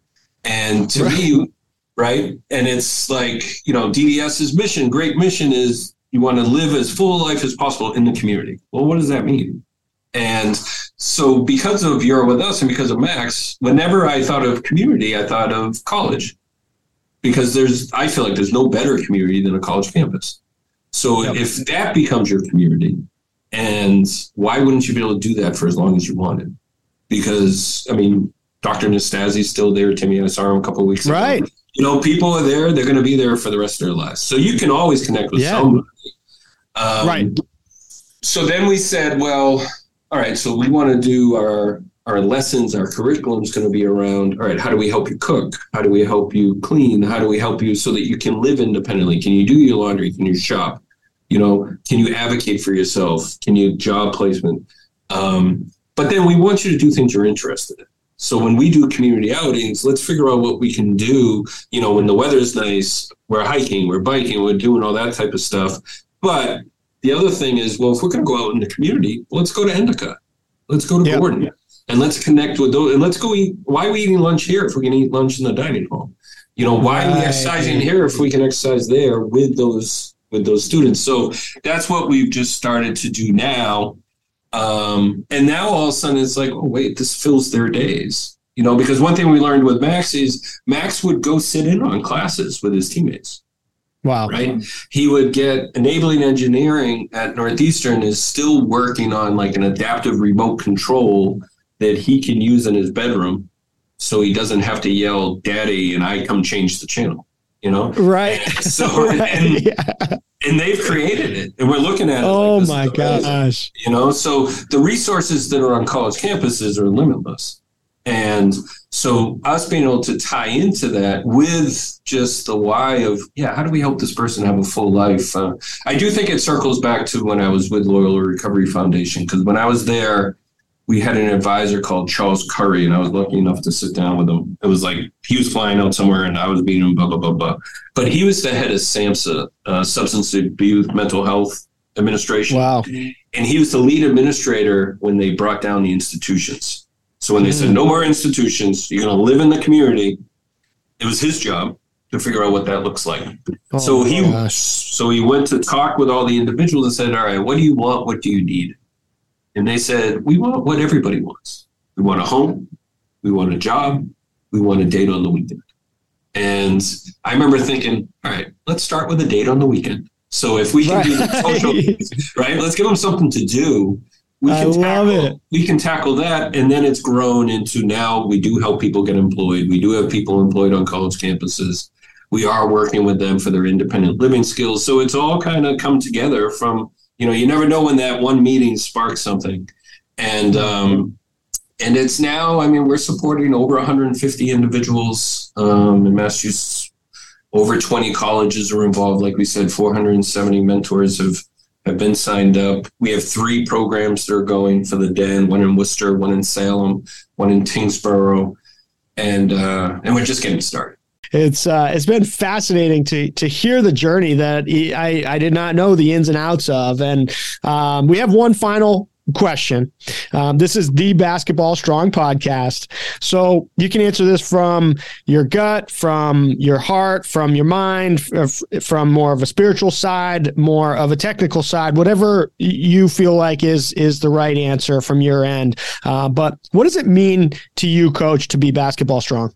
And to me, right? And it's like, you know, DDS's mission, great mission is you want to live as full a life as possible in the community. Well, what does that mean? And so because of You're With Us and because of Max, whenever I thought of community, I thought of college. Because I feel like there's no better community than a college campus. So if that becomes your community, and why wouldn't you be able to do that for as long as you wanted? Because, I mean, Dr. Nastasi's still there. Timmy, I saw him a couple of weeks ago. Right. You know, people are there. They're going to be there for the rest of their lives. So you can always connect with somebody. Right. So then we said, well, all right, so we want to do our lessons, our curriculum is going to be around, all right, how do we help you cook? How do we help you clean? How do we help you so that you can live independently? Can you do your laundry? Can you shop? You know, can you advocate for yourself? Can you job placement? But then we want you to do things you're interested in. So when we do community outings, let's figure out what we can do. You know, when the weather's nice, we're hiking, we're biking, we're doing all that type of stuff. But the other thing is, well, if we're going to go out in the community, let's go to Endicott. Let's go to Gordon. And let's connect with those. And let's go eat. Why are we eating lunch here if we can eat lunch in the dining hall? Why are we exercising here if we can exercise there with those students? So that's what we've just started to do now. And now all of a sudden it's like, oh, wait, this fills their days. Because one thing we learned with Max is Max would go sit in on classes with his teammates. Wow. Right. He would get enabling engineering at Northeastern is still working on like an adaptive remote control that he can use in his bedroom. So he doesn't have to yell, Daddy, and I come change the channel, Right. And so, and they've created it, and we're looking at it. Oh, my gosh. So the resources that are on college campuses are limitless. And so us being able to tie into that with just the why of, how do we help this person have a full life? I do think it circles back to when I was with Loyola Recovery Foundation, because when I was there, we had an advisor called Charles Curry, and I was lucky enough to sit down with him. It was like he was flying out somewhere and I was meeting him, blah, blah, blah, blah. But he was the head of SAMHSA, Substance Abuse Mental Health Administration. Wow. And he was the lead administrator when they brought down the institutions. So when they said, no more institutions, you're going to live in the community, it was his job to figure out what that looks like. So he went to talk with all the individuals and said, all right, what do you want? What do you need? And they said, we want what everybody wants. We want a home. We want a job. We want a date on the weekend. And I remember thinking, all right, let's start with a date on the weekend. So if we can do the social, right, let's give them something to do. We can tackle that. And then it's grown into now we do help people get employed. We do have people employed on college campuses. We are working with them for their independent living skills. So it's all kind of come together from, you never know when that one meeting sparks something. And it's now, we're supporting over 150 individuals in Massachusetts. Over 20 colleges are involved. Like we said, 470 mentors have been signed up. We have 3 programs that are going for the Den, one in Worcester, one in Salem, one in Tingsboro. And we're just getting started. It's been fascinating to hear the journey that I did not know the ins and outs of. And we have one final question. This is the Basketball Strong podcast. So you can answer this from your gut, from your heart, from your mind, from more of a spiritual side, more of a technical side, whatever you feel like is the right answer from your end. But what does it mean to you, Coach, to be basketball strong?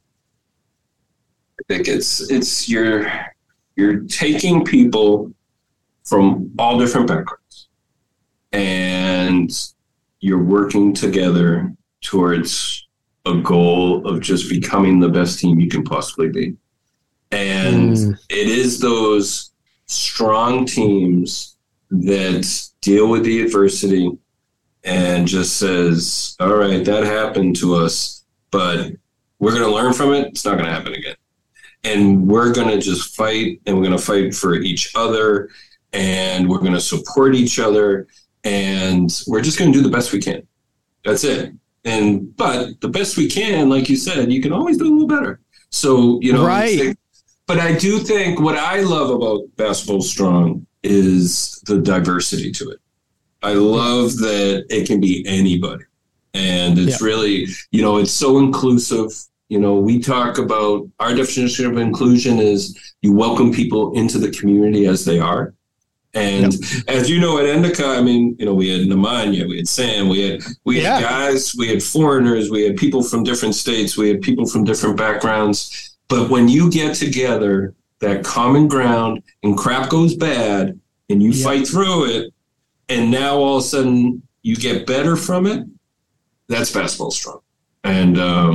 I think it's you're taking people from all different backgrounds and you're working together towards a goal of just becoming the best team you can possibly be. And it is those strong teams that deal with the adversity and just says, all right, that happened to us, but we're going to learn from it. It's not going to happen again. And we're going to just fight, and we're going to fight for each other, and we're going to support each other, and we're just going to do the best we can. That's it. But the best we can, like you said, you can always do a little better. So, right. But I do think what I love about Basketball Strong is the diversity to it. I love that it can be anybody. And it's really, it's so inclusive. We talk about our definition of inclusion is you welcome people into the community as they are. And as you know, at Endicott, we had Nemanja, we had Sam, we had guys, we had foreigners, we had people from different states, we had people from different backgrounds. But when you get together, that common ground and crap goes bad and you fight through it, and now all of a sudden you get better from it, that's Basketball Strong. And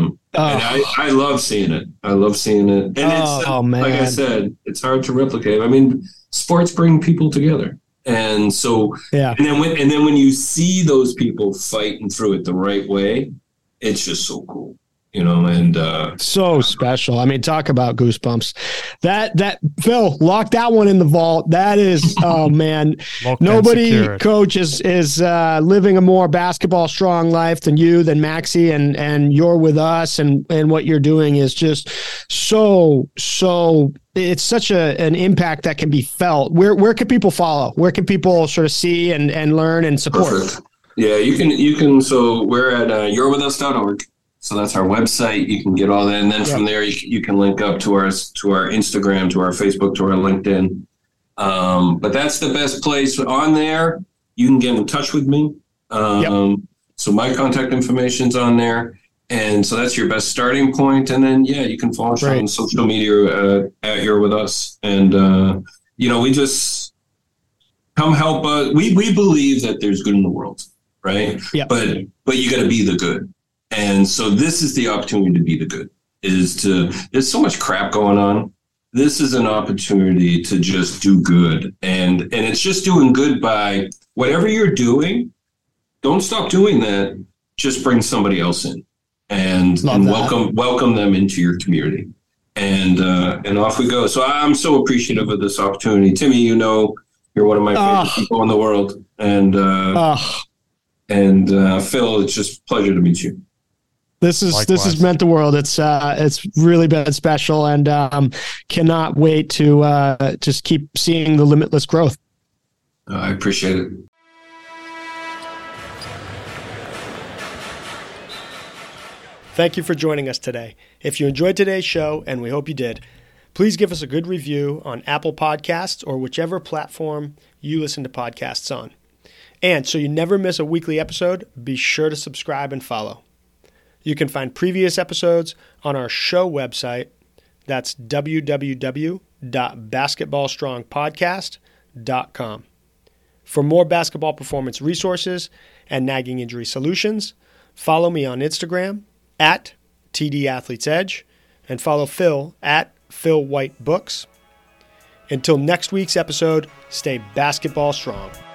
I love seeing it. I love seeing it. And it's like I said, it's hard to replicate. Sports bring people together. And so and then when you see those people fighting through it the right way, it's just so cool. And so special. Talk about goosebumps. That Phil, lock that one in the vault. That is, oh man, nobody, Coach, is living a more basketball strong life than you, than Maxie, and you're with us, and what you're doing is just so. It's such an impact that can be felt. Where can people follow? Where can people sort of see and learn and support? Perfect. Yeah, you can. So we're at you'rewithus.org. So that's our website. You can get all that. And then from there, you can link up to our Instagram, to our Facebook, to our LinkedIn. But that's the best place. On there, you can get in touch with me. So my contact information's on there. And so that's your best starting point. And then, you can follow us on social media at You're With Us. And, we just come help us. We believe that there's good in the world, right? Yeah. But you got to be the good. And so this is the opportunity to be the good. There's so much crap going on. This is an opportunity to just do good. And it's just doing good by whatever you're doing. Don't stop doing that. Just bring somebody else in and welcome them into your community. And off we go. So I'm so appreciative of this opportunity. Timmy, you're one of my favorite people in the world. And Phil, it's just a pleasure to meet you. This has meant the world. It's really been special, and cannot wait to just keep seeing the limitless growth. I appreciate it. Thank you for joining us today. If you enjoyed today's show, and we hope you did, please give us a good review on Apple Podcasts or whichever platform you listen to podcasts on. And so you never miss a weekly episode, be sure to subscribe and follow. You can find previous episodes on our show website. That's www.basketballstrongpodcast.com. For more basketball performance resources and nagging injury solutions, follow me on Instagram at TDAthletesEdge and follow Phil at Phil White Books. Until next week's episode, stay basketball strong.